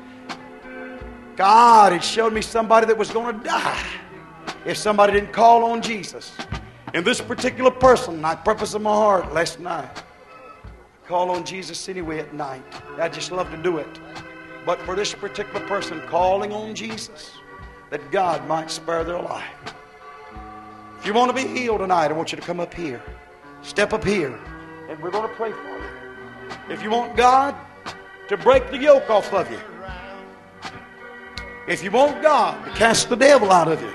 God had showed me somebody that was going to die if somebody didn't call on Jesus. And this particular person, I purposed in my heart last night, call on Jesus anyway at night. I just love to do it. But for this particular person, calling on Jesus, that God might spare their life. If you want to be healed tonight, I want you to come up here. Step up here, and we're going to pray for you. If you want God to break the yoke off of you, if you want God to cast the devil out of you,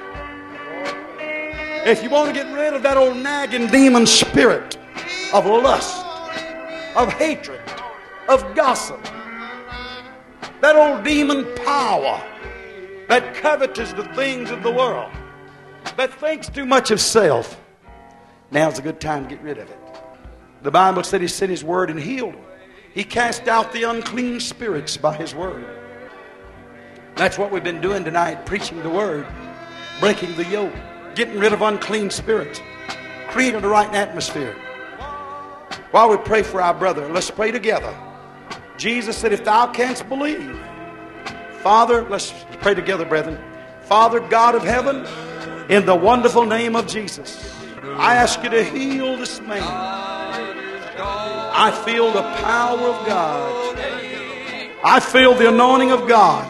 if you want to get rid of that old nagging demon spirit of lust, of hatred, of gossip, that old demon power that covets the things of the world, that thinks too much of self, now's a good time to get rid of it. The Bible said He sent His word and healed them. He cast out the unclean spirits by His word. That's what we've been doing tonight, preaching the word, breaking the yoke, getting rid of unclean spirits, creating the right atmosphere. While we pray for our brother, let's pray together. Jesus said, if thou canst believe, Father, let's pray together, brethren. Father, God of heaven, in the wonderful name of Jesus, I ask you to heal this man. I feel the power of God. I feel the anointing of God.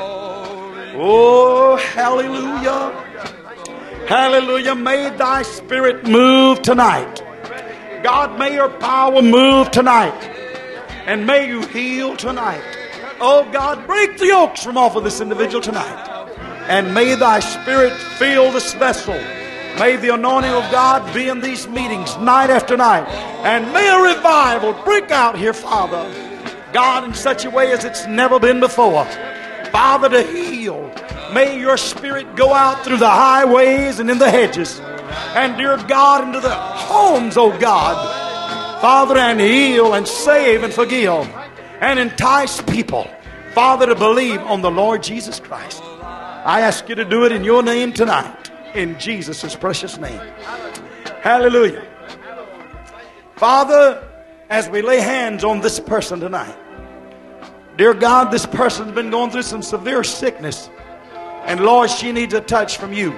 Oh, hallelujah. Hallelujah. May thy spirit move tonight. God, may your power move tonight. And may you heal tonight. Oh, God, break the yokes from off of this individual tonight. And may thy spirit fill this vessel. May the anointing of God be in these meetings night after night. And may a revival break out here, Father. God, in such a way as it's never been before. Father, to heal. May your spirit go out through the highways and in the hedges. And dear God, into the homes, oh God. Father, and heal and save and forgive. And entice people, Father, to believe on the Lord Jesus Christ. I ask you to do it in your name tonight. In Jesus' precious name. Hallelujah. Father, as we lay hands on this person tonight, dear God, this person's been going through some severe sickness. And Lord, she needs a touch from you.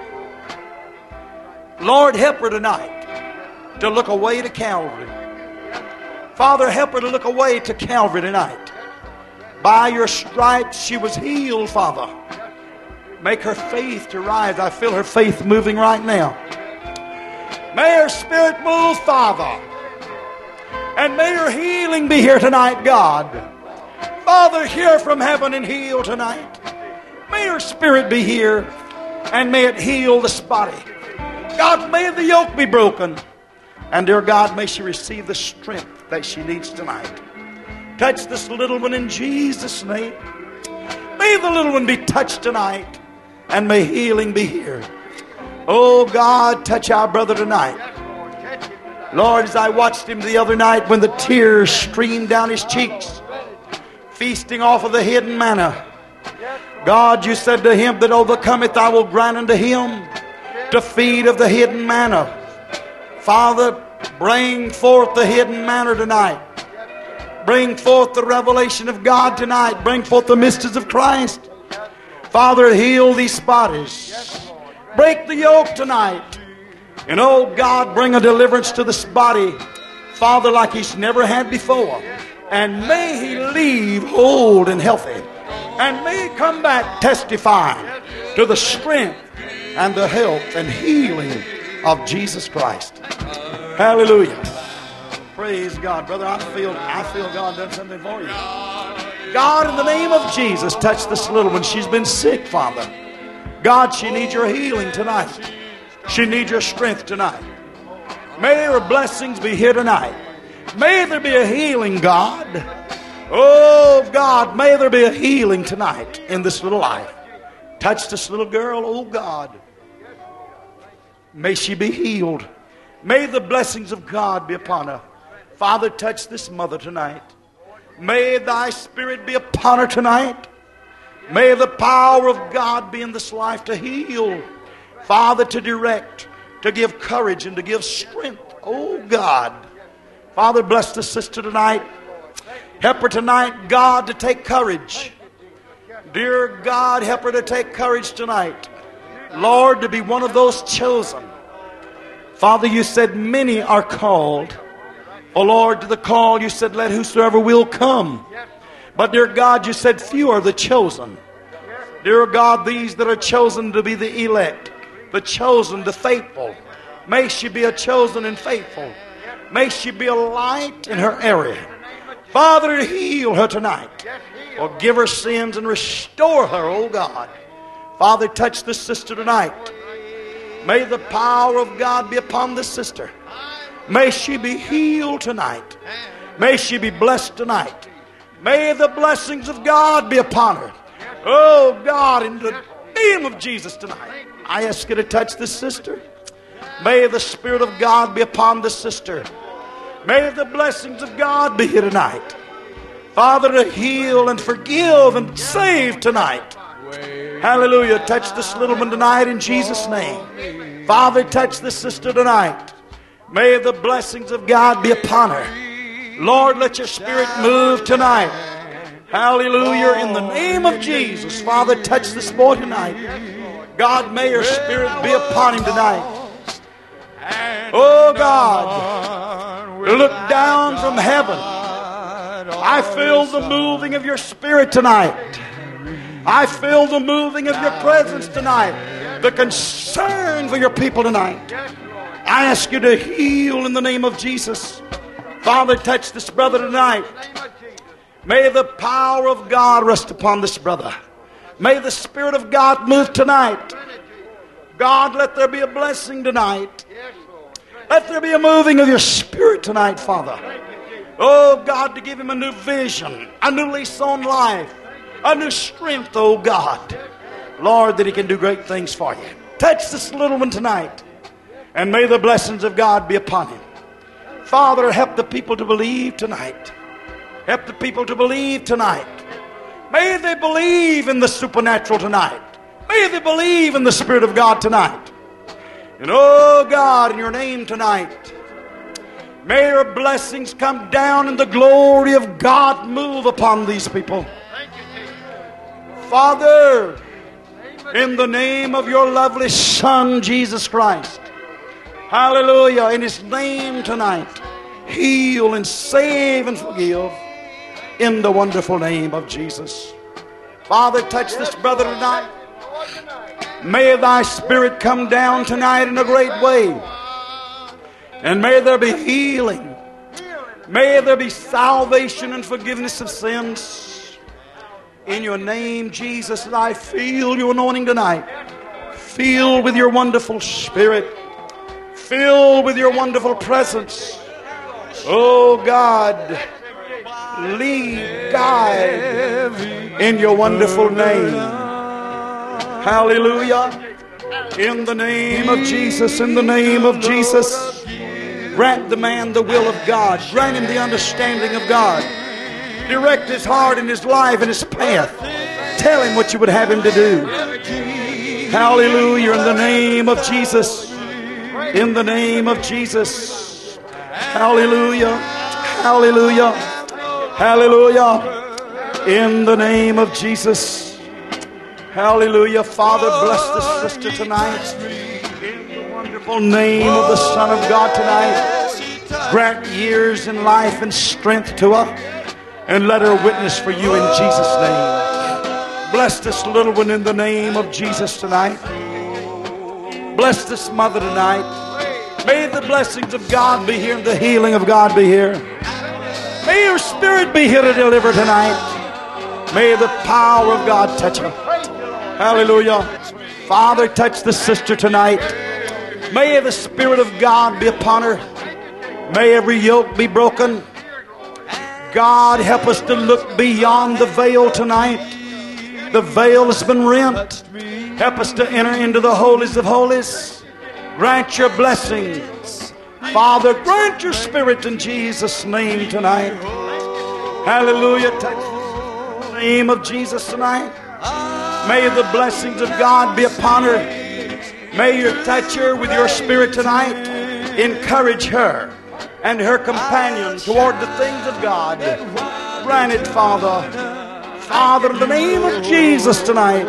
Lord, help her tonight to look away to Calvary. Father, help her to look away to Calvary tonight. By your stripes she was healed, Father. Make her faith to rise. I feel her faith moving right now. May her spirit move, Father. And may her healing be here tonight, God. Father, hear from heaven and heal tonight. May her spirit be here. And may it heal this body. God, may the yoke be broken. And dear God, may she receive the strength that she needs tonight. Touch this little one in Jesus' name. May the little one be touched tonight. And may healing be here. Oh God, touch our brother tonight. Lord, as I watched him the other night when the tears streamed down his cheeks, feasting off of the hidden manna. God, you said to him that overcometh, I will grant unto him to feed of the hidden manna. Father, bring forth the hidden manna tonight. Bring forth the revelation of God tonight. Bring forth the mysteries of Christ. Father, heal these bodies. Break the yoke tonight. And oh God, bring a deliverance to this body, Father, like he's never had before. And may he leave whole and healthy. And may he come back testifying to the strength and the health and healing of Jesus Christ. Hallelujah. Praise God. Brother, I feel God done something for you. God, in the name of Jesus, touch this little one. She's been sick, Father. God, she needs your healing tonight. She needs your strength tonight. May her blessings be here tonight. May there be a healing, God. Oh, God, may there be a healing tonight in this little life. Touch this little girl, oh, God. May she be healed. May the blessings of God be upon her. Father, touch this mother tonight. May thy spirit be upon her tonight. May the power of God be in this life to heal. Father, to direct, to give courage and to give strength. Oh God. Father, bless the sister tonight. Help her tonight, God, to take courage. Dear God, help her to take courage tonight. Lord, to be one of those chosen. Father, you said many are called. Oh Lord, to the call you said, let whosoever will come. But dear God, you said few are the chosen. Dear God, these that are chosen to be the elect, the chosen, the faithful. May she be a chosen and faithful. May she be a light in her area. Father, heal her tonight. Forgive her sins and restore her, oh God. Father, touch this sister tonight. May the power of God be upon this sister. May she be healed tonight. May she be blessed tonight. May the blessings of God be upon her. Oh God, in the name of Jesus tonight, I ask you to touch this sister. May the Spirit of God be upon this sister. May the blessings of God be here tonight. Father, to heal and forgive and save tonight. Hallelujah. Touch this little one tonight in Jesus' name. Father, touch this sister tonight. May the blessings of God be upon her. Lord, let your Spirit move tonight. Hallelujah. In the name of Jesus, Father, touch this boy tonight. God, may your Spirit be upon him tonight. Oh God, look down from heaven. I feel the moving of your Spirit tonight. I feel the moving of your presence tonight. The concern for your people tonight. I ask you to heal in the name of Jesus. Father, touch this brother tonight. May the power of God rest upon this brother. May the Spirit of God move tonight. God, let there be a blessing tonight. Let there be a moving of your Spirit tonight, Father. Oh, God, to give him a new vision, a new lease on life, a new strength, oh God. Lord, that he can do great things for you. Touch this little one tonight, and may the blessings of God be upon him. Father, help the people to believe tonight. Help the people to believe tonight. May they believe in the supernatural tonight. May they believe in the Spirit of God tonight. And oh God, in your name tonight, may your blessings come down and the glory of God move upon these people. Father, in the name of your lovely Son, Jesus Christ, hallelujah, in his name tonight, heal and save and forgive in the wonderful name of Jesus. Father, touch this brother tonight. May thy Spirit come down tonight in a great way. And may there be healing. May there be salvation and forgiveness of sins. In your name, Jesus, and I feel your anointing tonight. Filled with your wonderful Spirit. Filled with your wonderful presence. Oh God, lead, guide in your wonderful name. Hallelujah. In the name of Jesus, in the name of Jesus, grant the man the will of God. Grant him the understanding of God. Direct his heart and his life and his path. Tell him what you would have him to do. Hallelujah. In the name of Jesus. In the name of Jesus. Hallelujah. Hallelujah. Hallelujah. In the name of Jesus. Hallelujah. Father, bless this sister tonight. In the wonderful name of the Son of God tonight. Grant years in life and strength to her. And let her witness for you in Jesus' name. Bless this little one in the name of Jesus tonight. Bless this mother tonight. May the blessings of God be here and the healing of God be here. May your Spirit be here to deliver tonight. May the power of God touch her. Hallelujah. Father, touch the sister tonight. May the Spirit of God be upon her. May every yoke be broken. God, help us to look beyond the veil tonight. The veil has been rent. Help us to enter into the holies of holies. Grant your blessings. Father, grant your Spirit in Jesus' name tonight. Hallelujah. Touch the name of Jesus tonight. May the blessings of God be upon her. May you touch her with your Spirit tonight. Encourage her and her companion toward the things of God. Grant it, Father. Father, in the name of Jesus tonight.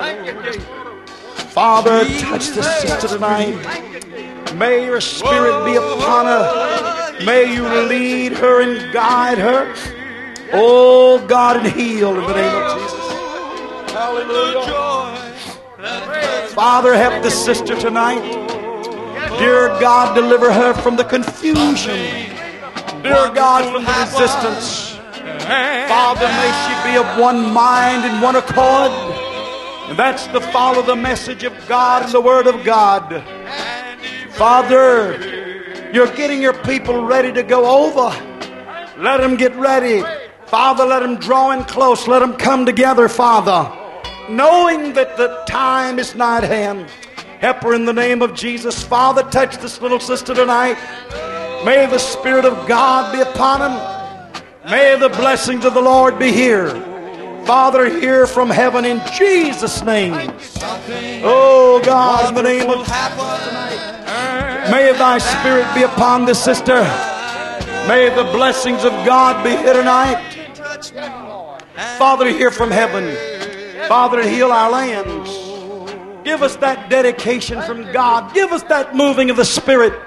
Father, touch this sister tonight. May your Spirit be upon her. May you lead her and guide her. Oh God, and heal in the name of Jesus. Hallelujah. Father, help the sister tonight. Dear God, deliver her from the confusion. Dear God, from the resistance. Father, may she be of one mind and one accord. And that's to follow the message of God and the Word of God. Father, you're getting your people ready to go over. Let them get ready. Father, let them draw in close. Let them come together, Father. Knowing that the time is nigh at hand. Help her in the name of Jesus. Father, touch this little sister tonight. May the Spirit of God be upon him. May the blessings of the Lord be here. Father, hear from heaven in Jesus' name. Oh God, in the name of may thy Spirit be upon this sister. May the blessings of God be here tonight. Father, hear from heaven. Father, heal our lands. Give us that dedication from God. Give us that moving of the Spirit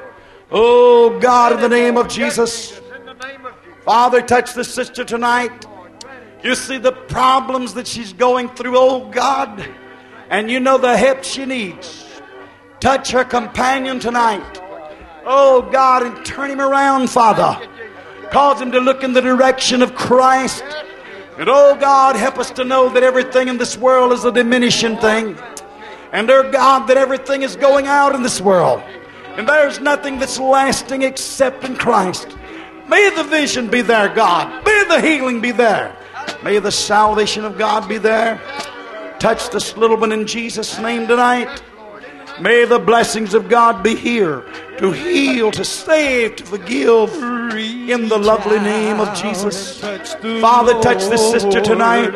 Oh, God, in the name of Jesus. Father, touch the sister tonight. You see the problems that she's going through, oh God, and you know the help she needs. Touch her companion tonight. Oh God, and turn him around, Father. Cause him to look in the direction of Christ. And oh God, help us to know that everything in this world is a diminishing thing. And dear God, that everything is going out in this world. And there's nothing that's lasting except in Christ. May the vision be there, God. May the healing be there. May the salvation of God be there. Touch this little one in Jesus' name tonight. May the blessings of God be here to heal, to save, to forgive in the lovely name of Jesus. Father, touch this sister tonight.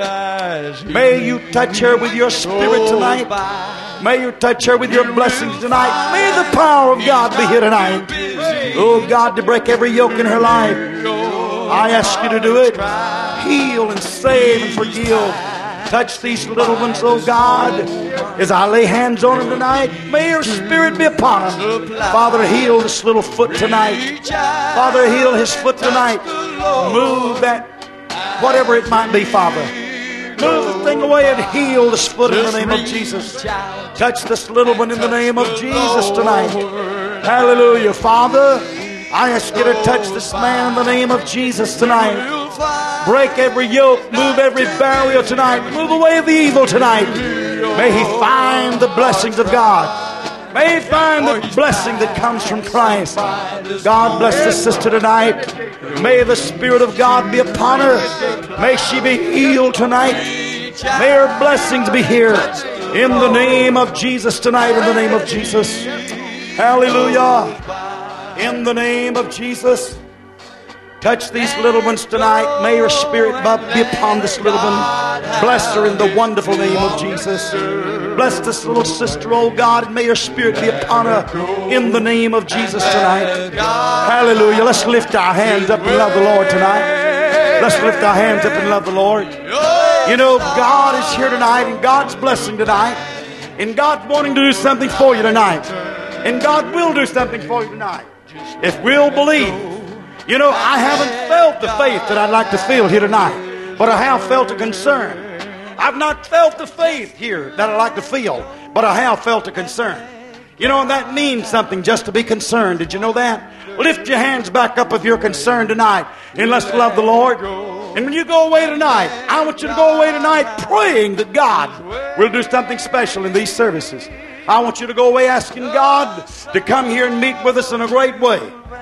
May you touch her with your spirit tonight. May you touch her with your blessings tonight. May the power of God be here tonight. Oh God, to break every yoke in her life. I ask you to do it. Heal and save and forgive. Touch these little ones, oh God, as I lay hands on them tonight. May your spirit be upon them. Father, heal this little foot tonight. Father, heal his foot tonight. Move that, whatever it might be, Father. Move the thing away and heal this foot in the name of Jesus. Touch this little one in the name of Jesus tonight. Hallelujah. Father, I ask you to touch this man in the name of Jesus tonight. Break every yoke, move every barrier tonight, move away the evil tonight. May he find the blessings of God. May he find the blessing that comes from Christ. God bless this sister tonight. May the Spirit of God be upon her. May she be healed tonight. May her blessings be here. In the name of Jesus tonight, in the name of Jesus. Hallelujah. In the name of Jesus. Touch these little ones tonight. May your spirit be upon this little one. Bless her in the wonderful name of Jesus. Bless this little sister, oh God, and may your spirit be upon her in the name of Jesus tonight. Hallelujah. Let's lift our hands up and love the Lord tonight. Let's lift our hands up and love the Lord. You know, God is here tonight, and God's blessing tonight, and God's wanting to do something for you tonight, and God will do something for you tonight if we'll believe. You know, I haven't felt the faith that I'd like to feel here tonight, but I have felt a concern. I've not felt the faith here that I'd like to feel, but I have felt a concern. You know, and that means something just to be concerned. Did you know that? Lift your hands back up if you're concerned tonight, and let's love the Lord. And when you go away tonight, I want you to go away tonight praying that God will do something special in these services. I want you to go away asking God to come here and meet with us in a great way.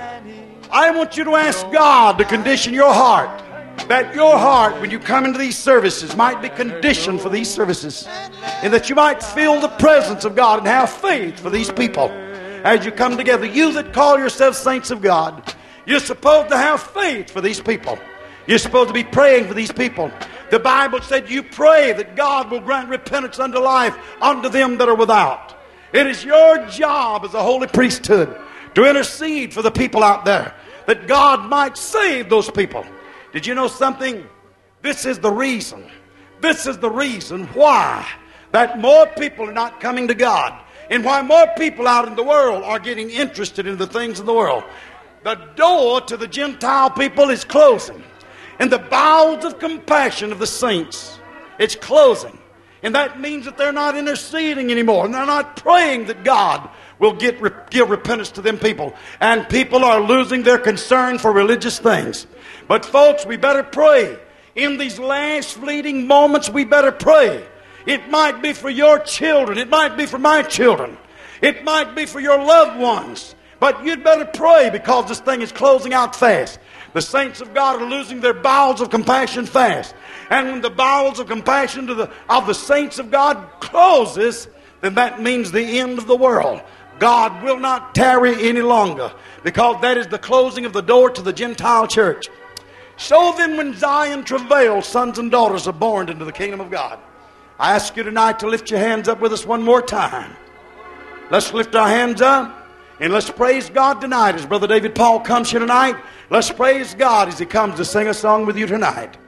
I want you to ask God to condition your heart, that your heart, when you come into these services, might be conditioned for these services, and that you might feel the presence of God and have faith for these people as you come together. You that call yourselves saints of God, you're supposed to have faith for these people. You're supposed to be praying for these people. The Bible said you pray that God will grant repentance unto life unto them that are without. It is your job as a holy priesthood to intercede for the people out there, that God might save those people. Did you know something? This is the reason. This is the reason why that more people are not coming to God, and why more people out in the world are getting interested in the things of the world. The door to the Gentile people is closing, and the bowels of compassion of the saints, it's closing. And that means that they're not interceding anymore, and they're not praying that God will give repentance to them people. And people are losing their concern for religious things. But folks, we better pray. In these last fleeting moments, we better pray. It might be for your children. It might be for my children. It might be for your loved ones. But you'd better pray, because this thing is closing out fast. The saints of God are losing their bowels of compassion fast. And when the bowels of compassion of the saints of God closes, then that means the end of the world. God will not tarry any longer, because that is the closing of the door to the Gentile church. So then, when Zion travails, sons and daughters are born into the kingdom of God. I ask you tonight to lift your hands up with us one more time. Let's lift our hands up and let's praise God tonight as Brother David Paul comes here tonight. Let's praise God as he comes to sing a song with you tonight.